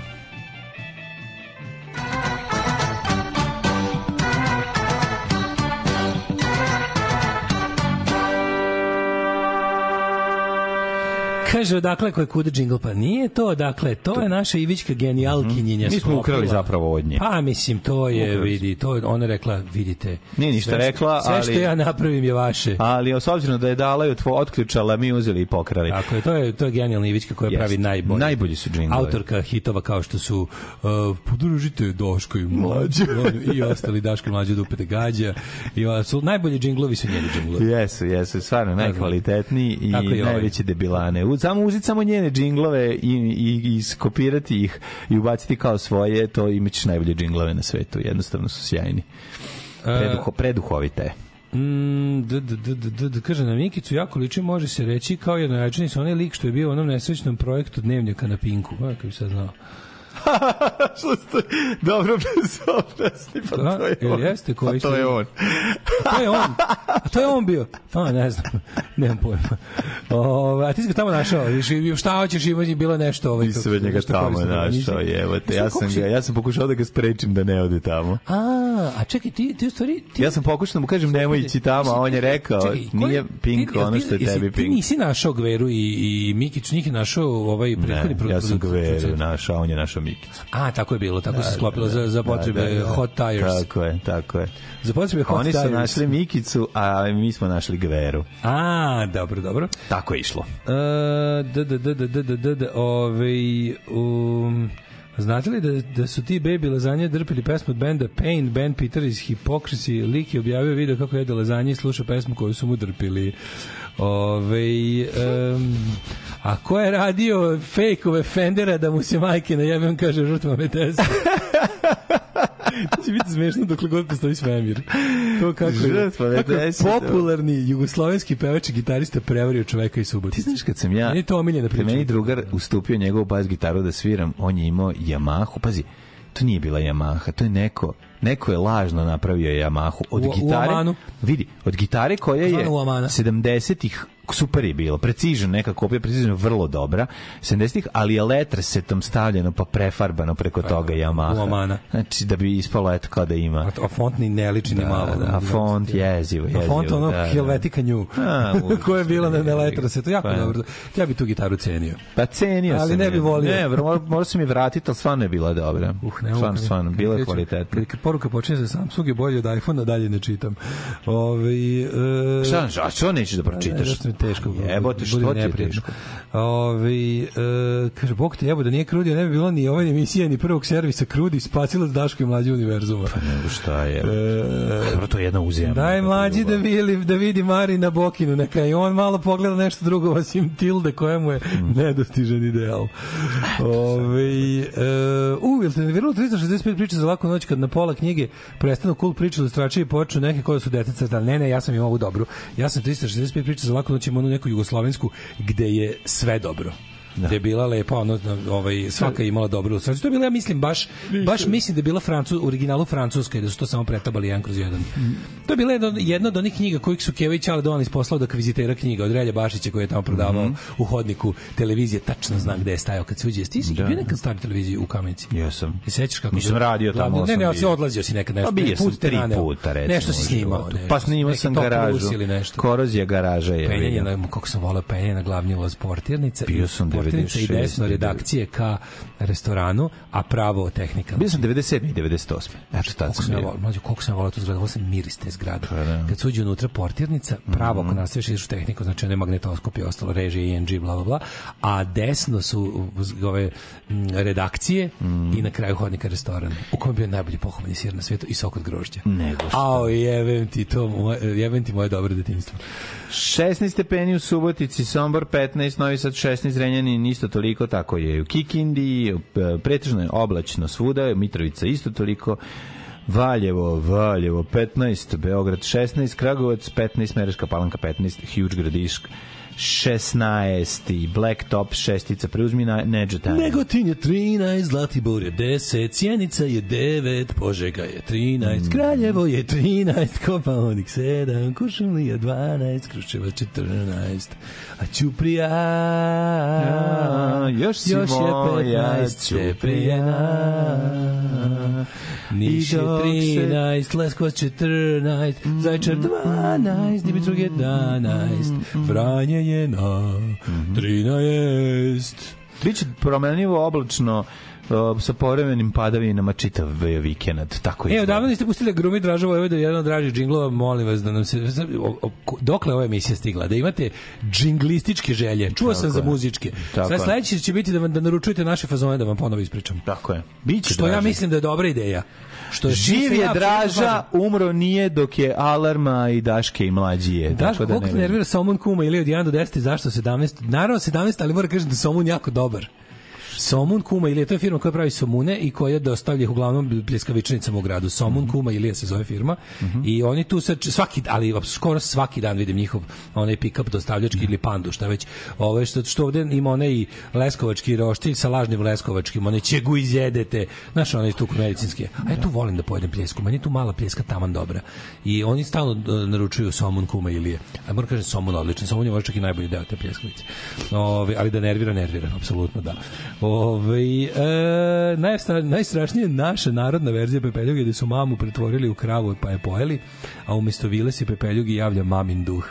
Kaže, odakle koje kude džingl, pa nije to, dakle, to je naša Ivićka genijalkinjenja. Mi smo ukrali zapravo od nje. Pa, mislim, to je, vidi, to ona rekla, vidite. Nije ništa rekla, ali... Sve što ja napravim je vaše. Ali, s obzirom da je dala i otključala, mi uzeli i pokrali. Tako je, to je genijalna Ivićka koja pravi najbolje. Najbolji su džinglovi. Autorka hitova kao što su podružite Daško i Mlađu i ostali Daško i Mlađu Dupete Gađa. Najbolji džinglovi su njeni džinglovi. Jesu, stvarno najkvalitetniji i najveće debilane. Samo njene džinglove i iskopirati ih i ubaciti kao svoje, to imaćeš najbolje džinglove na svetu. Jednostavno su sjajni. Preduhovite. Kaže, na Mikicu jako liči, može se reći, kao jednojačanica onaj lik što je bio u onom nesrećnom projektu Dnevnjaka na Pinku. Kako bi sad znao. Što ste dobro bezobrazni, pa to je on. Jeste, koji to je on. To je on bio. Pa ne znam, nemam pojma. A ti si ga tamo našao, šta hoćeš, ima bilo nešto. Nisam od njega tamo našao, jevate. Ja sam pokušao da ga sprečim da ne ode tamo. A čekaj, ti u stvari... Ja sam pokušao da mu kažem nemoj ići tamo, a on je rekao, nije Pink ono što je tebi Pink. Ti nisi našao Gveru i Mikić, njih je našao ovaj prethodni producent. Ja sam Gveru našao, on je našao Mikić. Tako je bilo, tako se sklopilo za potrebe Hot Tires. Tako je. Za potrebe Hot Tires. Oni su našli Mikicu, a mi smo našli Gveru. Dobro. Tako je išlo. Znate li da su ti Baby Lazanje drpili pesmu od benda Pain, band Peter iz Hypocrisy, lik je objavio video kako jede lazanje i sluša pesmu koju su mu drpili. A ko je radio fejkove Fendera da mu se majke najebem, kaže žrtva Metesa. To će biti smešno dokle god postoji svemir. To kako je popularni jugoslovenski pevač i gitarista prevario čoveka iz Subotice. Ti znaš kad sam ja, meni drugar ustupio njegovu bas gitaru da sviram, on je imao Yamahu, pazi, to nije bila Yamaha, to je neko je lažno napravio Yamahu od gitare. Vidi, od gitare koja je 70-ih super je bilo, Precision, neka kopija Precision vrlo dobra, 70-ih, ali je letrasetom stavljeno pa prefarbano preko toga Yamaha. Znači da bi ispalo eto kao da ima. A font ni ne liči ni malo. A font jezivo. A font ono Helvetica New, koja je bila na letrasetu, jako dobro. Ja bi tu gitaru cenio. Pa cenio sam. Ali ne bi volio. Ne, morao sam je vratiti, ali stvarno je bila dobra. Stvarno, bila je kvalitetna. Poruka počinje za Samsung je bolje od iPhone, dalje ne čitam. Što nećeš da pročitaš? Teško. Jebote, što ti je teško? Kaže, Bog te jebo, da nije Krudio, ne bi bilo ni ove emisije, ni prvog servisa Krudi, spasilac Daško i Mlađe univerzuma. Pa nego šta je? Dobro, to je jedna uzemna. Daj Mlađi da vidi Marina Bokinu, neka i on malo pogleda nešto drugo, osim Tilde, kojemu je nedostižan ideal. Jel te ne vjerilo 365 priča za laku noć kad na pola knjige prestanu cool priče ilustrače i počnu neke koje su deca crtali? Ne, ja sam im ovu dobru. Ja sam 365 priča za laku noć, imam onu neku jugoslovensku gde je sve dobro. gde je bila lepa, svaka je imala dobru ilustraciju. To je bila, ja mislim, baš mislim da je bila u originalu francuska i da su to samo pretabali 1/1. To je bila jedna od onih knjiga kojih su Keva i Ćale donali poslao do kvizitera knjiga od Relje Bašića koji je tamo prodavao u hodniku televizije, tačno zna gde je stajao kad se uđe. Ti si bio nekad stari televiziji u Kamenici? Jesam. I sećaš kako? Nisam radio tamo. Ne, odlazio si nekad nešto. Bio sam 3 puta, recimo. Nešto si snimao. Pa snimao sam garažu. Korozija garaža je. Penjanje, kako sam volao penjanje na glavni ulaz portirnice. Bio sam 96. I desno redakcije ka restoranu, a pravo tehnika. Bio sam 97. i 98. Eto, tad sam bio. Koliko sam volao tu zgradu, volao sam miris te zgrade. Kad se uđe unutra portirnica, pravo ako nastaviš ideš u tehniku, znači one magnetoskop i ostalo, režije, ING, bla, bla, bla, a desno su ove redakcije i na kraju hodnika restoran, u kojem je bio najbolji pohovani sir na svetu i sok od grožđa. Nego što. Jebem ti moje dobro detinjstvo. 16 stepeni u Subotici, Sombor 15, Novi Sad 16, Zrenjanin isto toliko, tako je u Kikindi, pretežno je oblačno svuda, Mitrovica isto toliko, Valjevo 15, Beograd 16, Kragujevac 15, Smederevska Palanka 15, Huge Gradišk 16, Blacktop 6, preuzmi Neđetan. Negotin je 13, Zlatibor je 10, Sjenica je 9, Požega je 13, Kraljevo je 13, Kopaonik 7, Kuršumlija 12, Kruševac 14, a Ćuprija još je 15 Ćuprijena, Niš je 13, Leskovac 14, Zaječar 12, Dimitrov 11, Vranje je na 13. Biće promenljivo oblačno sa povremenim padavinama čitav vikend, tako je. Odavno niste pustili Grumi Draža Vojvoda, jedan od dražih džinglova, molim vas da nam se... Dokle ova emisija stigla? Da imate džinglističke želje. Čuo sam za muzičke. Sad sledeće će biti da naručujete naše fazone da vam ponovo ispričam. Tako je. Biće što ja mislim da je dobra ideja. Živ je Draža, umro nije dok je Alarma i Daške i mlađije. Daško, koliko te nervira Somun Kuma ili od 1 do 10, zašto 17? Naravno 17, ali moram kažem da Somun jako dobar. Somun Kuma Ilija, to je firma koja pravi somune i koja dostavlja ih uglavnom pljeskavičnicama u gradu. Somun Kuma Ilija se zove firma i oni tu sad skoro svaki dan vidim njihov onaj pick-up dostavljački ili pandu, šta već. Što ovde ima onaj leskovački roštilj sa lažnim leskovačkim, onaj čegu izjedete, znaš, onaj tu medicinski. A ja tu volim da pojedem pljesku, meni tu mala pljeska taman dobra. I oni stalno naručuju Somun Kuma Ilije. A moram kažem Somun odličan, Somun je možda čak i najbolji deo te pljeskavice. Ali da nervira, apsolutno da. Najstrašnije naša narodna verzija pepeljuge gde su mamu pretvorili u kravu pa je pojeli, a umjesto vile se pepeljugi javlja mamin duh.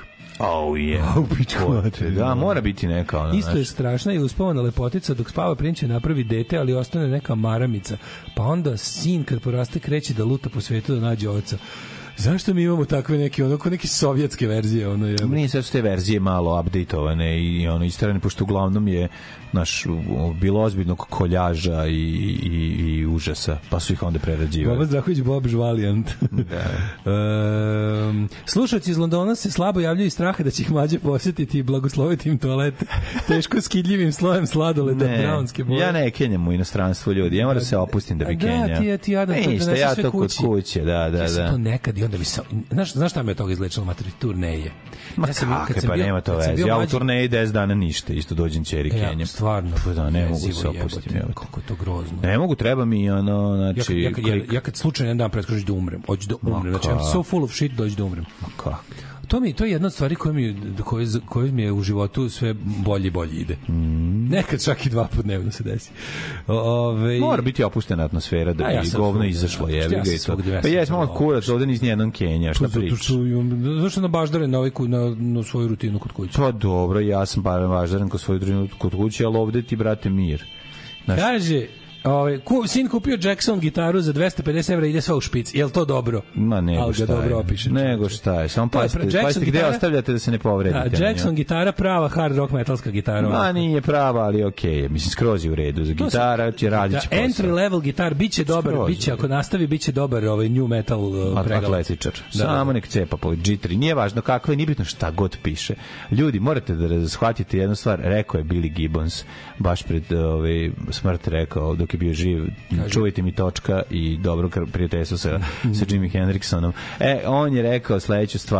Da, mora biti neka. Isto je strašna i uspavana lepotica dok spava prinče napravi dete, ali ostane neka maramica. Pa onda sin kad poraste kreće da luta po svetu da nađe oca. Zašto mi imamo takve neke sovjetske verzije? Nije sad su te verzije malo updateovane i istrane, pošto uglavnom je bilo ozbiljnog koljaža i užasa, pa su ih onda prerađivali. Boba Zdrahović, Bob Žvalijant. Slušalci iz Londona se slabo javljaju iz straha da će ih mlađe posjetiti i blagosloviti im toalete teško skidljivim slojem sladoleda brownske boje. Ja ne kenjam u inostranstvu, ljudi. Ja moram se opustim da bi kenjam. Ti jadan, ja to kod kuće, da. Ja sam to nekad i onda bi se... Znaš šta me od toga izlečilo materi? Turneje. Pa nema to veze. Ja u turneji 10 dana ništa, isto dođem ćeri kenjam. Stvarno. Ne mogu se opustim. Kako je to grozno. Ne mogu, treba mi znači... Ja kad slučajno jedan dan preskočim da umrem, hoću da umrem. Znači, I'm so full of shit, dođu da umrem. Kako? To je jedna od stvari koja mi je u životu sve bolje i bolje ide. Nekad čak i 2 puta dnevno se desi. Mora biti opuštena atmosfera da bi govno izašlo. Pa jes malo kurac, ovde niz nijednom Kenja, šta pričaš? Zašto nabaždaren na svoju rutinu kod kuće? Pa dobro, ja sam baždaren kod svoju rutinu kod kuće, ali ovde ti, brate, mir. Kaže... sin kupio Jackson gitaru za 250 evra, ide sva u špic. Je li to dobro? Ma nego šta je. Nego šta je. Samo pazite gde ostavljate da se ne povredite. Jackson gitara, prava hard rock metalska gitara. Ma nije prava, ali okej. Mislim, skroz je u redu. Za gitara će raditi posao. Entry level gitar, biće dobar, biće, ako nastavi, biće dobar new metal atletičar. Samo nek cepa po G3. Nije važno kakve, nije bitno šta god piše. Ljudi, morate da shvatite jednu stvar. Rekao je Billy Gibbons, baš pred smrt rekao, dok je bio živ, čuvajte mi točka i dobro prijateljstvo sa Jimi Hendriksonom. On je rekao sledeću stvar.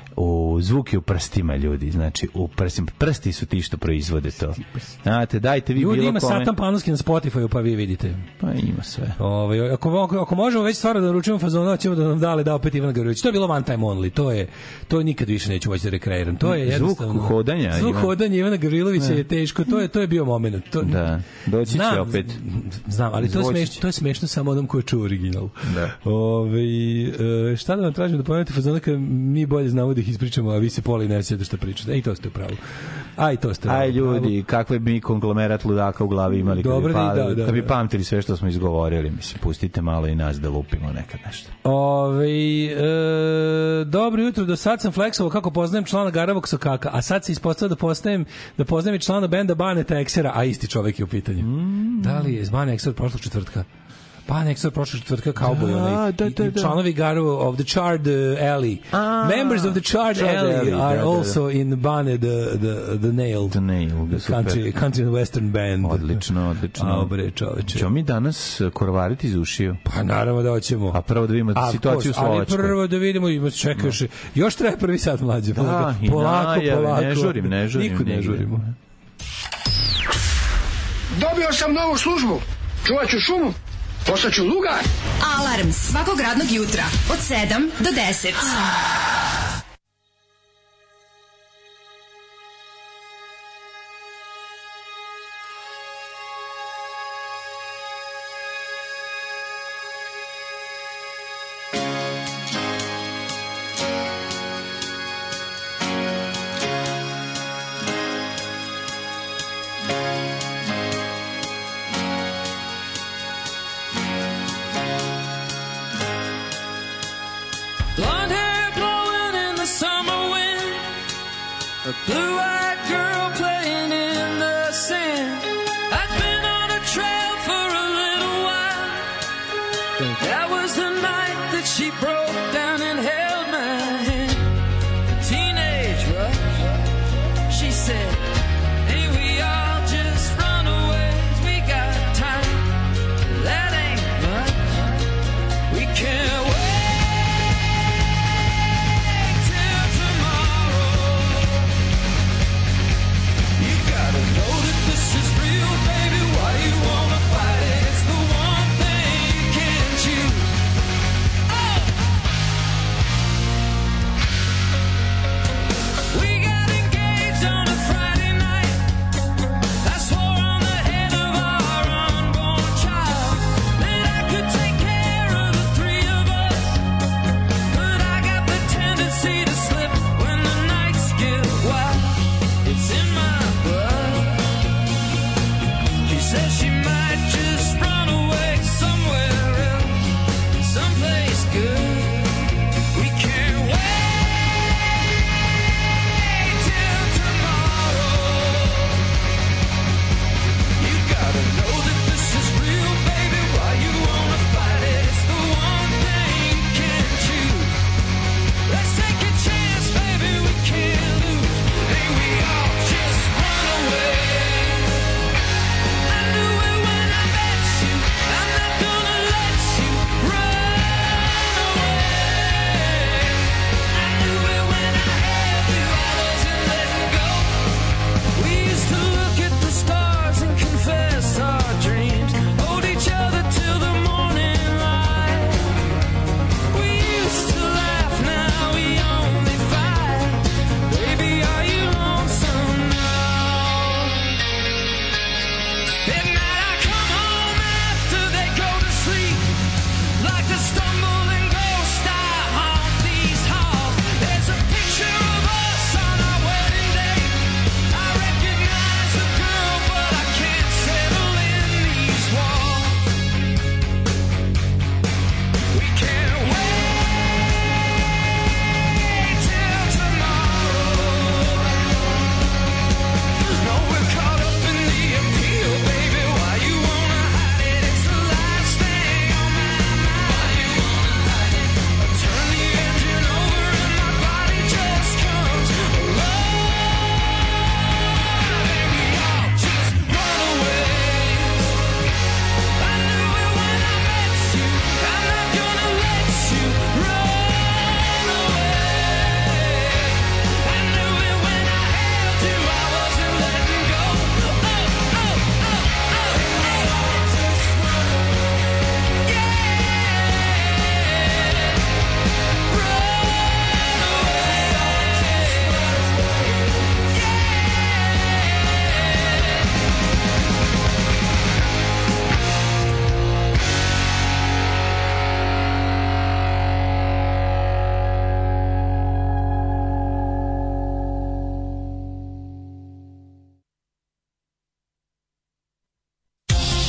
zvuk je u prstima, ljudi, znači u prstima, prsti su ti što proizvode to. Znate, dajte vi ljudi bilo ima kome. Satan Panovski na Spotify-u, pa vi vidite. Pa ima sve. Ako možemo već stvarno da naručujemo fazona, ćemo da nam da opet Ivana Gavrilović. To je bilo one time only, to nikad više neću moći da rekreiram. To je jednostavno. Zvuk hodanja. Zvuk hodanja Ivana Gavrilovića je teško, to je bio moment. Da, doći će opet. Znam, ali to je smešno samo onom ko je čuo original. Da. Šta da vam tražim da pomenete fazona kad mi bolje znamo da ih ispričamo, a vi se pola i ne sjećate šta pričate. I to ste u pravu. Aj ljudi, kakve bi konglomerat ludaka u glavi imali kad bi pamtili sve što smo izgovorili. Mislim, pustite malo i nas da lupimo nekad nešto. Dobro jutro, do sad sam fleksovao kako poznajem člana Garavog Sokaka, a sad se ispostavio da poznajem i člana benda Baneta Eksera, a isti čovek je u pitanju. Da li je Bane Ekser prošlog četvrtka? Extra prošlog četvrtka Cowboy, i članovi Garu of the Charred Alley. Members of the Charred Alley are also in Bane the Nail. The Nail, country and western band. Odlično. Dobre, čoveče. Ćemo mi danas korvariti iz ušiju? Pa naravno da hoćemo. A prvo da vidimo situaciju u Slovačkoj. Ali prvo da vidimo, čekaj još treba prvi sat mlađe. Polako. Ne žurim. Nikud ne žurimo. Dobio sam novu službu. Čuvat ću šumu. Postaću lugar. Alarm svakog radnog jutra od 7 do 10.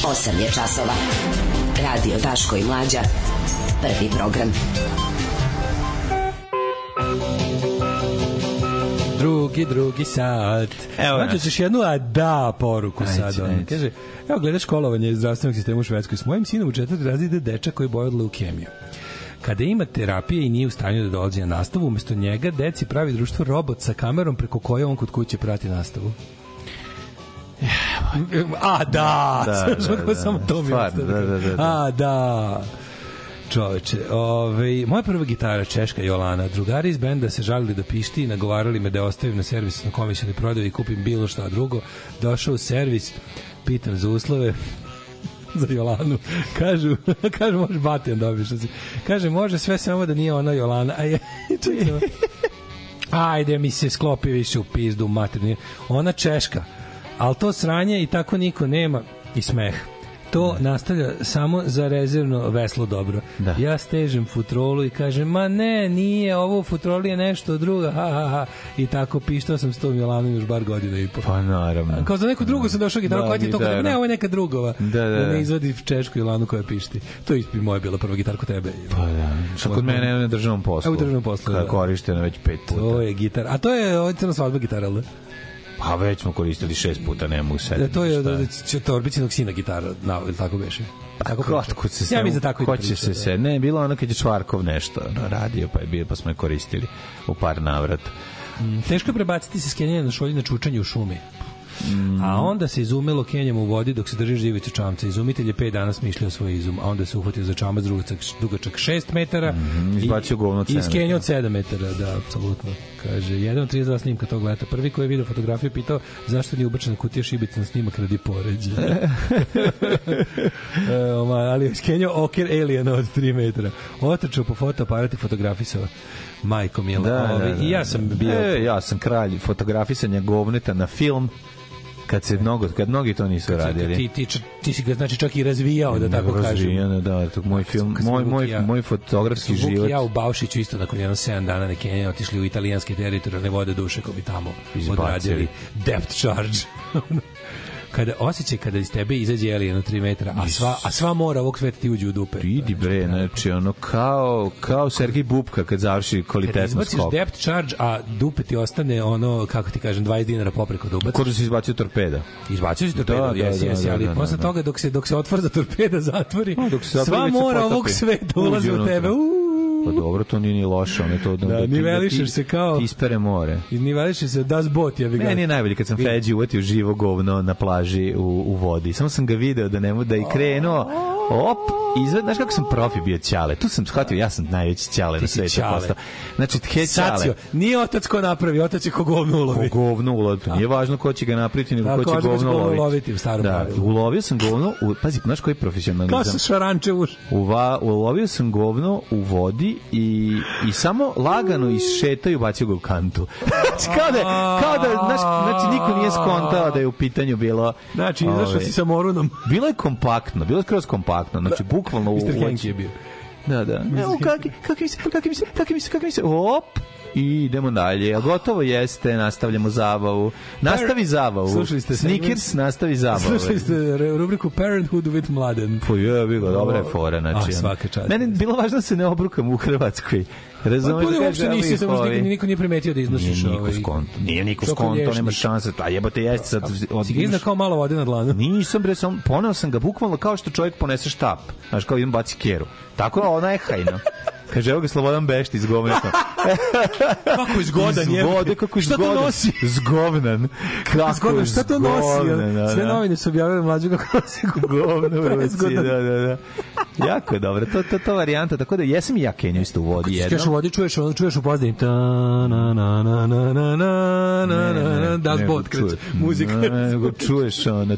8 je časova. Radio Daško i Mlađa. Prvi program. Drugi sat. Znači ćeš jednu poruku sad. Kaže, evo gledaš školovanje zdravstvenog sistema u Švedskoj. S mojim sinom u 4. razredu dečak koji boje od leukemiju. Kada ima terapije i nije u stanju da dolazi na nastavu, umesto njega deci pravi društvo robot sa kamerom preko koje on kod kuće prati nastavu. Samo to mi da. Čoveče, moja prva gitara Češka Jolana, drugari iz benda se žalili da pišti i nagovarali me da ostavim na servis na komisijnoj prodaji i kupim bilo šta drugo. Došao u servis, pitam za uslove za Jolanu. Kažu može Batijan dobiš. Kaže, može sve samo da nije ona Jolana. Ajde mi se sklopi više u pizdu materni. Ona Češka, ali to sranje i tako niko nema i smeh. To nastavlja samo za rezervno veslo dobro. Da. Ja stežem futrolu i kažem, ma ne, nije, ovo u futroli je nešto drugo, I tako pištao sam s tom Jolanom još bar godina i po. Pa naravno. Kao za neku drugu sam došao gitaru, koja ti to kada, ne, ovo je neka drugova. Da ne izvodi Češku Jolanu koja pišti. To je moja bila prva gitar kod tebe. Pa da. Što kod mene na državnom poslu. U državnom poslu, da. Korištena već 5 puta. To je gitar. A to je ovo crna svadba gitara, ali? Pa već smo koristili 6 puta, ne mogu setiti. To je Torbicinog sina gitara, ili tako beše? Ja mi za tako ko će se ne, bilo ono kad je Čvarkov nešto radio, pa smo je koristili u par navrata. Teško je prebaciti se s Kenjanja na šolji na čučanje u šumi. A onda se izumelo Kenjam u vodi dok se držiš živicu čamca. Izumitelj je 5 dana smišljao svoj izum, a onda se uhvatio za čamac dugačak 6 metara izbacio govno od 7 metara. I skenjao od 7 metara, da, apsolutno. Kaže, jedan od 32 snimka tog leta. Prvi koji je vidio fotografiju pitao zašto nije ubačena kutija šibica na snimak radi poređa. Ali je skenjao oker aliena od 3 metara. Otrčao po fotoaparat i fotografisao. Majko mila. I ja sam bio... ja sam kralj fotografisanja govneta na film. Kad mnogi to nisu radili. Ti si ga znači čak i razvijao, da tako kažem. Da, moj film, moj fotografski život. Ja u Baušiću isto nakon 7 dana na Kenjanje otišli u italijanske teritorijalne vode duše ko bi tamo odradili depth charge. Kada iz tebe izađe alien na 3 metra, a sva mora ovog sveta ti uđe u dupe. Idi bre, znači ono kao Sergej Bubka kad završi kvalitetno skok. Kad izbaciš depth charge, a dupe ti ostane ono, kako ti kažem, 20 dinara popreko da ubaciš. Ko da si izbacio torpeda. Izbacio si torpeda, jesi, ali posle toga dok se otvor za torpeda zatvori, sva mora ovog sveta ulazi u tebe. Pa dobro, to nije ni loše, ono je to da nivelišeš se kao ti ispere more. Nivelišeš se das bot, ja bih ga. Meni je najbolje kad sam Feđi uvatio živo govno na plaži u vodi. Samo sam ga video da i krenuo. Znaš kako sam profi bio Ćale. Tu sam shvatio, ja sam najveći Ćale na svetu postao. Znači, Ćale. Nije otac ko napravi, otac je ko govno ulovi. Ko govno ulovi. Nije važno ko će ga napraviti, nego ko će govno uloviti. Da, ulovio sam govno, pazi, znaš koji profesionalizam. Kao sa šaranče uš. Ulovio sam govno u vodi i samo lagano išetaju, bacio ga u kantu. Znači, kao da, znači, niko nije skontao da je u pitanju bilo... Znači, izašao si sa morunom. Bilo je kompaktno, bilo je skroz kompaktno, znači bukvalno u Henki je bio. Da. Evo, kakvi mi se, op, i idemo dalje. A gotovo jeste, nastavljamo zabavu. Nastavi zabavu. Snickers, nastavi zabavu. Slušali ste rubriku Parenthood with Mladen. Pa je, bilo, dobra je fora. Znači, svaka čast. Meni bilo važno da se ne obrukam u Hrvatskoj. Razumeš da uopšte nisi, samo niko nije primetio da iznosiš Nije niko skonto, nema šanse. A jebote, jeste sad... Si ga iznao kao malo vode na dlanu? Nisam, bre, poneo sam ga bukvalno kao što čovjek ponese štap. Znaš, kao idem baci keru. Tako ona je hajno. Kaže, evo ga Slobodan Bešti izgovneta. Kako izgodan je? Kako izgodan? Šta to nosi? Zgovnan. Kako šta to nosi? Sve novine su objavile Mlađu kako nosi govno u ruci. Da. Jako je dobro. To varijanta, tako da jesam i ja Kenju isto u vodi jednom. Kad u vodi čuješ u pozadini Das Boat kreće muzika. Čuješ ono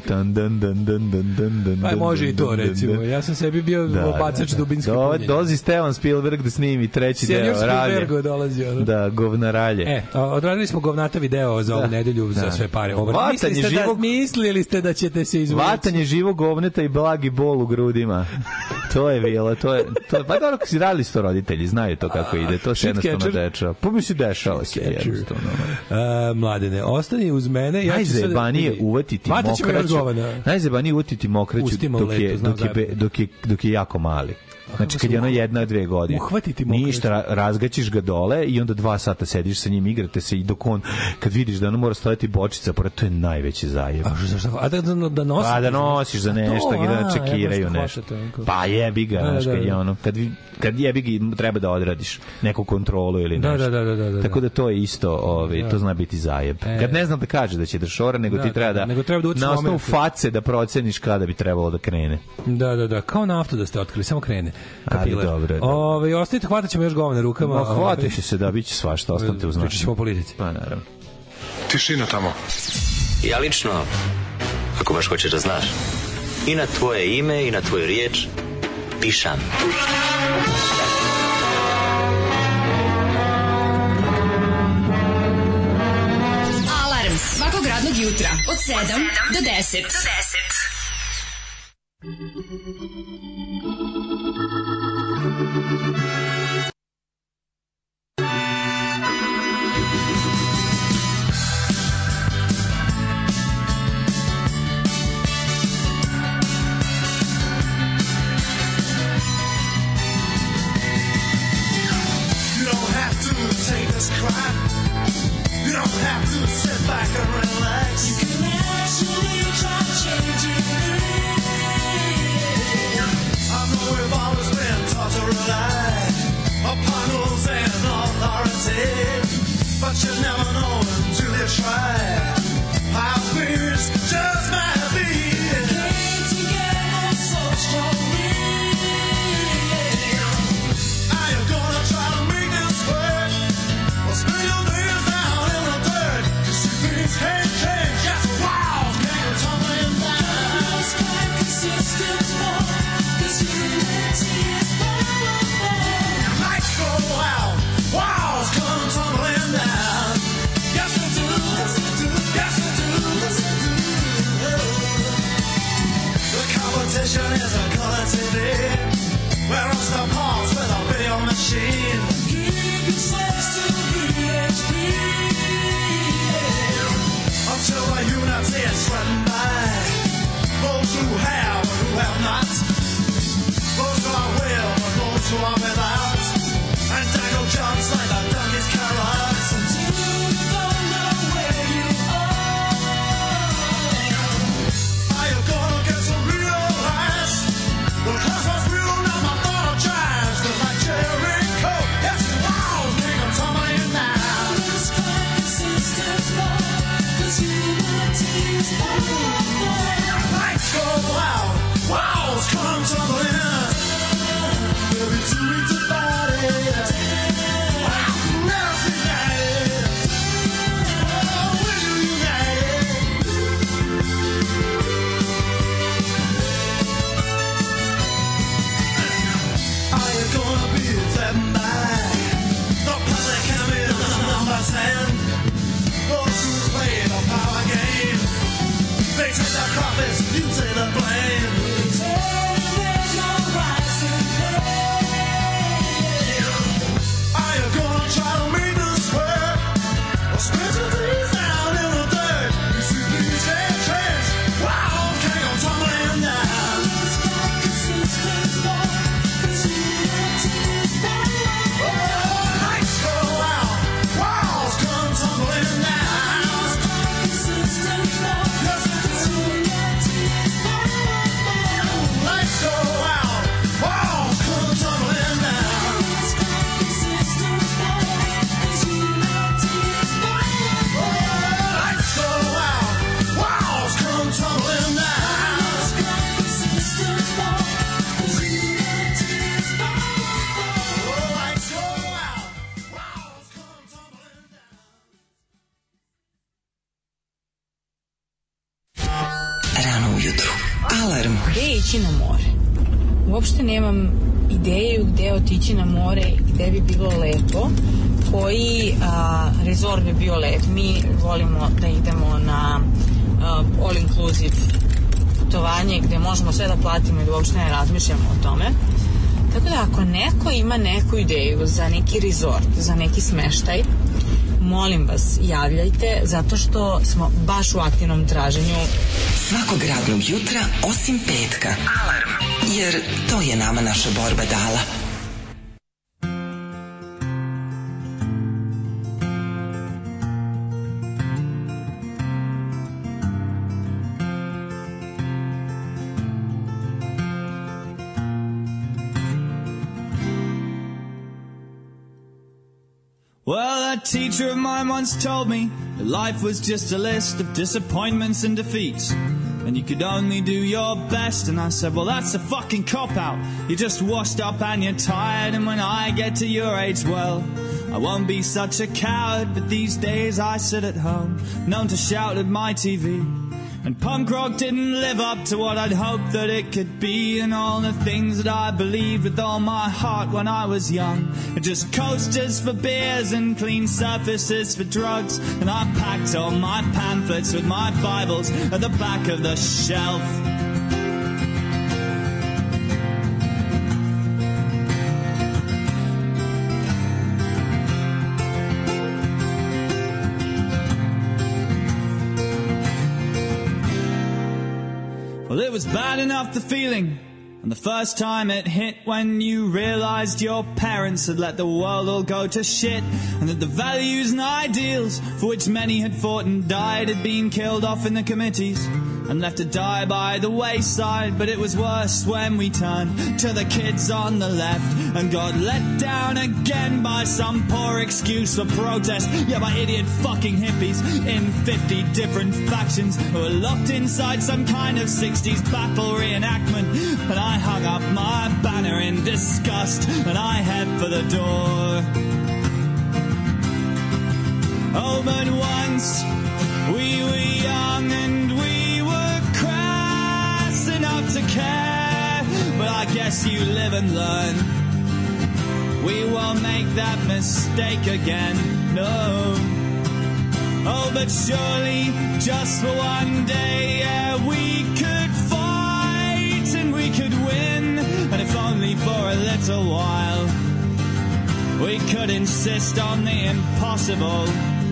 pa može i to recimo. Ja sam sebi bio bacač dubinske punjenje. Dolazi Stevan Spielberg da snimi treći deo ralje. Da, govnaralje. Odradili smo govnata video za ovu nedelju za sve pare. Mislili ste da ćete se izvući. Vatanje živog govneta i blagi bol u grudima. To je bilo, to je pa dobro, kad si radili sto roditelji, znaju to kako ide, to se jednostavno dešava. Pa mi se dešava se jednostavno. Mladene, ostani uz mene. Najzajebanije uvatiti mokraću. Najzajebanije uvatiti mokraću dok je jako mali. Znači kad je ono 1-2 godine. Uhvatiti ništa, razgaćiš ga dole i onda 2 sata sediš sa njim, igrate se i dok on, kad vidiš da ono mora stojati bočica, pored to je najveći zajeb. A da nosiš? Pa da nosiš za nešto i da čekiraju nešto. Pa jebi ga, znaš, kad je ono, kad jebi ga treba da odradiš neku kontrolu ili nešto. Da. Tako da to je isto, to zna biti zajeb. Kad ne znam da kaže da će da šora, nego ti treba da na osnovu face da proceniš kada bi trebalo da krene. Da, kao naftu da ste otkrili, samo krene. Ali dobro. Ostavite, hvatat ćemo još govane rukama. Hvatat će se, da, bit će svašta, ostanite uz nas. Pričat ćemo o politici. Pa, naravno. Tišina tamo. Ja lično, ako baš hoćeš da znaš, i na tvoje ime i na tvoju riječ pišam. Alarm svakog radnog jutra od 7 do 10. Take this crime. You don't have to sit back and relax. You can actually try changing it. I know we've always been taught to rely upon rules and authority, but you never know until you try how fears just might be. Came together so strongly. Are you gonna try to make this work? Spend your days down in the dirt. You see things can't change. Yes, walls can't tumbling down. It's like consistent more, 'cause unity is powerful. Lights go out, walls come tumbling down. Yes, they do. Yes, they do. Yes, they do. Yes, they do. The competition is a color TV. We're on some halls with a video machine. Keep your slaves to until the unity is threatened by those who have and who have not, those who are with and those who are without, and Daniel jumps like a donkey's carrots until you don't know where you are. Are you gonna get to realize the class was real, now my thought of drives the like Jericho? Yes, the walls make them tumbling down. This consistent love. Lights go out, walls come tumbling in. We'll be too weak to fight it. Now it's united. We're united. Are you gonna be threatened by the public enemy number 10? Those who play the power game, they take the profits, you take the blame. There's no rising pay. Are you gonna try to make this work? Or spend your days down in the dirt? You see things can't change. Wow, can't go tumbling down. It's not consistent love, 'cause unity is power. Lights go out, walls come tumbling down. Alarm. Gde ići na more? Uopšte nemam ideju gde otići na more i gde bi bilo lepo. Koji rezort bi bio lep? Mi volimo da idemo na all inclusive putovanje gde možemo sve da platimo i da uopšte ne razmišljamo o tome. Tako da ako neko ima neku ideju za neki resort, za neki smeštaj, molim vas, javljajte, zato što smo baš u aktivnom traženju. Svakog radnog jutra, osim petka. Alarm. Jer to je nama naša borba dala. Well, a teacher of mine once told me that life was just a list of disappointments and defeats, and you could only do your best. And I said, well, that's a fucking cop-out. You're just washed up and you're tired, and when I get to your age, well, I won't be such a coward. But these days I sit at home, known to shout at my TV. And punk rock didn't live up to what I'd hoped that it could be, and all the things that I believed with all my heart when I was young. It just coasters for beers and clean surfaces for drugs. And I packed all my pamphlets with my Bibles at the back of the shelf. Well, it was bad enough, the feeling, and the first time it hit when you realized your parents had let the world all go to shit, and that the values and ideals for which many had fought and died had been killed off in the committees and left to die by the wayside. But it was worse when we turned to the kids on the left and got let down again by some poor excuse for protest. Yeah, by idiot fucking hippies in 50 different factions who were locked inside some kind of 60s battle reenactment. And I hung up my banner in disgust and I head for the door. Oh, but once we were young and we were crass enough to care. But I guess you live and learn. We won't make that mistake again, no. Oh, but surely just for one day, yeah, we could fight and we could win. And if only for a little while, we could insist on the impossible.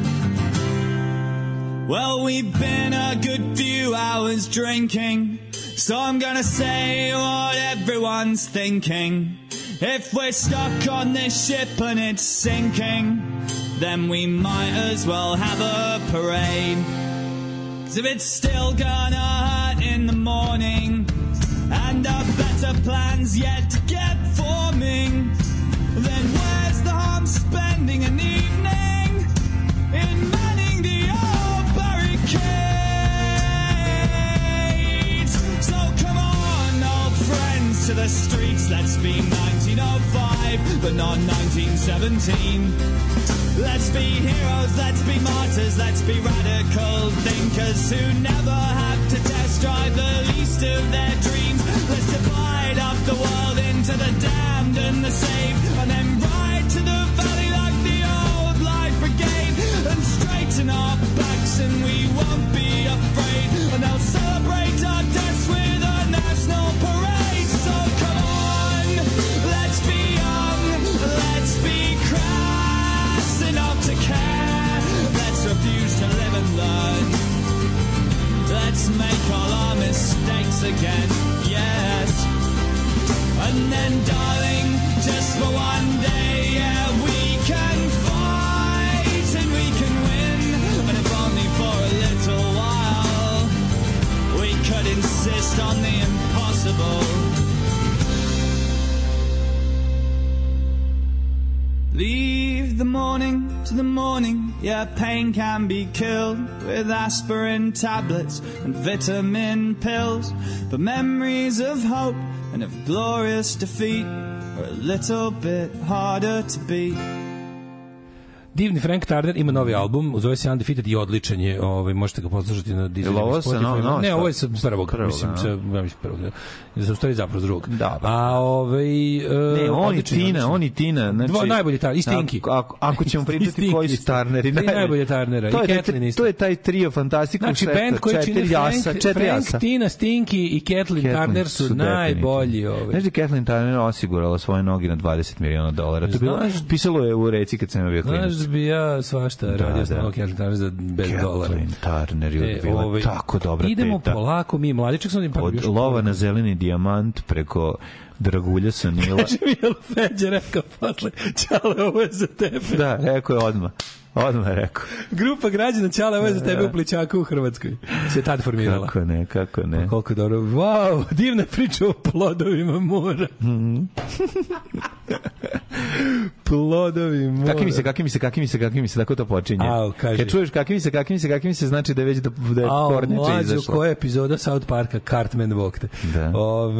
Well, we've been a good few hours drinking, so I'm gonna say what everyone's thinking. If we're stuck on this ship and it's sinking, then we might as well have a parade. 'Cause if it's still gonna hurt in the morning, and our better plans yet to get forming, then where's the harm spending an evening in manning the old barricades? So come on, old friends, to the streets, let's be 1905, but not 1917. Let's be heroes, let's be martyrs, let's be radical thinkers who never have to test drive the least of their dreams. Let's divide up the world into the damned and the saved, and then ride to the valley like the old Light Brigade, and straighten our backs and we won't be afraid, and they'll celebrate our deaths with a national parade. So come on, let's be young, let's be crass enough to care. Let's refuse to live and learn. Let's make all our mistakes again, yes. And then, darling, just for one day, yeah, we can fight and we can win. And if only for a little while, we could insist on the impossible. Leave the morning to the morning, yeah, pain can be killed with aspirin tablets and vitamin pills. But memories of hope and of glorious defeat are a little bit harder to beat. Divni Frank Turner ima novi album, zove se Undefeated i odličan je, možete ga poslušati na Deezeru i Spotify. Ne, ovo je sa prvog, mislim, prvog. Za stvari zapravo s drugog. Da. Ne, on i Tina, znači dva najbolji Turner, i Stinky. Ako ćemo pričati koji su Turneri, najbolji Turnera i Kathleen isto. To je taj trio fantastično. Znači bend koji čini Frank, Tina, Stinky i Kathleen Turner su najbolji. Znaš da Kathleen Turner osigurala svoje noge na $20 miliona. To je bilo, pisalo je u reci kad sam bio klinac. Znaš bi ja svašta radio s mnogo Kathleen Turner za $10. Kathleen Turner je bila tako dobra teta. Idemo polako, mi mladičak sam od lova na zeleni dijamant preko Dragulja sa Nila. Kaže mi je Feđa rekao posle, Ćale, ovo je za tebe. Da, rekao je odmah. Odmah je rekao. Grupa građana Ćale, ovo je za tebe u Plićaku u Hrvatskoj. Se tad formirala. Kako ne. Pa koliko dobro. Wow, divna priča o plodovima mora. Plodovi mora. Kakvi mi se, tako to počinje. Kad čuješ kakvi mi se, znači da je već da je korniče izašla. Mlađo, koja epizoda South Parka, Cartman Vokte. Da.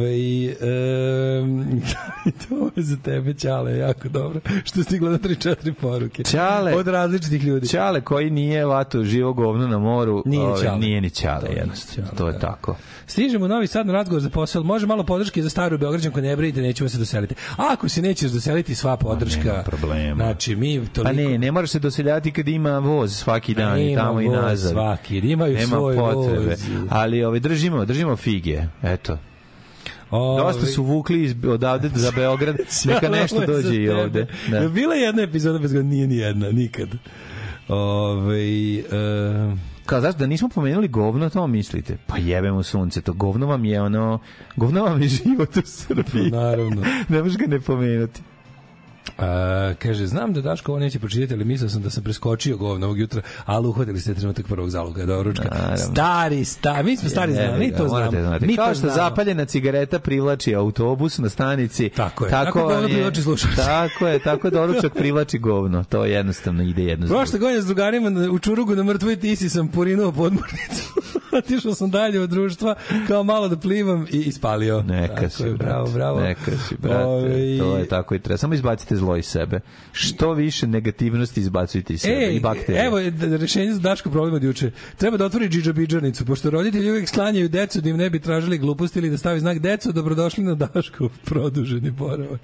To je za tebe, Ćale, jako dobro. Što stigla na 3-4 poruke. Ćale. Od različitih ljudi. Ćale koji nije vato živo govno na moru, nije ni Ćale, jednostavno. To je tako. Stižemo u Novi Sad na razgovor za posao. Može malo podrške za staru Beograđanku, ne brinite, nećemo se doseliti. A ako se nećeš doseliti, sva podrška. Nema problema. Znači, mi toliko... Pa ne moraš se doseljati kad ima voz svaki dan i tamo i nazad. Svaki, imaju svoj potrebe. voz. Ali držimo fige, eto. Dosta su vukli odavde za Beograd, neka nešto dođe i ovde. Da. Bila je jedna epizoda bez koja nije ni jedna, nikad. Kao, znaš, da nismo pomenuli govno, to mislite? Pa jebemo sunce, to govno vam je život u Srbiji. Naravno. Ne možeš ga ne pomenuti. Kaže, znam da Daško ovo neće pročitati, ali mislio sam da sam preskočio govno ovog jutra, ali uhvatili ste trenutak prvog zaloga do ručka. Stari, mi smo stari znamo, mi to znamo. Kao što zapaljena cigareta privlači autobus na stanici, tako govno privlači slušalci. Tako doručak privlači govno, to jednostavno ide jedno. Prošle godine s drugarima u Čurugu na Mrtvoj Tisi sam porinuo podmornicu. Otišao sam dalje od društva, kao malo da plivam i ispalio. Neka si, brate. To je tako i treba. Samo izbacite zlo iz sebe. Što više negativnosti izbacujte iz sebe i bakterije. Evo rešenje za Daško problem od juče. Treba da otvori džidžabidžanicu, pošto roditelji uvijek sklanjaju decu da im ne bi tražili gluposti ili da stavi znak deco, dobrodošli na Daškov produženi boravak.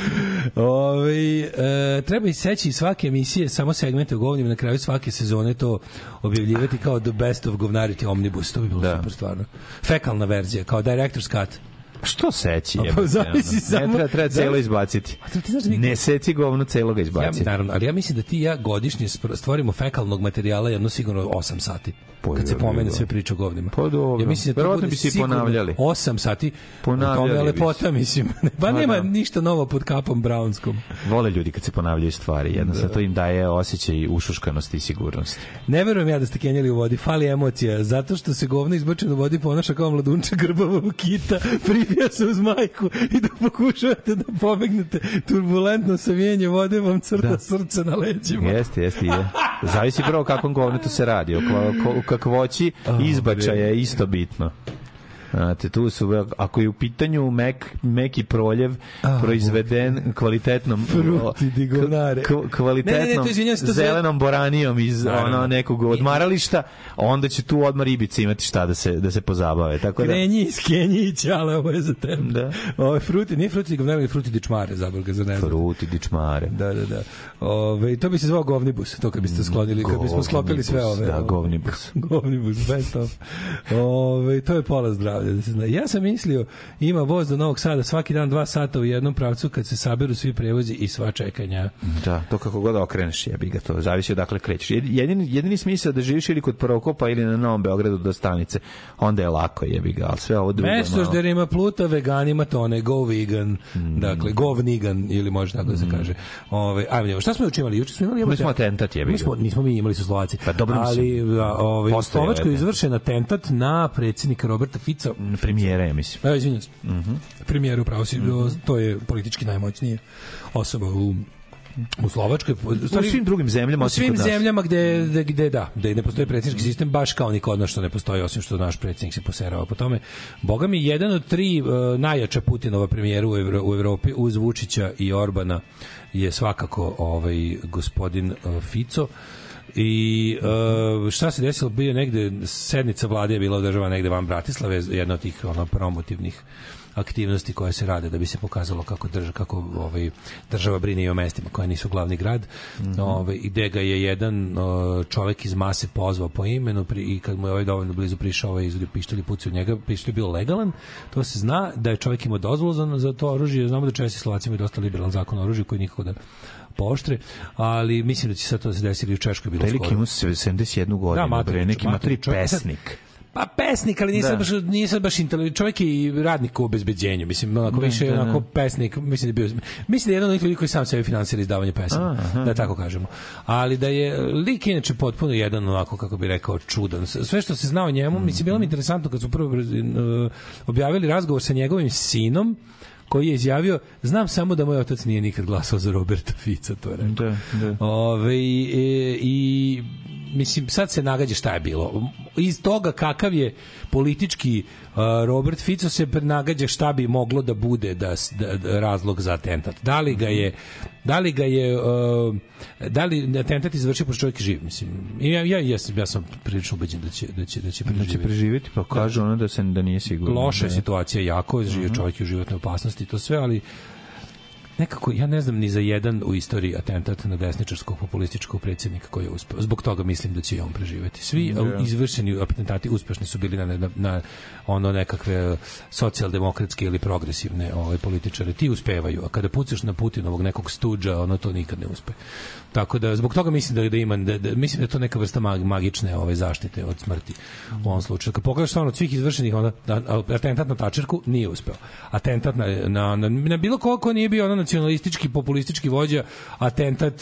Treba iseći iz svake emisije samo segmente o govnima, na kraju svake sezone to objavljivati kao the best of govnarity omnibus. To bi bilo super stvarno. Fekalna verzija, kao director's cut. Što seći? Treba celo izbaciti. Ne seci govno, celo ga izbaciti. Naravno, ali ja mislim da ti i ja godišnje stvorimo fekalnog materijala jedno sigurno 8 sati. Kad se pomene sve priče o govnima. Pa dobro. Ja mislim da to bude sigurno 8 sati. Ponavljali bi lepota, mislim. Pa nema ništa novo pod kapom Brownskom. Vole ljudi kad se ponavljaju stvari. Jednostavno to im daje osjećaj ušuškanosti i sigurnosti. Ne verujem ja da ste kenjali u vodi. Fali emocija. Zato što se govno izbačeno u vodi ponaša kao mladunča grbavog kita. Pribija se uz majku i da pokušavate da pobegnete turbulentno savijenje vode vam crta srce na leđima. Jeste, ide. Zavisi prvo o kakvom govnetu se radi. O kakvoći izbačaja je isto bitno. Znate, tu su, ako je u pitanju meki proljev proizveden kvalitetnom zelenom boranijom iz nekog odmarališta, onda će tu odmah ribice imati šta da se pozabave. Krenji iz Kenjića, ali ovo je za tebe. Ovo je fruti, nije fruti govnar, ali fruti dičmare, zaborga za ne znam. Fruti dičmare. Da. To bi se zvao govnibus, to kad biste sklonili, kad bismo sklopili sve ove. Da, govnibus. Govnibus, best of. To je pola zdravlja. Ja sam mislio, ima voz do Novog Sada svaki dan 2 sata u jednom pravcu kad se saberu svi prevozi i sva čekanja. Da, to kako god okreneš, jebi ga, to zavisi odakle krećeš. Jedini smisao da živiš ili kod Prokopa ili na Novom Beogradu do stanice, onda je lako, jebi ga, ali sve ovo drugo Mestožderima pluta, veganima tone, go vegan, dakle, go-vnigan, ili može tako da se kaže. Ajmo, šta smo učinili? Juče smo imali... Mi smo atentat, jebi ga. Nismo mi, imali su Slovaci. Pa dobro ali u Slovačkoj je izvršen atentat na predsjednika Roberta Fica. Premijera, ja mislim. Evo, izvinjam se. Premijera, upravo si, to je politički najmoćnije osoba u U Slovačkoj, u svim drugim zemljama, u svim zemljama gde ne postoji predsjednički sistem, baš kao ni kod nas što ne postoji, osim što naš predsjednik se poserava po tome. Boga mi, jedan od 3 najjača Putinova premijera u Evropi uz Vučića i Orbana je svakako gospodin Fico. I šta se desilo, bio negde sednica vlade je bila održava negde van Bratislave, jedna od tih promotivnih aktivnosti koje se rade da bi se pokazalo kako država brine i o mestima koje nisu glavni grad. I gde ga je jedan čovek iz mase pozvao po imenu i kad mu je dovoljno blizu prišao izvodio pištolj i pucao u njega, pištolj je bio legalan, to se zna da je čovek imao dozvolu za to oružje. Znamo da Česi i Slovaci imaju dosta liberalan zakon o oružju koji nikako da pooštre, ali mislim da će sad to se desiti u Češkoj bilo skoro. Veliki ima 71 godinu, neki ima 3 pesnik. Pa pesnik, ali nisam baš inteligentan. Čovjek je i radnik u obezbeđenju, mislim, onako više onako pesnik, mislim da je jedan od onih ljudi koji sam sebi finansira izdavanje pesama, da tako kažemo. Ali da je lik inače potpuno jedan onako, kako bi rekao, čudan. Sve što se zna o njemu, mislim, bilo mi interesantno kad su prvo objavili razgovor sa njegovim sinom, koji je izjavio, znam samo da moj otac nije nikad glasao za Roberta Fica, to je rekao. I mislim, sad se nagađa šta je bilo. Iz toga kakav je politički Robert Fico se nagađa šta bi moglo da bude razlog za atentat. Da li atentat izvršio pošto čovjek živ, mislim. Ja sam prilično ubeđen da će preživjeti. Pa kaže ona da nije sigurno. Loša je situacija jako, čovjek je u životnoj opasnosti, to sve, ali nekako, ja ne znam ni za jedan u istoriji atentat na desničarskog populističkog predsjednika koji je uspeo. Zbog toga mislim da će i on preživeti. Svi izvršeni atentati uspešni su bili na ono nekakve socijaldemokratske ili progresivne političare. Ti uspevaju, a kada pucaš na Putinovog nekog stuđa, ono to nikad ne uspe. Tako da, zbog toga mislim da ima, mislim da je to neka vrsta magične zaštite od smrti u ovom slučaju. Kad pogledaš stvarno od svih izvršenih, atentat na Tačerku nije uspeo. Atentat na bilo ko nije bio nacionalistički, populistički vođa, atentat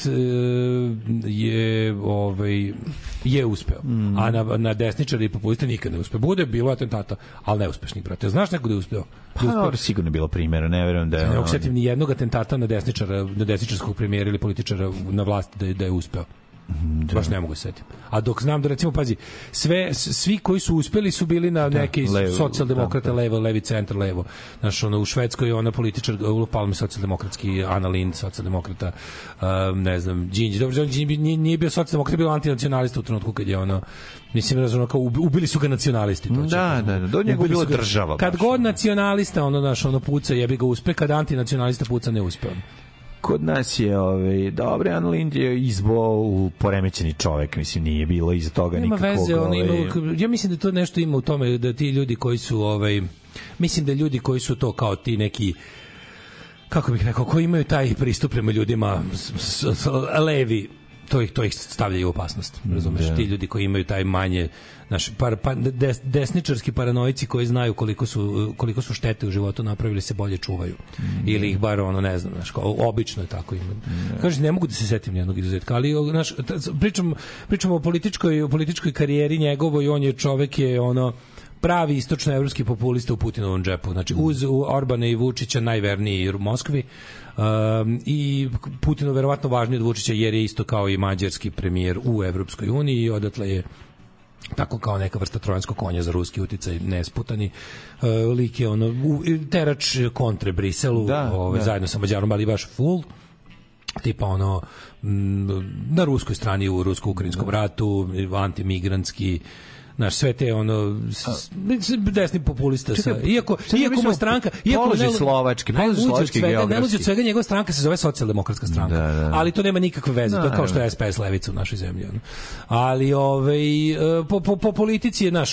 je uspeo. A na desničari i populiste nikad ne uspeo. Bude bilo atentata, ali neuspešnih, brate. Znaš neko da je uspeo? Pa, sigurno je bilo primjera, ne verujem da je... Ne osjetim ni jednog atentata na desničarskog premijera ili političara na vlasti da je uspeo. Baš ne mogu setiti. A dok znam da, recimo, pazi, svi koji su uspeli su bili na neki socijaldemokrata levo, levi centar levo. Znaš, u Švedskoj je ona političar, Olof Palme socijaldemokratski, Anna Lindh socijaldemokrata, ne znam, Đinđić. Dobro, nije bio socijaldemokrat, bio antinacionalista u trenutku kad je mislim, kao ubili su ga nacionalisti. Do njega bilo država. Kad god nacionalista, puca, jebi ga uspe, kad antinacionalista puca, ne uspe. Kod nas je dobro, Anna Lindh je izbo poremećeni čovek, mislim, nije bilo iza toga nikakvog... Ja mislim da to nešto ima u tome da ti ljudi koji su mislim da ljudi koji su to kao ti neki, kako bih rekao, koji imaju taj pristup prema ljudima levi, to ih stavlja u opasnost, razumeš? Ti ljudi koji imaju taj manje desničarski paranoici koji znaju koliko su štete u životu napravili, se bolje čuvaju. Ili ih bar ne znam, obično je tako ima. Kaže, ne mogu da se setim nijednog izuzetka, ali pričamo o političkoj karijeri njegovoj, on je čovek pravi istočnoevropski populista u Putinovom džepu. Znači, uz Orbana i Vučića najverniji u Moskvi, i Putinu verovatno važniji od Vučića jer je isto kao i mađarski premijer u Evropskoj uniji i odatle je tako kao neka vrsta trojanskog konja za ruski uticaj nesputani. Lik je terač kontre Briselu, zajedno sa Mađarom, ali baš full, tipa na ruskoj strani u rusko-ukrajinskom ratu, antimigrantski, naš sve te desni populista. Iako mu stranka, položi slovački geografski. Ne luđe od svega, njegova stranka se zove socijaldemokratska stranka. Ali to nema nikakve veze, to je kao što je SPS levica u našoj zemlji. Ali po politici je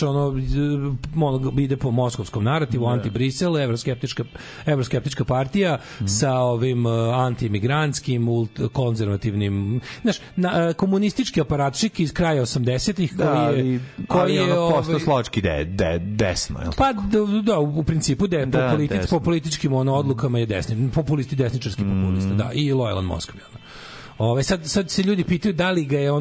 ide po moskovskom narativu, anti-Brisel, evroskeptička partija sa ovim anti-imigrantskim, konzervativnim, komunistički aparatčik iz kraja 80-ih koji je posto slovački desno, je li? Pa da, u principu po političkim odlukama je desni, populisti, desničarski populista, da, i lojalan Moskvi. Sad se ljudi pitaju da li ga je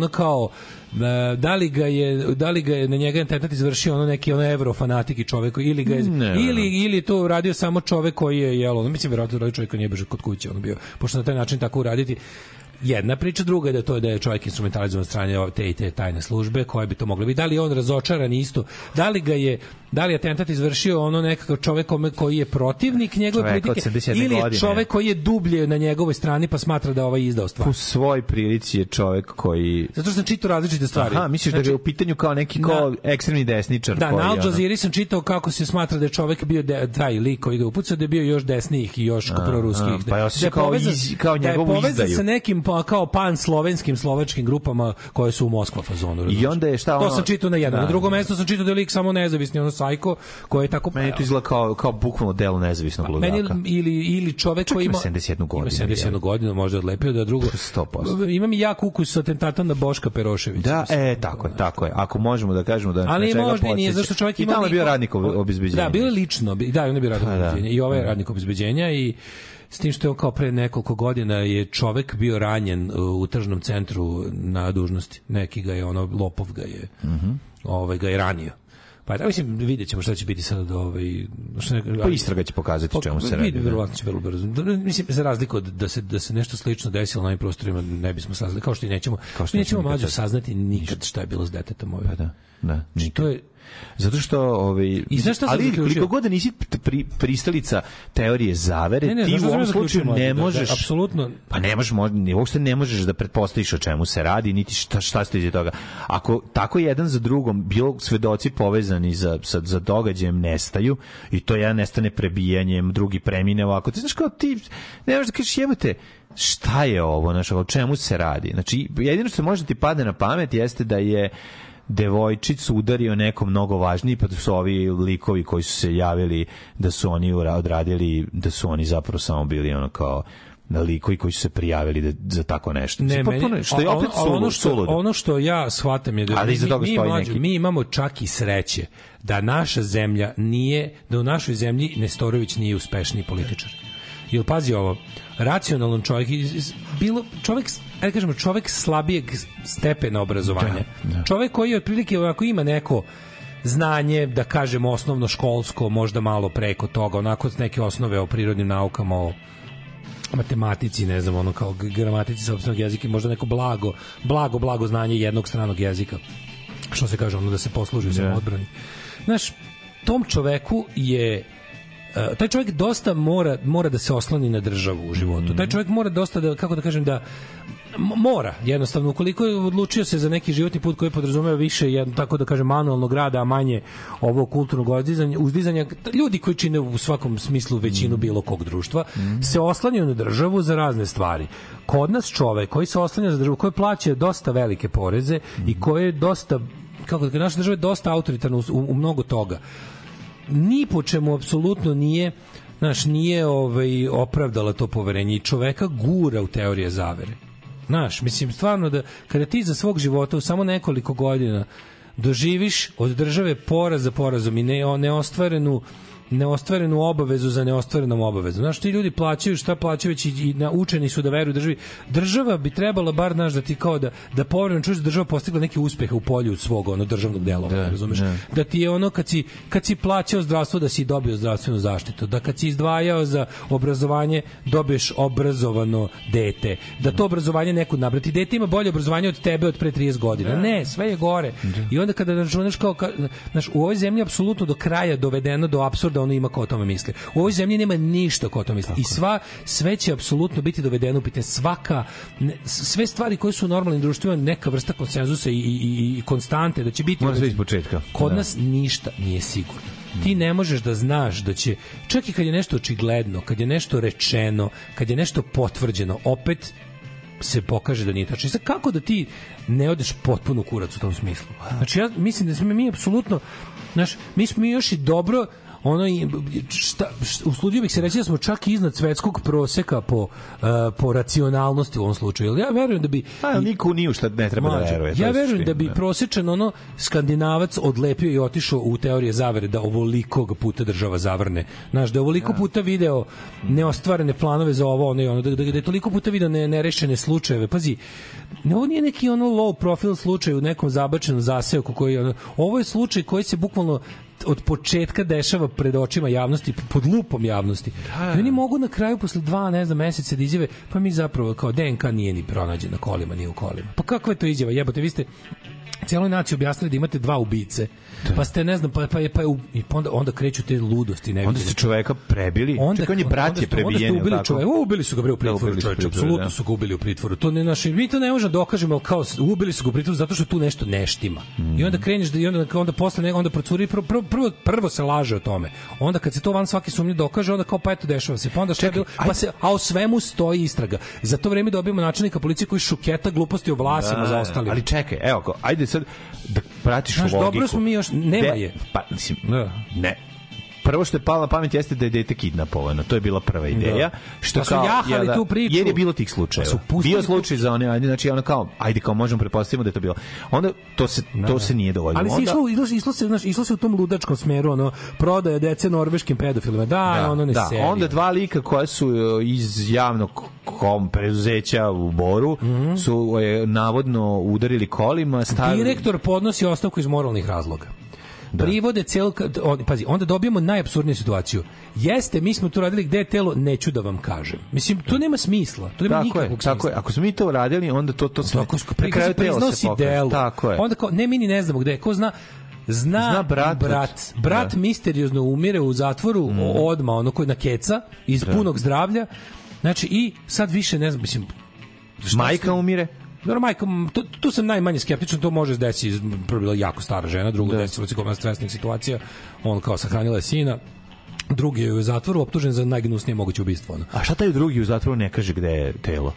da li ga je na njega atentat izvršio neki evrofanatik i čovek, ili to uradio samo čovek koji je mislim verovatno radio čovjek koji nije beže kod kuće bio, pošto na taj način tako uraditi. jedna priča, druga je da je čovjek instrumentalizovan od strane te i te tajne službe koje bi to mogle biti. Da li je on razočaran isto? Da li je atentat izvršio ono nekakav čovjek koji je protivnik njegove politike ili je čovjek koji je dublje na njegovoj strani pa smatra da ovaj izdao stvar? U svoj prilici je čovjek koji... Zato što sam čitao različite stvari. Aha, misliš da je u pitanju kao neki ekstremni desničar? Da, na Al Jazeera sam čitao kako se smatra da je čovjek bio taj lik koji ga upucao, da je bio još desnijih i još proruskih. Pa ja se kao njegovu izdaju. Da je povezan sa nekim kao pan-slovenskim, slovačkim grupama koje su u Moskva fazonu. I onda je šta ono... To sam čitao na jednom. Na drugom mjestu sam čitao da je lik samo nezavisni, ono sajko, koji je tako... Meni to izgleda kao bukvalno delo nezavisnog ludaka. Ili čovek koji ima 71 godinu. Ima 71 godinu, možda odlepio da drugo... 100%. Imam i jak ukus sa atentatom na Boška Peroševića. Da, tako je. Ako možemo da kažemo da... Ali možda nije, zašto čovjek ima... I tamo je bio radnik obezbeđenja. Da, bilo je lično. Da, on je bio radnik obezbeđenja. I ovaj je radnik obezbeđenja i s tim što je on kao pre nekoliko godina je čovek bio ranjen u tržnom centru na dužnosti. Neki ga je, lopov ga je, ga je ranio. Pa da, mislim, vidjet ćemo šta će biti sad Pa istraga će pokazati čemu se radi. Verovatno će vrlo brzo. Mislim, za razliku od da se nešto slično desilo na ovim prostorima, ne bismo saznali, kao što i nećemo mlađe saznati nikad šta je bilo s detetom ove. Pa da, nikad. To je zato što ali koliko god da nisi pristalica teorije zavere, ti u ovom slučaju ne možeš apsolutno, pa uopšte ne možeš da pretpostaviš o čemu se radi, niti šta stoji iza toga. Ako tako jedan za drugom bilo svedoci povezani za događajem nestaju i to jedan nestane prebijanjem, drugi premine ovako, ti znaš kao ti ne možeš da kažeš jebote šta je ovo, znaš, o čemu se radi. Znači jedino što može ti padne na pamet jeste da je devojčicu udario neko mnogo važniji, pa da su ovi likovi koji su se javili da su oni odradili, da su oni zapravo samo bili ono kao likovi koji su se prijavili za tako nešto. Ne, što je opet ono što ja shvatam je da mi imamo čak i sreće da naša zemlja nije, da u našoj zemlji Nestorović nije uspešniji političar. Jer pazi ovo, racionalan čovjek, čovjek slabijeg stepena obrazovanja. Da. Čovjek koji otprilike ako ima neko znanje, da kažemo osnovno školsko, možda malo preko toga, onako neke osnove o prirodnim naukama, o matematici, ne znam, ono kao gramatici sopstvenog jezika, možda neko blago znanje jednog stranog jezika. Što se kaže, ono da se posluži u samoodbrani. Znaš, tom čoveku je taj čovjek dosta mora da se osloni na državu u životu. Taj čovjek mora dosta mora, jednostavno, ukoliko je odlučio se za neki životni put koji podrazumeva više, tako da kažem, manualnog rada, a manje ovog kulturnog uzdizanja, ljudi koji čine u svakom smislu većinu bilo kog društva, se oslanjaju na državu za razne stvari. Kod nas čovjek koji se oslanja za državu, koji plaća dosta velike poreze i koji je dosta, naša država je dosta autoritarna u mnogo toga, ni po čemu apsolutno nije opravdala to poverenje i čoveka gura u teorije zavere. Mislim, stvarno da kada ti za svog života u samo nekoliko godina doživiš od države poraz za porazom i neostvarenu obavezu za neostvarenom obavezom. Znaš, ti ljudi plaćaju šta plaćaju već i naučeni su da veruju državi. Država bi trebala bar, da ti kao da povremeno čuješ da država postigla neke uspehe u polju svog državnog delovanja, razumeš? Da ti je ono kad si plaćao zdravstvo da si dobio zdravstvenu zaštitu, da kad si izdvajao za obrazovanje dobiješ obrazovano dete, da to obrazovanje nekud nabrati. Dete ima bolje obrazovanje od tebe od pre 30 godina. Ne, sve je gore. I onda kada računaš u ovoj zemlji apsolutno do kraja dovedeno do apsurda ono ima ko o tome misli. U ovoj zemlji nema ništa ko o tome misli. I sve će apsolutno biti dovedeno u pitanje. Sve stvari koje su u normalnim društvima neka vrsta konsenzusa i konstante da će biti. Mora sve iz početka. Kod nas ništa nije sigurno. Ti ne možeš da znaš da će, čak i kad je nešto očigledno, kad je nešto rečeno, kad je nešto potvrđeno, opet se pokaže da nije tačno. Sad, kako da ti ne odeš potpuno kurac u tom smislu? Znači, ja mislim da smo mi apsolutno, mi smo još i dobro usludio bih se reći da smo čak iznad svetskog proseka po racionalnosti u ovom slučaju. Ja verujem da bi niko nije šta ne treba da veruje. Ja verujem da bi prosečan Skandinavac odlepio i otišao u teorije zavere da ovoliko puta država zavrne. Znaš, da ovoliko puta video neostvarene planove za ovo, da je toliko puta video nerešene slučajeve. Pazi, ovo nije neki low profile slučaj u nekom zabačenom zaseoku koji ovo je slučaj koji se bukvalno od početka dešava pred očima javnosti, pod lupom javnosti. I oni mogu na kraju posle 2 meseca da izjave, pa mi zapravo kao DNK nije ni pronađen na kolima, ni u kolima. Pa kakva je to izjava? Jebote, vi ste cijeloj naciji objasnili da imate 2 ubice. Pa ste, ne znam, onda kreću te ludosti. Onda ste čoveka prebili. Čekaj, on je brat je prebijen. Onda ste ubili čoveka. Ubili su ga bre u pritvoru, čovječe. Apsolutno su ga ubili u pritvoru. To ne naši, mi to ne možemo dokažemo, ali kao ubili su ga u pritvoru zato što tu nešto ne štima. I onda kreneš da onda posle onda procuri prvo se laže o tome. Onda kad se to van svake sumnje dokaže, onda kao pa eto dešava se. Pa onda šta bilo? Pa se o svemu stoji istraga. Za to vreme dobijemo načelnika policije koji šuketa gluposti o vlasima za ostali. Ali čekaj, evo, ajde sad da pratiš logiku. Dobro smo mi još, nema je. Pa, mislim, ne. Prvo što je palo na pamet jeste da je dete kidnapovano. To je bila prva ideja. Što su jahali tu priču. Jer je bilo tih slučajeva. Bio slučaj za one, znači ono kao, ajde kao možemo pretpostaviti da je to bilo. Onda to se nije dovoljno. Ali išlo se u tom ludačkom smeru, ono, prodaje dece norveškim pedofilima. Onda 2 lika koja su iz javnog preduzeća u Boru su navodno udarili kolima. Direktor podnosi ostavku iz moralnih razloga. Privode pazi, onda dobijemo najapsurdniju situaciju. Jeste, mi smo to radili, gde je telo, neću da vam kažem. Mislim, to nema smisla. To nema nikakvog smisla. Tako je. Ako smo mi to radili, onda to sve. Na kraju telo se pokreće. Tako je. Onda kao, ne, mi ni ne znamo gde. Ko zna brat misteriozno umire u zatvoru odma, ono koji na keca, iz punog zdravlja. Znači, i sad više ne znam, mislim... Majka umire? Dobro, majka, tu sam najmanje skeptičan, to može se desiti, prvo bila jako stara žena, drugo desila se kod stresnih situacija, on kao sahranila je sina, drugi je u zatvoru optužen za najgnusnije moguće ubistvo. Ono. A šta taj drugi u zatvoru ne kaže gde je telo?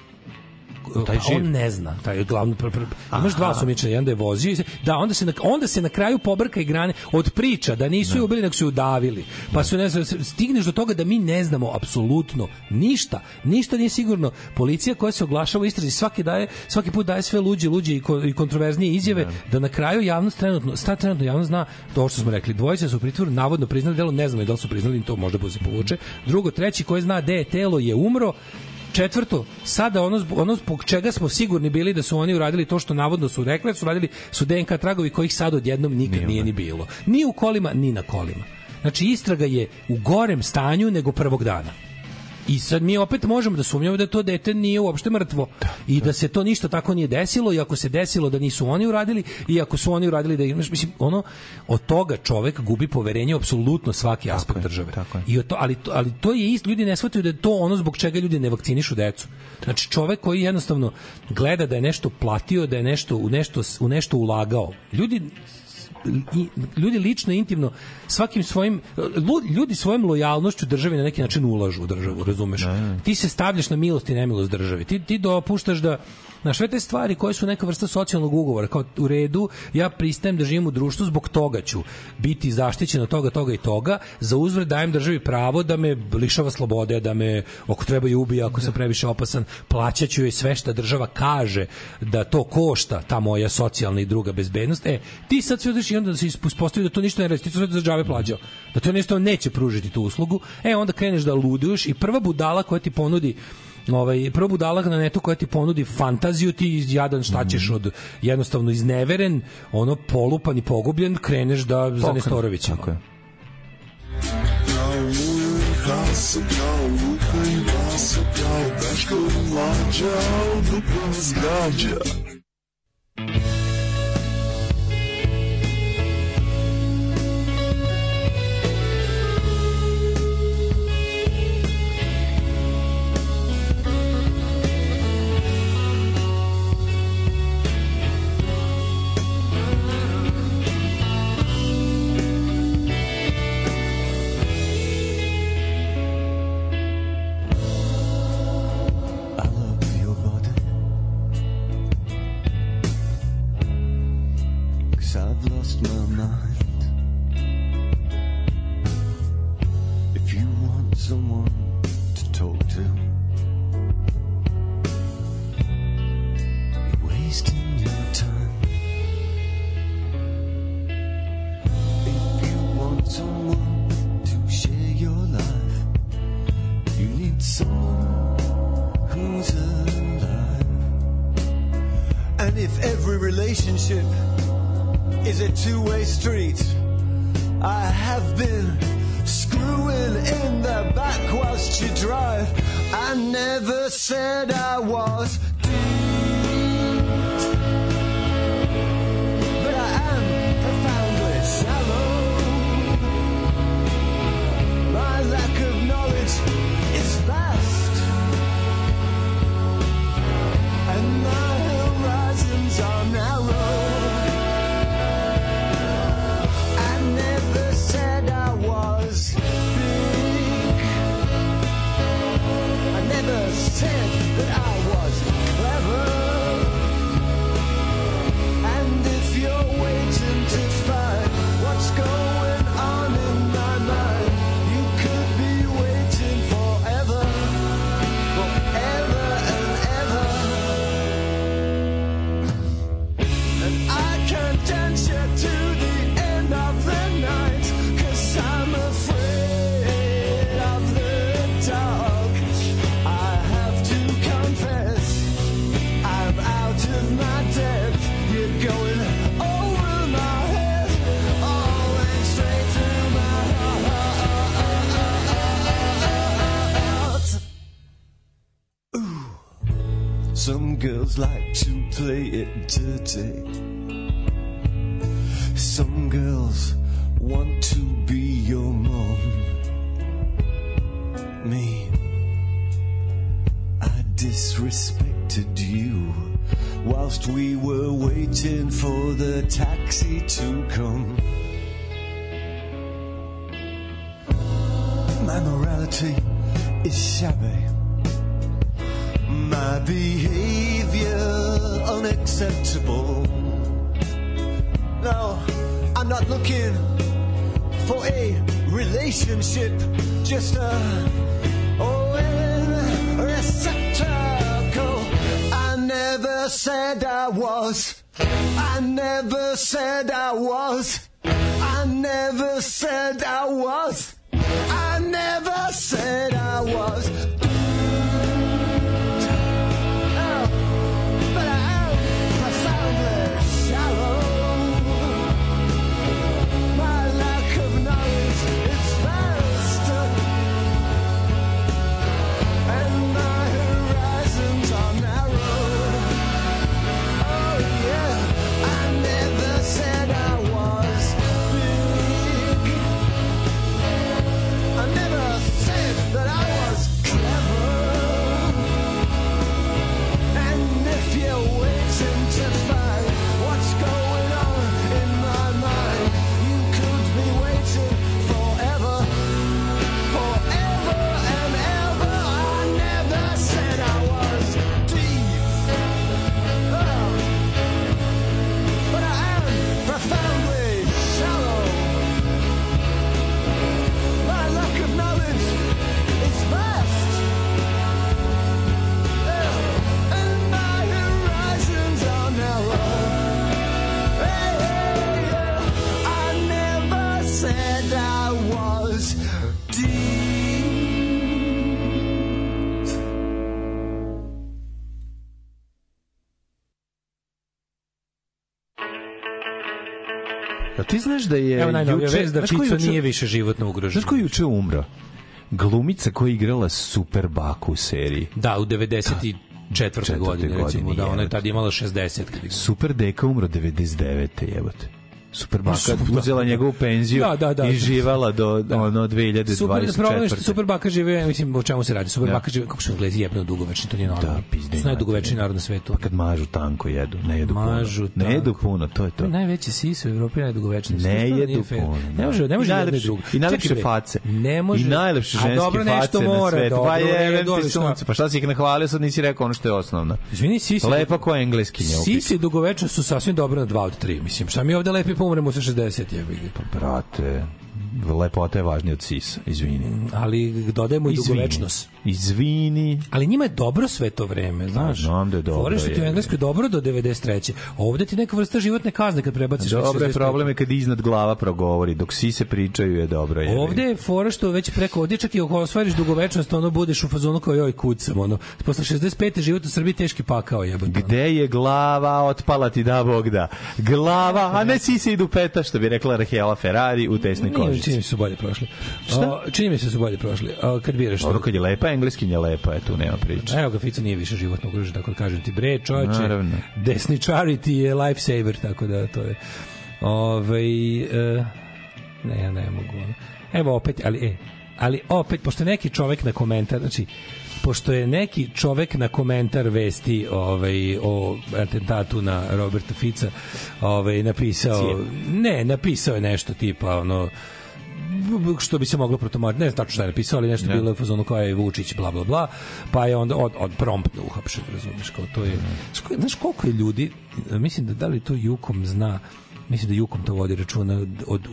On ne zna, taj je glavno imaš 2 osumnjičena, jedan da je vozio, da onda se na kraju pobrka i grane od priča da nisu je ubili, nego su je udavili. Pa su, ne znam, stigneš do toga da mi ne znamo apsolutno ništa nije sigurno. Policija koja se oglašava u istrazi svaki put daje sve luđe i kontroverznije izjave, da na kraju javnost trenutno javnost zna to što smo rekli. Dvojica su u pritvoru, navodno priznali delo, ne znamo da li su priznali, to možda se povuče. Drugo, treći koji zna gde je telo je umro. Četvrto, sada ono zbog čega smo sigurni bili da su oni uradili to što navodno su rekli, su radili su DNK tragovi kojih sad odjednom nikad nije ni bilo. Ni u kolima, ni na kolima. Znači, istraga je u gorem stanju nego prvog dana. I sad mi opet možemo da sumnjamo da to dete nije uopšte mrtvo i da se to ništa tako nije desilo, i ako se desilo da nisu oni uradili, i ako su oni uradili da mislim, od toga čovek gubi poverenje apsolutno svaki aspekt države. I ali to je isto, ljudi ne shvataju da je to ono zbog čega ljudi ne vakcinišu decu. Znači, čovek koji jednostavno gleda da je nešto platio, da je nešto u nešto ulagao. Ljudi lično, intimno, svakim svojim ljudi svojom lojalnošću državi na neki način ulažu u državu, razumeš? Ti se stavljaš na milost i nemilost državi. Ti dopuštaš da na sve te stvari koje su neka vrsta socijalnog ugovora, kao u redu, ja pristajem da živim u društvu, zbog toga ću biti zaštićen od toga i toga, za uzvrat dajem državi pravo da me lišava slobode, da me ako treba i ubije, ako sam previše opasan, plaćaću joj sve što država kaže da to košta, ta moja socijalna i druga bezbednost. Ti sad sve odeš i onda da se ispostavi da to ništa ne radi, ti to sve za džabe plaćao, da to jednostavno neće pružiti tu uslugu. Onda kreneš da luduješ i prva budala koja ti ponudi prvo budala na netu koja ti ponudi fantaziju, ti jadan šta ćeš od jednostavno izneveren, polupan i pogubljen, kreneš da za Nestorovića. Tako je. Kao Luka i Vasa, kao Daško i Mlađa, duplo nas gađa. If every relationship is a two-way street, I have been screwing in the back whilst you drive. I never said I was deep, but I am profoundly shallow. My lack of knowledge is vast, and my horizons are narrow. I never said I was big. I never said that I was clever. And if you're waiting to find what's going on in my mind, you could be waiting forever, forever and ever. And I can't dance you to the end of the night, 'cause I'm afraid of the dark. I have to confess, I'm out of my depth. You're going over my head, all the way straight through my heart. Ooh. Some girls like to play it dirty. Some girls want to be your mom. Me, I disrespected you whilst we were waiting for the taxi to come. My morality is shabby, my behavior unacceptable. No, I'm not looking for a relationship, just a receptacle. I never said I was. I never said I was. I never said I was. I never said I was. Oh, but I am profoundly shallow. My lack of knowledge is vast, and my horizons are narrow. Oh yeah, I never said I was big. I never said that I was clever. And if you're waiting to find what's going on in my mind, you could be waiting forever, forever and ever. I never said I was deep, oh, but I am profoundly shallow. My lack of knowledge is vast, and my horizons are narrow. Hey, I never said I was deep. A ti znaš da je Evo najnovija juče... vest da znaš ko Čico juče- nije više životno ugrožen. Znaš ko je juče umro? Glumica koja je igrala Super Baku u seriji. Da, u 94. godine, recimo, da, ona je tad imala 60. kad je- Super Deka umro 99. jebote. Super Baka uzela njegovu penziju i živala do ono 2024. Super Baka žive, mislim, o čemu se radi? Super Baka žive, kako su Englezi jebno dugovečni, to nije normalno. Su najdugovečniji narod na svetu. Kad mažu tanko jedu, ne jedu Mažu puno. Ne jedu puno, to je to. Najveći sis u Evropi, najdugovečniji. Ne jedu puno. Ne može jedno i drugo. I najlepše face. Ne može. I najlepše ženske face na svetu. Pa jebem ti sunce. Pa šta si ih nahvalio, sad nisi rekao ono što je osnovno. Izvini, sisi. Lepa ko engleskinja. Sisi dugovečno su sasvim dobro na 2 od 3. Mislim, šta mi ovde lepi pa umremo sa 60, jebi ga. Pa brate, lepota je važnija od sisa, izvini. Ali dodajemo i dugovečnost. izvini. Ali njima je dobro sve to vreme, znaš. Znam da je dobro. Fore što ti u Engleskoj dobro do 93. Ovde ti neka vrsta životne kazne kad prebaciš. Dobro je, problem je kad iznad glava progovori, dok svi se pričaju je dobro. Ovde je fora što već preko ovdje čak i ako ostvariš dugovečnost, ono budeš u fazonu kao joj kucam, ono. Posle 65. život u Srbiji teški pakao jebote. Gde je glava, otpala ti da Bog da. Glava, a ne sise idu peta, što bi rekla Rahela Ferrari u tesnoj kožici. Čini mi se su bolje prošli. Šta? Čini mi se su bolje prošli. Kad biraš. Dobro, kad je lepa, engleskinja lepa, tu nema priče. Evo ga, Fico nije više životno ugrožen, tako da kažem ti, bre, čoveče, desničari ti je lifesaver, tako da to je. Ne, ja ne mogu. Evo opet, ali opet, pošto neki čovek na komentar, znači, pošto je neki čovek na komentar vesti o atentatu na Roberta Fica napisao je nešto tipa ono što bi se moglo protumačiti, ne znam tačno šta je napisao, ali nešto bilo u fazonu kao je Vučić, bla, bla, bla, pa je onda od promptno uhapšen, razumiješ, kao to je... Znaš koliko je ljudi, mislim da li to Jukom zna, mislim da Jukom to vodi računa od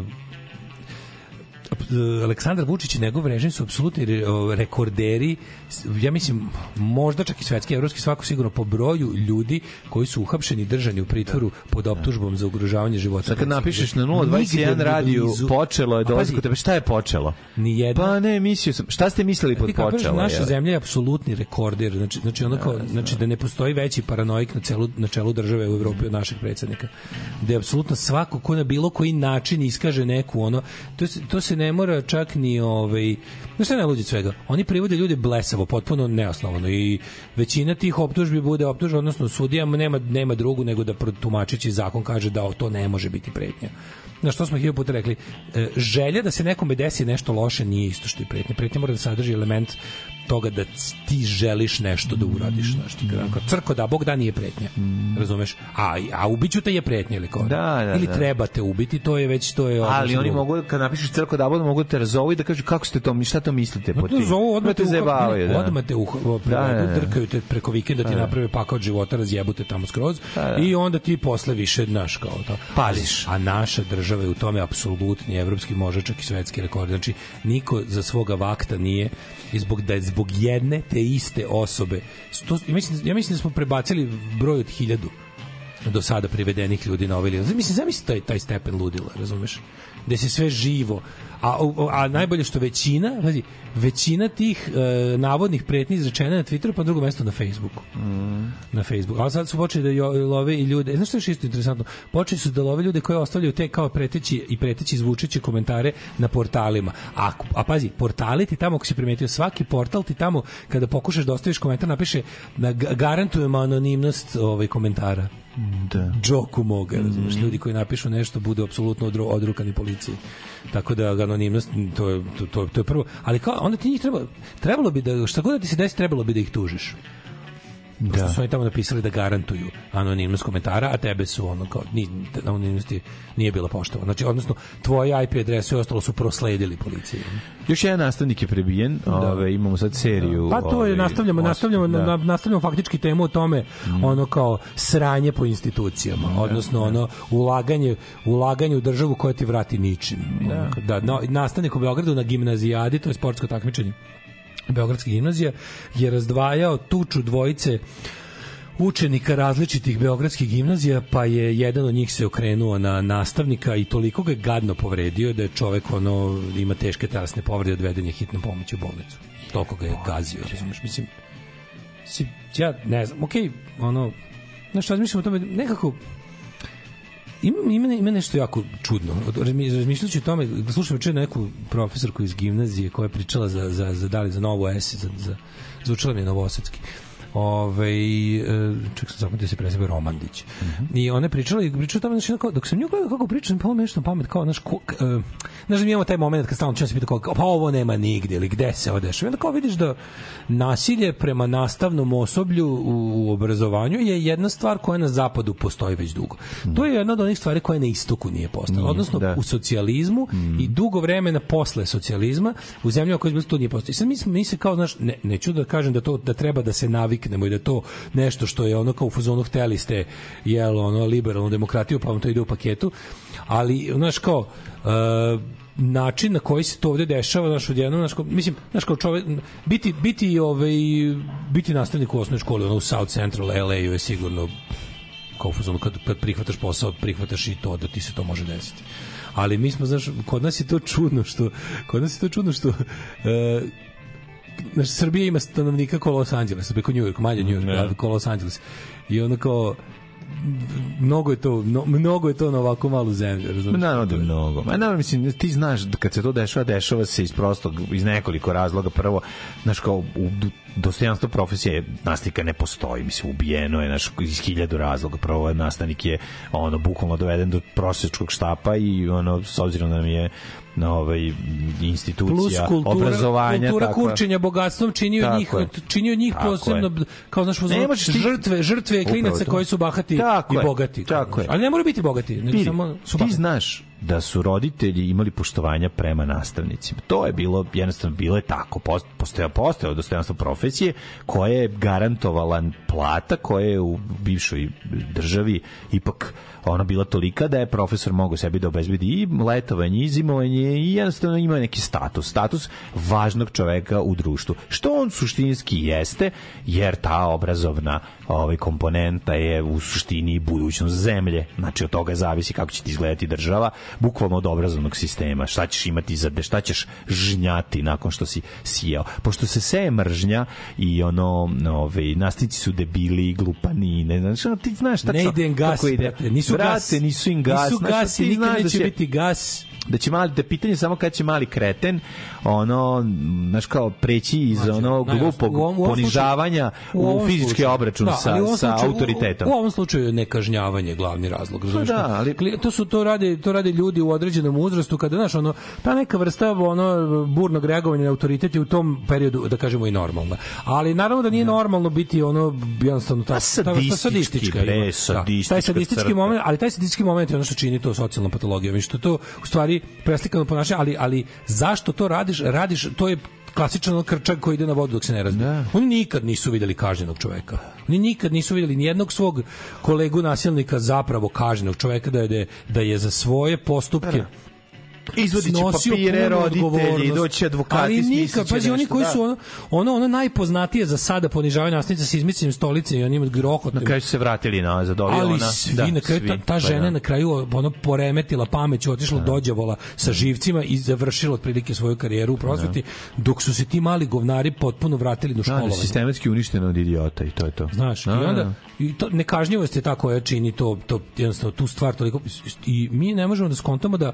Aleksandar Vučić i njegov režim su apsolutni rekorderi, ja mislim možda čak i svetski, evropski, svako sigurno po broju ljudi koji su uhapšeni, držani u pritvoru pod optužbom za ugrožavanje života. Sad kad napišeš na 021 radiju počelo je dolazak kod tebe, šta je počelo? Nijedna. Pa ne, mislio sam, šta ste mislili pod počelo? Naša zemlja je apsolutni rekorder, znači da ne postoji veći paranoik na čelu države u Evropi od našeg predsjednika. Da je apsolutno svako ko na bilo koji način iskaže neku ono, to se ne mora čak ni no šta je najluđe svega, oni privode ljude blesavo, potpuno neosnovano i većina tih optužbi bude optužba, odnosno sudijama nema drugu nego da tumačeći zakon kaže da to ne može biti pretnja. Na što smo 1000 puta rekli, želja da se nekome desi nešto loše nije isto što i pretnja. Pretnja mora da sadrži element toga da ti želiš nešto da uradiš, znaš, crko da Bog da nije pretnja, razumeš? A ubiću te je pretnja ili kao? Ili treba te ubiti, to je već ali oni mogu, kad napišeš crko da Bog, mogu te razovu i da kažu kako ste to, šta to mislite po ti? Odmah te drkaju te preko vikenda, ti naprave pakao od života, razjebu te tamo skroz i onda ti posle više, znaš, kao to. Paziš. A naša država je u tome apsolutni evropski, može čak i svetski rekord. Znači, niko za svoga vakta nije zbog jedne te iste osobe. Ja mislim da smo prebacili broj od 1000 do sada privedenih ljudi na ovaj liniju. Zamisli taj stepen ludila, razumeš? Da se sve živo. A najbolje što većina tih navodnih pretnji izrečena na Twitteru, pa na drugo mesto na Facebooku. Na Facebooku. A sad su počeli da love i ljude. Znaš što je isto interesantno? Počeli su da love ljude koji ostavljaju te kao preteći zvučeće komentare na portalima. A pazi, portali ti tamo, ako si primetio, svaki portal ti tamo, kada pokušaš da ostaviš komentar, napiše da garantujemo anonimnost komentara. Da. Džoku moga, razumiješ, ljudi koji napišu nešto budu apsolutno odrukani policiji. Tako da anonimnost, to je prvo. Ali kao, onda ti njih trebalo bi da, šta god da ti se desi, trebalo bi da ih tužiš. Da. Su oni tamo napisali da garantuju anonimnost komentara, a tebe su ono kao anonimnosti nije bila poštovana. Znači, odnosno, tvoje IP adrese i ostalo su prosledili policiji. Još jedan nastavnik je prebijen, imamo sad seriju. Pa to je, nastavljamo faktički temu o tome, ono kao sranje po institucijama, odnosno ulaganje u državu koja ti vrati ničim. Nastavnik u Beogradu na gimnazijadi, to je sportsko takmičenje Beogradske gimnazije, je razdvajao tuču dvojice učenika različitih beogradskih gimnazija, pa je jedan od njih se okrenuo na nastavnika i toliko ga je gadno povredio da je čovek ima teške telesne povrede, odveden je hitnom pomoći u bolnicu. Toliko ga je gazio, razumiješ? Mislim, ja ne znam, znaš, razmišljam o tome, nekako ima nešto jako čudno. Razmišljajući o tome, slušam večer neku profesorku iz gimnazije koja je pričala za Novu S, zvučala mi je novosadski. Ček sam zapamtio se preziva Romandić. I ona je pričala o tome, dok sam nju gledao kako pričam, pa ovo nešto pamet, kao, znaš, da mi imamo taj moment kad stalno čujem se pita kao, pa ovo nema nigde, ili gde se odeš. I onda kao vidiš da nasilje prema nastavnom osoblju u obrazovanju je jedna stvar koja na zapadu postoji već dugo. To je jedna od onih stvari koja na istoku nije postala. Odnosno, u socijalizmu i dugo vremena posle socijalizma, u zemljama koje to nije postoji. Sad mi se kao, znaš, neću da kažem da treba da se navikne kliknemo i da to nešto što je ono kao u fazonu hteli ste liberalnu demokratiju, pa vam to ide u paketu, ali znaš kao način na koji se to ovde dešava, znaš, odjednom, znaš, kao čovek, biti nastavnik u osnovnoj školi, u South Central LA-u je sigurno kao u fazonu, kad prihvataš posao, prihvataš i to, da ti se to može desiti. Ali mi smo, znaš, kod nas je to čudno što Srbija ima stanovnika kao Los Angeles, preko New York, manje New York, kao Los Angeles. I onda kao mnogo je to na ovako malu zemlju, razumiješ? Naravno da je mnogo. Mislim, ti znaš, kad se to dešava se iz nekoliko razloga. Prvo, znaš, kao dostojanstvo profesije nastavnika ne postoji, mislim, ubijeno je iz 1000 razloga. Prvo, nastavnik je bukvalno doveden do prosječkog štapa i s obzirom da nam je institucija obrazovanja, kultura kurčenja bogatstvom činio njih posebno, kao znaš, žrtve klinaca koji su bahati i bogati. Ali ne moraju biti bogati, samo su bahati. Ti znaš da su roditelji imali poštovanja prema nastavnicima. To je bilo, jednostavno bilo je tako. Postojao dostojanstvo profesije koja je garantovala plata koja je u bivšoj državi ipak ona bila tolika da je profesor mogao sebi da obezbedi i letovanje i zimovanje i jednostavno ima neki status važnog čoveka u društvu. Što on suštinski jeste, jer ta obrazovna komponenta je u suštini budućnost zemlje. Znači od toga zavisi kako će ti izgledati država, bukvalno od obrazovnog sistema. Šta ćeš imati šta ćeš žnjati nakon što si sijao. Pošto se seje mržnja i nastavnici su debili, glupani, ti znaš tačno ne ide im gas, nisu im gas. Nisu gas i nikad neće biti gas. Da će da pitanje samo kad će mali kreten znaš kao preći iz glupog ponižavanja u fizički obračun sa autoritetom. U ovom slučaju je nekažnjavanje glavni razlog. To rade ljudi u određenom uzrastu kada, znaš, ta neka vrsta burnog reagovanja na autoritet je u tom periodu, da kažemo, i normalna. Ali naravno da nije normalno biti jednostavno ta sadistička. Taj sadistički moment, ali taj sadistički moment je ono što čini to socijalnom patologijom i što to u stvari preslikano ponašanje, ali zašto to radiš, to je klasičan krčak koji ide na vodu dok se ne razbije. Oni nikad nisu videli kažnjenog čoveka. Oni nikad nisu videli nijednog svog kolegu nasilnika zapravo kažnjenog čoveka da je za svoje postupke izvodit će papire roditelji, doći advokati, ali nikad, pazi, oni koji su ono najpoznatije za sada ponižavaju nastavnica sa izmicanjem stolice i onim grohotom. Na kraju su se vratili nazad. Ali svi na kraju, ta žena na kraju poremetila pameć, otišla do đavola sa živcima i završila otprilike svoju karijeru u prosveti, dok su se ti mali govnari potpuno vratili do školovanja. Sistematski uništeno od idiota i to je to. Znaš, i onda nekažnjivost je ta koja čini to jednostavno tu stvar toliko, i mi ne možemo da skontamo da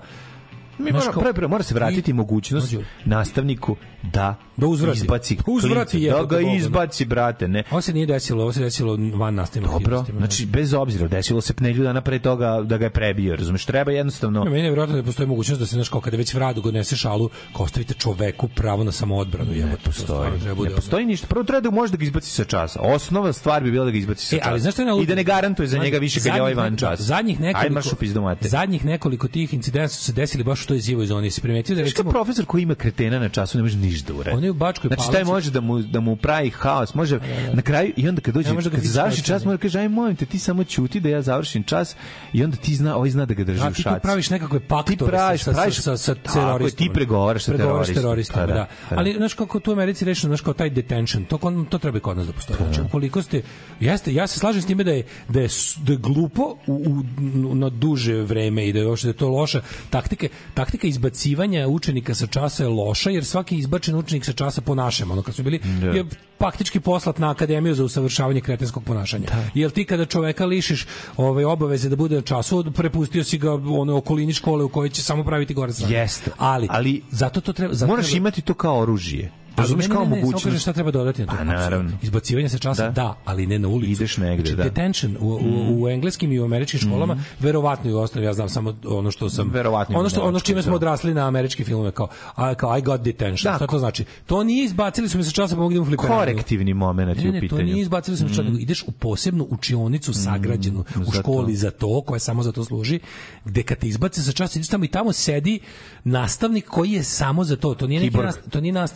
mora se vratiti mogućnost nastavniku da izbaci da ga izbaci, brate, ne. Ovo se nije desilo, ovo se desilo van nastavnih. Dobro, znači bez obzira, desilo se nedelju dana pre toga da ga je prebio, razumeš, treba jednostavno. Meni je nevjerojatno da postoji mogućnost da se, znaš, kao kada već vradu odnese šalu, kao ostavite čoveku pravo na samoodbranu. Ne postoji ništa. Prvo treba da može da ga izbaci sa časa. Osnova stvar bi bila da ga izbaci sa časa. I da ne garantuje za njega više kad je ovaj van čas. Zadnjih nekoliko tih incidenata su se desili baš u toj zivoj zoni. Se primetio da recimo profesor koji ima kretena na času ne može ništa uraditi. On je u Bačkoj Palanci. Znači taj može da mu pravi haos, može na kraju, i onda kad dođe, kad završi čas, može kaže aj molim te, ti samo ćuti da ja završim čas, i onda ti zna da ga drži u šaci. Ti praviš nekakve paktove sa teroristima. Ti pregovaraš sa teroristima, da. Ali znaš kako tu u Americi rešeno, znaš kao taj detention, to treba i kod nas da postoji. Znači ukoliko ste, ja se slažem s time da je glupo na duže vreme i da je to loša taktika izbacivanja učenika sa časa je loša, jer svaki izbačen učenik sa časa po našem, kad su bili, je faktički poslat na akademiju za usavršavanje kretenskog ponašanja. Jer ti kada čoveka lišiš obaveze da bude na času, prepustio si ga okolini škole u kojoj će samo praviti gore strane. Jeste. Ali zato to treba, moraš imati to kao oružje. Razumeš kao mogućnost. Samo šta treba dodati na to? Naravno. Izbacivanje sa časa, ali ne na ulicu. Ideš negde, znači, detention u engleskim i u američkim školama, verovatno i u osnovi, ja znam samo ono što sam, ono čime smo odrasli na američki filmove, kao I got detention. Šta to znači? To nije izbacili su me sa časa, pa mogu da idem u fliperanu. Korektivni moment je u pitanju. To nije izbacili su me sa časa, ideš u posebnu učionicu sagrađenu u školi za to, koja samo za to služi, gde kad te izbace sa časa, ideš tamo i tamo sedi nastavnik koji je samo za to. To nije nastavnik koji nema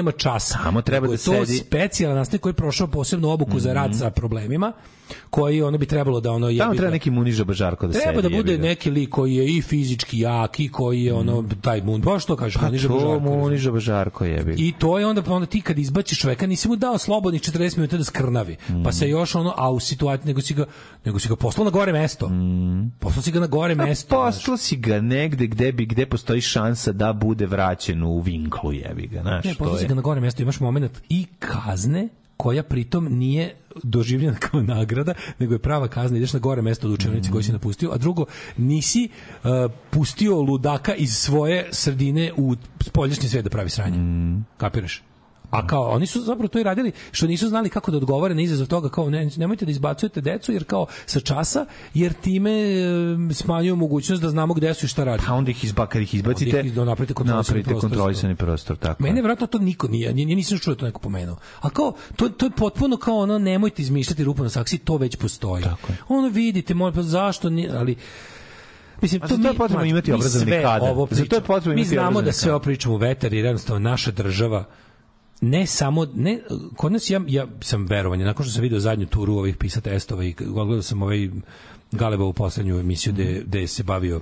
nema časa. Tamo treba da sedi. To specijalan nastavnik koji je prošao posebnu obuku za rad sa problemima, koji ono bi trebalo da ono tamo treba neki Muniža Bažarko da sedi. Treba da bude neki lik koji je i fizički jak i koji je ono taj baš što kažeš Muniža Bažarko jebi. I to je onda ti kad izbaciš čoveka nisi mu dao slobodnih 40 minuta da skrnavi. Pa se još ono a u situaciji nego si ga poslao na gore mesto. Poslao si ga na gore mesto. Poslao si ga negde gde postoji šansa da bude vraćen u vinklu jebi ga, znaš. Ne, poslao si ga na gore mesto, imaš momenat i kazne koja pritom nije doživljena kao nagrada, nego je prava kazna, ideš na gore mesto od učionice koji si napustio, a drugo, nisi pustio ludaka iz svoje sredine u spoljašnji svet da pravi sranje. Kapiraš? A kao, oni su zapravo to i radili, što nisu znali kako da odgovore na izazov toga, kao nemojte da izbacujete decu, jer kao sa časa, jer time smanjuju mogućnost da znamo gde su i šta radi. Pa onda kad ih izbacite, napravite kontrolisani prostor. Tako. Mene vjerojatno to niko nije, ja nisam čuo da to neko pomenuo. A kao, to je potpuno kao ono, nemojte izmišljati rupu na saksiji, to već postoji. Ono vidite, pa zašto nije, ali... Mislim, to je potrebno imati obrazovni kadar. Mi znamo da sve ovo pričamo u vetar, jer jednostavno naša država kod nas ja sam verovanje, nakon što sam video zadnju turu ovih PISA testova i gledao sam Galebovu poslednju emisiju gde se bavio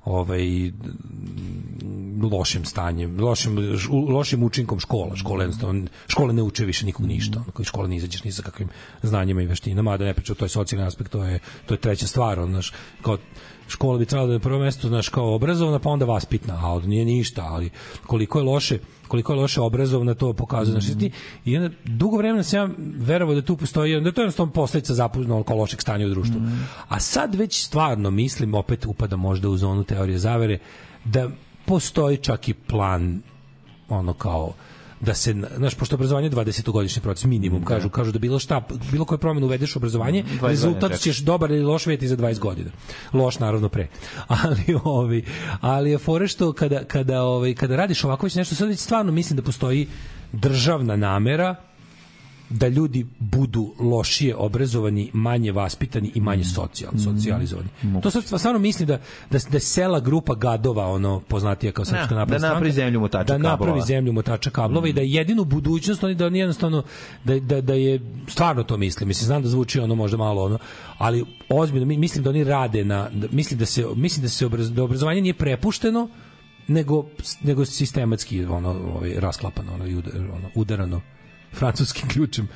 lošim stanjem, lošim učinkom škola ne uče više nikog ništa, koji škola ne izađeš ni sa kakvim znanjima i veštinama, da ne pričam, to je socijalni aspekt, to je treća stvar, kao škola bi trebala da je na prvo mesto, kao obrazovna, pa onda vaspitna, a nije ništa, ali koliko je loše obrazovna, to pokazuje. I onda dugo vremena sam ja verovao da tu postoji, da to je jednostavno posledica zapuštenog kao lošeg stanja u društvu. A sad već stvarno mislim, opet upadam možda u zonu teorije zavere, da postoji čak i plan ono kao da se, znaš, pošto obrazovanje je 20-godišnji proces minimum, kažu da bilo koje promjenu uvedeš u obrazovanje, rezultat ćeš dobar ili loš vidjeti za 20 godina. Loš naravno pre. Ali je fore što kada radiš ovako već nešto, sad već stvarno mislim da postoji državna namera da ljudi budu lošije obrazovani, manje vaspitani i manje socijalizovani. To sad stvarno mislim da sela grupa gadova, ono poznatija kao Srpska napredna stranka, da napravi zemlju motača kablova i da jedinu budućnost oni da jednostavno da je stvarno to mislim. Znam da zvuči ono možda malo ono, ali ozbiljno mislim da oni rade mislim da obrazovanje nije prepušteno nego sistematski rasklapano, udarano francuskim ključem.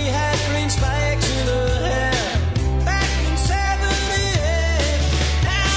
Now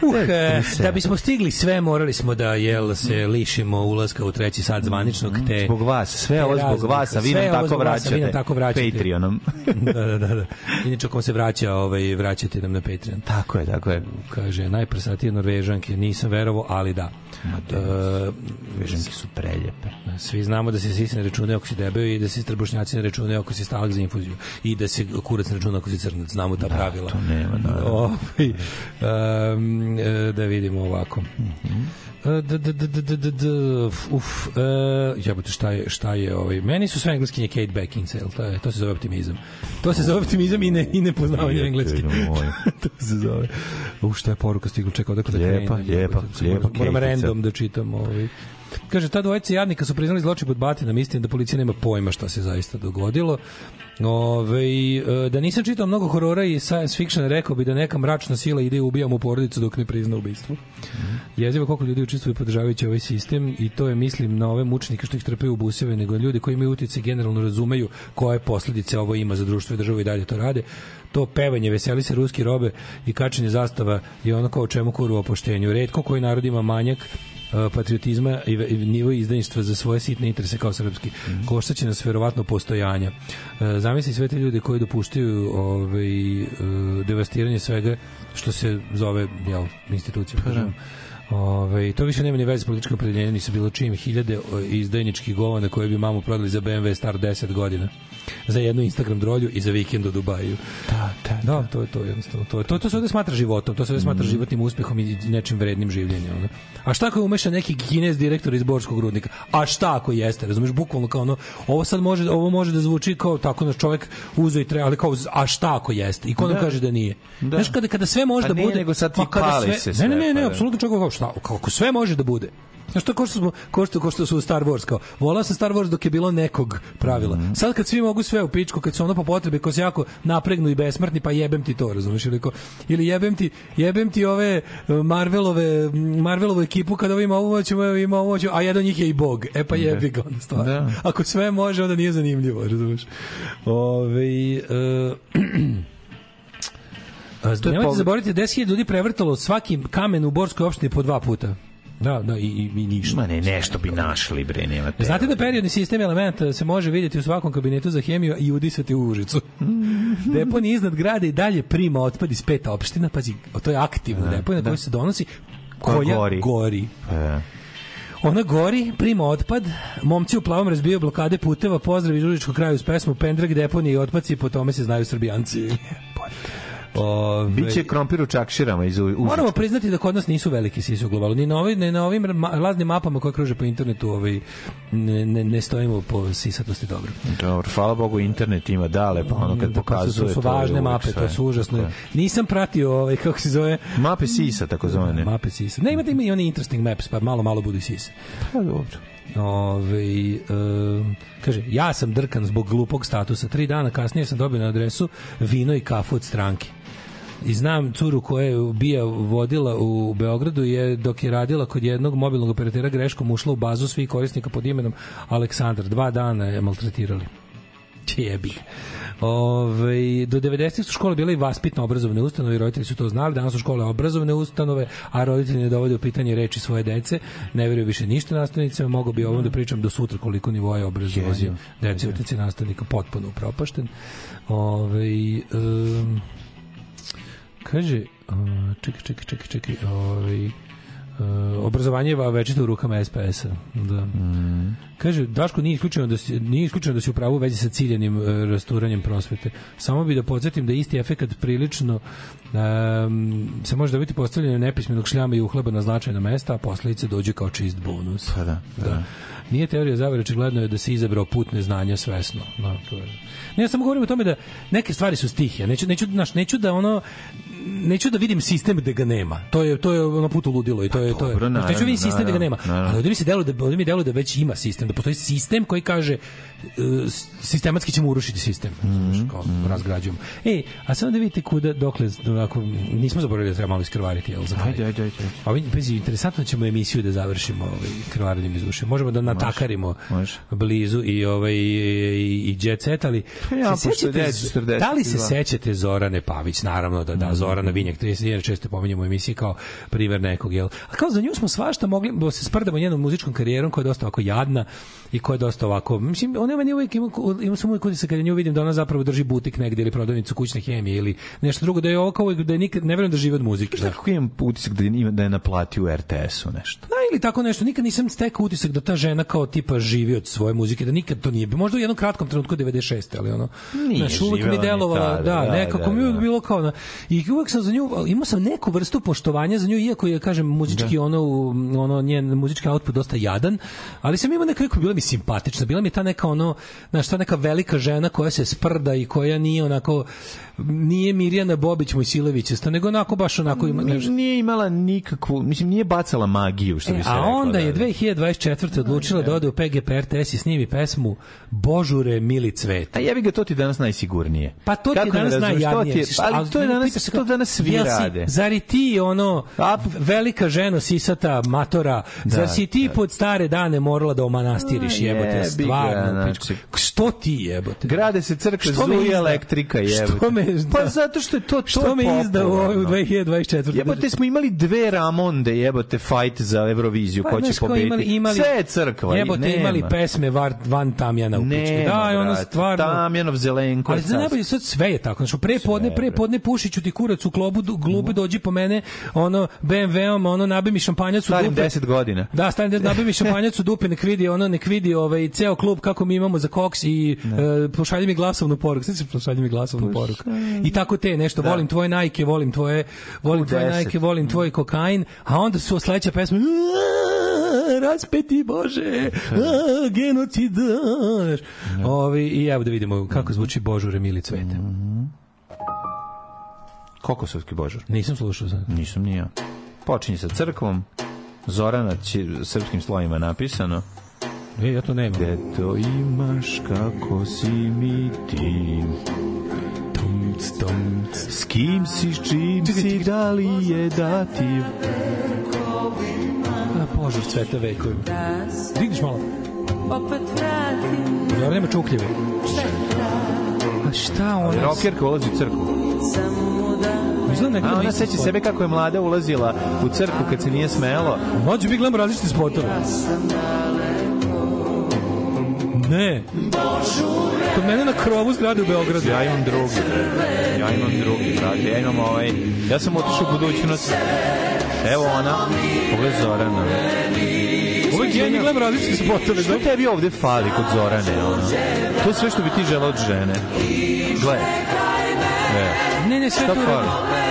Da bismo stigli sve, morali smo da se lišimo ulaska u treći sat zvaničnog. Zbog vas, sve ovo zbog vas, a vi nam tako vraćate. Patreonom. Da. Inače, ako se vraćate nam na Patreon. Tako je. Kaže, najprsatije Norvežanke, nisam verovao, ali da. Norvežanke su preljepe. Svi znamo da se sisi ne računaju ako si debeo i da se trbušnjaci ne računaju ako si stalak za infuziju i da se kurac ne računa ako si crnac. Znamo ta pravila. To nema, naravno. Da vidimo ovako. Jebote, šta je meni su sve engleski Kate Beckinsale, to se zove optimizam. To se zove optimizam i nepoznavanje engleski. To se zove. Šta je poruka stigla, čekao da krenem. Lijepa. Moram random da čitam. Kaže, ta dvojica jadnika su priznali zločin pod batinom, istina da policija nema pojma šta se zaista dogodilo. Da nisam čitao mnogo horora i science fiction, rekao bi da neka mračna sila ide i ubija mu porodicu dok ne prizna ubistvo. Jezivo koliko ljudi učestvuju podržavajući ovaj sistem i to je, mislim, na ove mučnike što ih trpaju u buseve, nego ljudi koji imaju utjecaj generalno razumeju koje posljedice ovo ima za društvo i državu i dalje to rade. To pevanje, veseli se ruski robe i kačenje zastava je ono kao o čemu kuru o poštenju. Retko koji narod ima manjak patriotizma i nivo izdajništva za svoje sitne interese kao srpski. Koštaće nas verovatno postojanja. Zamisli sve te ljude koji dopuštaju devastiranje svega što se zove institucijom. To više nema ni veze s političkom opredeljenjem, nisu bilo čim hiljade izdajničkih govana koje bi mamu prodali za BMW star 10 godina. Za jednu Instagram drolju i za vikend u Dubaju. Da, to je to jednostavno. To se ovdje smatra životom, to se ovdje smatra životnim uspjehom i nečim vrednim življenjem. A šta ako je umeša neki Kinez direktor iz Borskog rudnika? A šta ako jeste? Razumeš, bukvalno kao ovo može da zvuči kao tako naš čovjek uzo i treba, ali kao, a šta ako jeste? I ko nam kaže da nije? Znaš, kada sve može da bude... Pa nije, nego sad ti pali se sve. Ne, apsolutno čovjek kao kako sve može da bude. Znaš, to ko što su u Star Wars, kao, volao sam Star Wars dok je bilo nekog pravila. Sad kad svi mogu sve u pičku, kad su ono po potrebi, ko se jako napregnu i besmrtni, pa jebem ti to, razumiješ? Ili jebem ti ove Marvelovu ekipu, kada ovo ima ovu moću, a jedan od njih je i Bog. Pa jebi ga onda stvar. Da. Ako sve može, onda nije zanimljivo, razumiješ? Nemojte zaboraviti, 10.000 ljudi prevrtalo svaki kamen u Borskoj opštini po 2 puta. Da, i ništa. Ma ne, nešto bi našli, bre, nema te. Znate da periodni sistem elementa se može vidjeti u svakom kabinetu za hemiju i udisati u Užicu. Deponija iznad grada i dalje prima otpad iz 5 opština, pazi, to je aktivna deponija na kojoj se donosi, koja gori. Ona gori, prima otpad, momci u plavom razbijaju blokade puteva, pozdrav iz Užičkog kraja uz pesmu Pendrag, deponije i otpaci, po tome se znaju Srbijanci. Biće krompir u čakširama iz Užička. Moramo priznati da kod nas nisu veliki sisi u globalu. Ni na ovim laznim mapama koje kruže po internetu ne stojimo po sisatosti dobro. Dobro, hvala Bogu, internet ima dale, pa ono kad pokazuje to su važne mape, to su užasno. Nisam pratio kako se zove mape sisa, tako zove. Mape sisa. Ne, ima i oni interesting maps, pa malo budu i sise. Pa dobro. Kaže, ja sam drkan zbog glupog statusa. 3 dana kasnije sam dobio na adresu vino i kafu od stranke. I znam curu koja je bija vodila u Beogradu dok je radila kod jednog mobilnog operatera greškom ušla u bazu svih korisnika pod imenom Aleksandar. 2 dana je maltretirali. Jebi. Do 90-ih su škole bile i vaspitno obrazovne ustanove i roditelji su to znali. Danas su škole obrazovne ustanove, a roditelji ne dovode u pitanje reči svoje dece, ne veruju više ništa nastavnicima. Mogu bi ovom da pričam do sutra koliko nivoja obrazovanja dece, utjecaj nastavnika potpuno upropašten. Kaže, čekaj, obrazovanje je večito u rukama SPS-a. Da. Kaže, Daško, nije isključeno da si u pravu u vezi sa ciljanim rasturanjem prosvete. Samo bi da podsjetim da isti efekat prilično se može dobiti postavljanjem nepismenog šljama i uhleba na značajna mesta, a posljedice dođe kao čist bonus. Pa da. Nije teorija zavere, očigledno je da se izabrao put neznanja svesno. No, to je. Ne, ja samo govorim o tome da neke stvari su stihije. Neću da vidim sistem gde ga nema. To je ono put u ludilo i to je. Neću vidim sistem gde ga nema. Ali ovdje mi deluje da već ima sistem, da postoji sistem koji kaže sistematski ćemo urušiti sistem. Kao razgrađujemo. A samo da vidite kuda, dokle, onako, nismo zaboravili da treba malo iskrvariti, jel? Ajde. A interesantno ćemo emisiju da završimo krvarenjem iz duše. Možemo da natakarimo blizu i Jet Set, ali da li se sećate Zorane Pavić? Naravno da Zorana Vinjak 30 često pominjemo u emisiji kao primer nekog, jel? A kao za nju smo svašta mogli da se sprdamo njenom muzičkom karijerom koja je dosta ovako jadna i koja je dosta ovako, mislim, ona meni uvijek ima sam uvijek utisak kada nju vidim da ona zapravo drži butik negdje ili prodavnicu kućne hemije ili nešto drugo, da je ovo kao da je nikad ne verujem da živi od muzike. Šta kako imam utisak da je naplatio u RTS-u nešto? Da, ili tako nešto. Nikad nisam stekao utisak da ta žena kao tipa živi od svoje muzike, da nikad to nije. Možda u jednom kratkom trenutku 96. ali ono. Znaš, uvijek mi delovala, nekako mi uvijek bilo kao i uvijek sam za nju, imao sam neku vrstu poštovanja za nju, iako je, kažem, muzički ono njen muzički output dosta jadan, ali sam imao nekako, bila mi simpatična, bila mi ta neka znaš, ta neka velika žena koja se sprda i koja nije onako, nije Mirjana Bobić Mojsilevićesta, nego onako baš onako nije imala nikakvu, mislim, nije bacala magiju, što bi se reklo. A onda je 2024. odlučila da ode u PGP RTS i snimi pesmu Božure mili cvet. A jebi ga, to ti danas najsigurnije. Pa to ti danas najjadnije. Ali to danas svi rade. Zar i ti velika ženo sisata matora, zar si ti pod stare dane morala da omanastiriš, jebote, stvarno. Što ti, jebote? Grade se crkve, zuje elektrika, jebote. Pa zato što je to što me izdao u 2024. Jebote, smo imali dve Ramonde, jebote, fight za Euroviziju, ko će pobediti. Sve je crkva. Jebote, imali pesme Van Tamjana u pičku. Da, ono stvarno. Tamjanov, Zelenko. Ali za najbolje sad sve je tako. Znači, prepodne pušiću ti kurac u klubu, dođi po mene, BMW-om, nabi mi šampanjac u dupe. Starim 10 godina. Da, nabi mi šampanjac u dupe, nek vidi ceo klub kako mi imamo za koks i pošalji mi glasovnu poruku. Sve se pošalji mi glasovnu poruku. I tako te nešto, volim tvoje Nike, volim tvoje Nike, volim tvoj kokain, a onda su sledeća pesma raspeti Bože, genocid. I evo da vidimo kako zvuči Božure mili cvete. Kokosovski Božur. Nisam slušao sad. Nisam ni ja. Počinje sa crkvom, Zorana srpskim slovima napisano. Ja to nemam. Gde to imaš, kako si mi ti? S kim si, s čim si, da li je dativ? Božur cveta vekovima. Digniš malo. Dobro, nema čukljeve. A šta ona? Rokerka ulazi u crkvu. A ona seća sebe kako je mlada ulazila u crkvu kad se nije smelo. Mođu bi gledamo različite spotove. Ne. Kod mene na krovu zgrade u Beogradu. Ja imam drugi, brate. Ja sam otišao u budućnost. Evo ona. Pogled Zorana. Uvijek ja gledam različite spotove. Što tebi ovde fali kod Zorane? To je sve što bi ti želao od žene. Gledaj. Ne, sve to fali.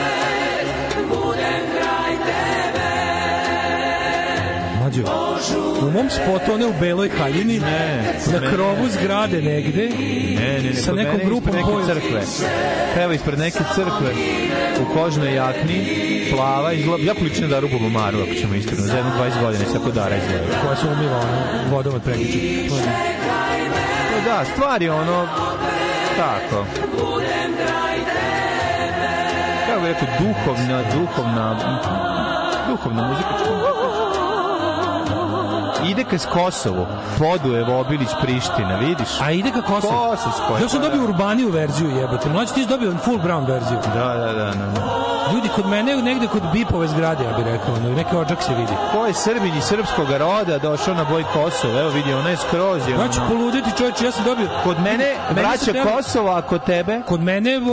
Mađo, u mom spotu, one u beloj haljini, na krovu zgrade negde, sa nekom grupom crkve. Evo ispred neke crkve, u kožnoj jakni, plava, izgleda, jako lično Daru Bobomaru, ako ćemo iskreno, za jednu 20 godina, tako Dara izgleda. Koja se umiva vodom od prekiča. Da, stvar je tako. Kako bih rekao, duhovna muzika. Ide ka Kosovu, Podujevo, Obilić, Priština, vidiš? A ide ka Kosovu? Ja sam dobio urbaniju verziju, jebote. Mlađi ti si dobio full brown verziju. Da. Ljudi, kod mene, negde kod Bipove zgrade, ja bih rekao, neki ođak se vidi. Ko je Srbin iz srpskog roda došao na boj Kosova? Evo vidi, ona je skroz. Ja ću poluditi, čovječe, ja sam dobio... Kod mene vraća Kosovo, a kod tebe? Kod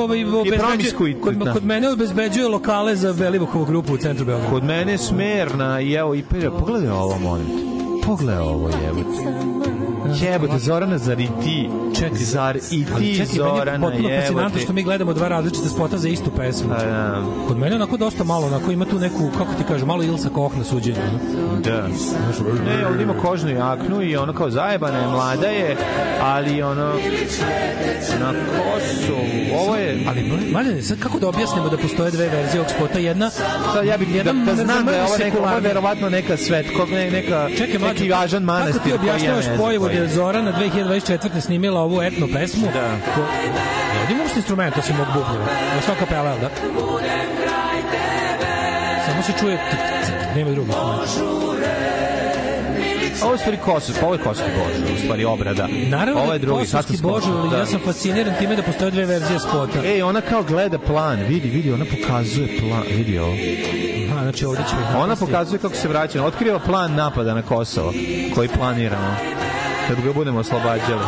mene obezbeđuje lokale za Belivukovu grupu u centru Beograda. Kod mene Smerna i evo, pogledaj ovo, molim te. Pogledaj ovo, jebote, Zorana, zar i ti? Zar i ti, Zorana, jebote? Potpuno fascinantno što mi gledamo dva različite spota za istu pesmu. Kod mene onako dosta malo, onako ima tu neku, kako ti kažem, malo Ilsa Koch na suđenju. Da. Ne, ovdje ima kožnu jaknu i ono kao zajebana je, mlada je, ali na Kosovu, ovo je... Ali, Maljane, sad kako da objasnimo da postoje dve verzije ovog spota? Jedna... Sad ja bih da znam da je ovo verovatno neka svetko, neka Svaki važan manastir. Kako ti objašnjavaš pojavu da je Zorana 2024. snimila ovu etno pesmu? Da. Ovdje imaš instrumenta osim mog bubnjeva. Ovo svaka pela, da? Samo se čuje nema drugi instrument. Ovo je stvari ovo je Kosovski Božur, u stvari obrada. Naravno, ovo je drugi Kosovski Božur, ali ja sam fasciniran time da postoje dve verzije spota. Ej, ona kao gleda plan, vidi, ona pokazuje plan, vidi ovo. Aha, znači ovdje ćemo... Ona pokazuje kako se vraća, otkriva plan napada na Kosovo, koji planiramo, kad ga budemo oslobađali.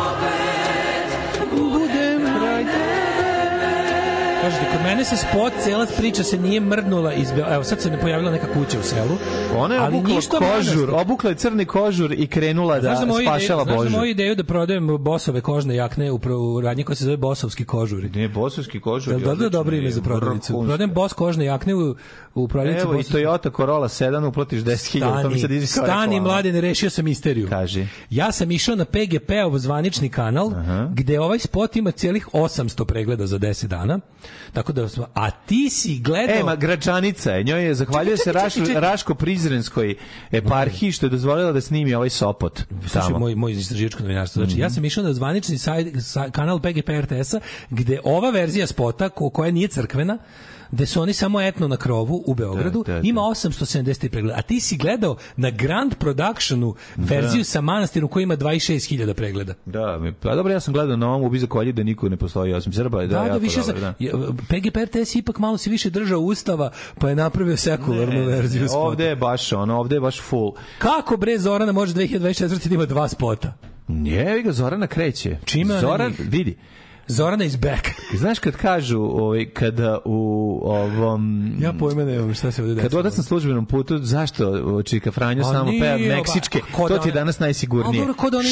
Kažete, kod mene se spot, cela priča se nije mrdnula iz... Evo, sad se ne pojavila neka kuća u selu. Ona je obukla je crni kožur i krenula da spašava Božu. Znaš za moju ideju da prodajem bosove kožne jakne u radnji koja se zove bosovski kožuri? Ne, bosovski kožuri. Da je dobro ime za prodavnicu. Prodajem bos kožne jakne u prodavnicu. Evo i Toyota Corolla 7 uplatiš 10.000. Stani, mladine, rešio sam misteriju. Kaži. Ja sam išao na PGP-ov zvanični kanal, gde ovaj spot ima cijelih 800 pregleda za 10 dana. Tako da smo, a ti si gledao... Gračanica je, njoj je zahvaljuje se Raško-Prizrenskoj eparhiji što je dozvolila da snimi ovaj Sopot. Slušaj, moj istraživačko novinarstvo. Znači, ja sam išao na zvanični kanal PGP RTS-a, gde ova verzija spota, koja nije crkvena, gde su oni samo etno na krovu u Beogradu, ima 870 pregleda. A ti si gledao na Grand Productionu verziju sa manastirom koji ima 26.000 pregleda. Da, pa dobro, ja sam gledao na ovom Ubiza kolje da niko ne postoji osim Srba. Da, više PGP RTS ipak malo se više držao Ustava, pa je napravio sekularnu verziju spota. Ovde je baš full. Kako bre Zorana može 2024 da ima 2 spota? Nije, ga Zorana kreće. Čime? Zoran, vidi. Zorana is back. Znaš kad kažu, kada u ovom... Ja pojma nemam šta se ovdje desilo. Kad odac na službenom putu, zašto Čika Franjo samo peva meksičke? To ti je danas najsigurnije.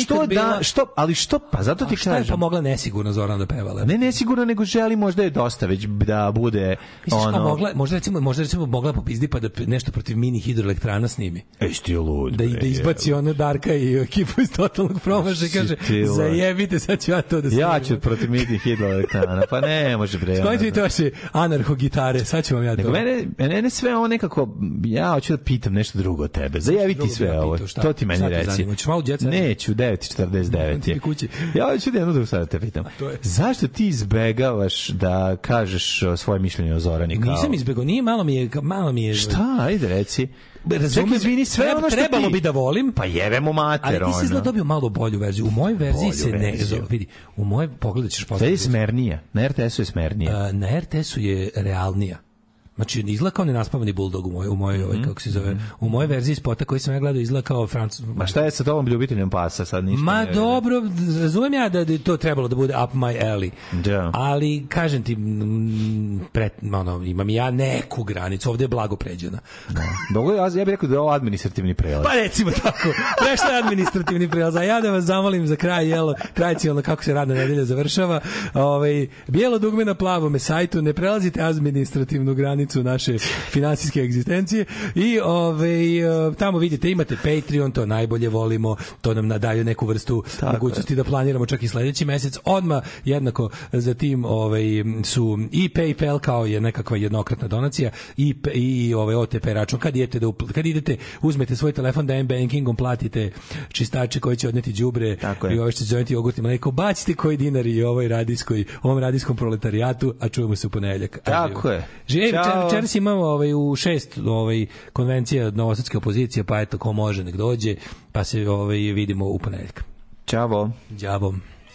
Što? Pa zato ti kažem. Šta je pa mogla nesigurno Zorana da pevala? Ne nesigurno, nego želi možda je dosta već da bude ono... Možda recimo mogla popizdi pa da nešto protiv mini hidroelektrana snimi. Esti lud. Da izbaci ono Darka i ekipu iz Totalnog promaša i kaže zajebite, sad ću ja to da snimim. Ja ću protiv hidroelektrana, pa ne može bre. Skojite mi to vaše anarcho-gitare, sad ću vam ja to. Mene sve ovo nekako, ja hoću da pitam nešto drugo od tebe. Zajaviti sve ovo, to ti meni reci. Neću, 9.49 je. Ja hoću da jednu drugu sad te pitam. Zašto ti izbegavaš da kažeš svoje mišljenje o Zorani? Nisam izbegao, nije, malo mi je... Šta, ajde reci. Čekaj, izvini, sve ono što trebalo bi da volim. Pa jebemo mater, ali ti si izgleda dobio malo bolju verziju. U mojoj verziji se ne vidi. U mojoj pogledat ćeš posle. Sve je smernija. Na RTS-u je smernija. Na RTS-u je realnija. Znači, izgleda kao nenaspavani buldog u mojoj kako se zove, u mojoj verziji spota koji sam ja gledao izgleda kao Francuz. Ma šta je sa tobom ljubiteljem pasa sad ništa? Ma dobro, razumem ja da je to trebalo da bude up my alley. Da. Ali, kažem ti, imam ja neku granicu, ovdje je blago pređena. Ja bih rekao da je ovo administrativni prelaz. Pa recimo tako, prešta je administrativni prelaz. A ja da vas zamolim za kraj, tradicionalno kako se radna nedelja završava, bijelo dugme na plavome sajtu, ne prelazite administrativnu granicu naše finansijske egzistencije i tamo vidite, imate Patreon, to najbolje volimo, to nam nadaju neku vrstu mogućnosti da planiramo čak i sledeći mesec. Odmah jednako za tim su i PayPal kao je nekakva jednokratna donacija i OTP račun. Kad idete, uzmete svoj telefon da M-bankingom platite čistače koji će odneti đubre i ove što će doneti jogurt i mleko, bacite koji dinari i ovom radijskom proletarijatu, a čujemo se u ponedeljak. Tako je. Večeras imamo u 6 konvencija novosadske opozicije, pa eto, ko može nek dođe, pa se vidimo u ponedeljak. Ćavo. Ćavo.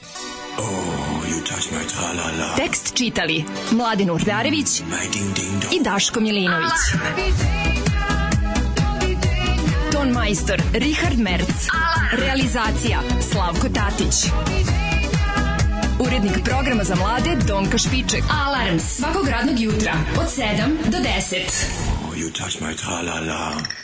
Tekst čitali Mladin Urdarević i Daško Milinović. Ton majstor Richard Merc. Realizacija Slavko Tatić. Urednik programa za mlade Donka Špiček. Alarms svakog radnog jutra od 7 do 10. You touch my tra-la-la.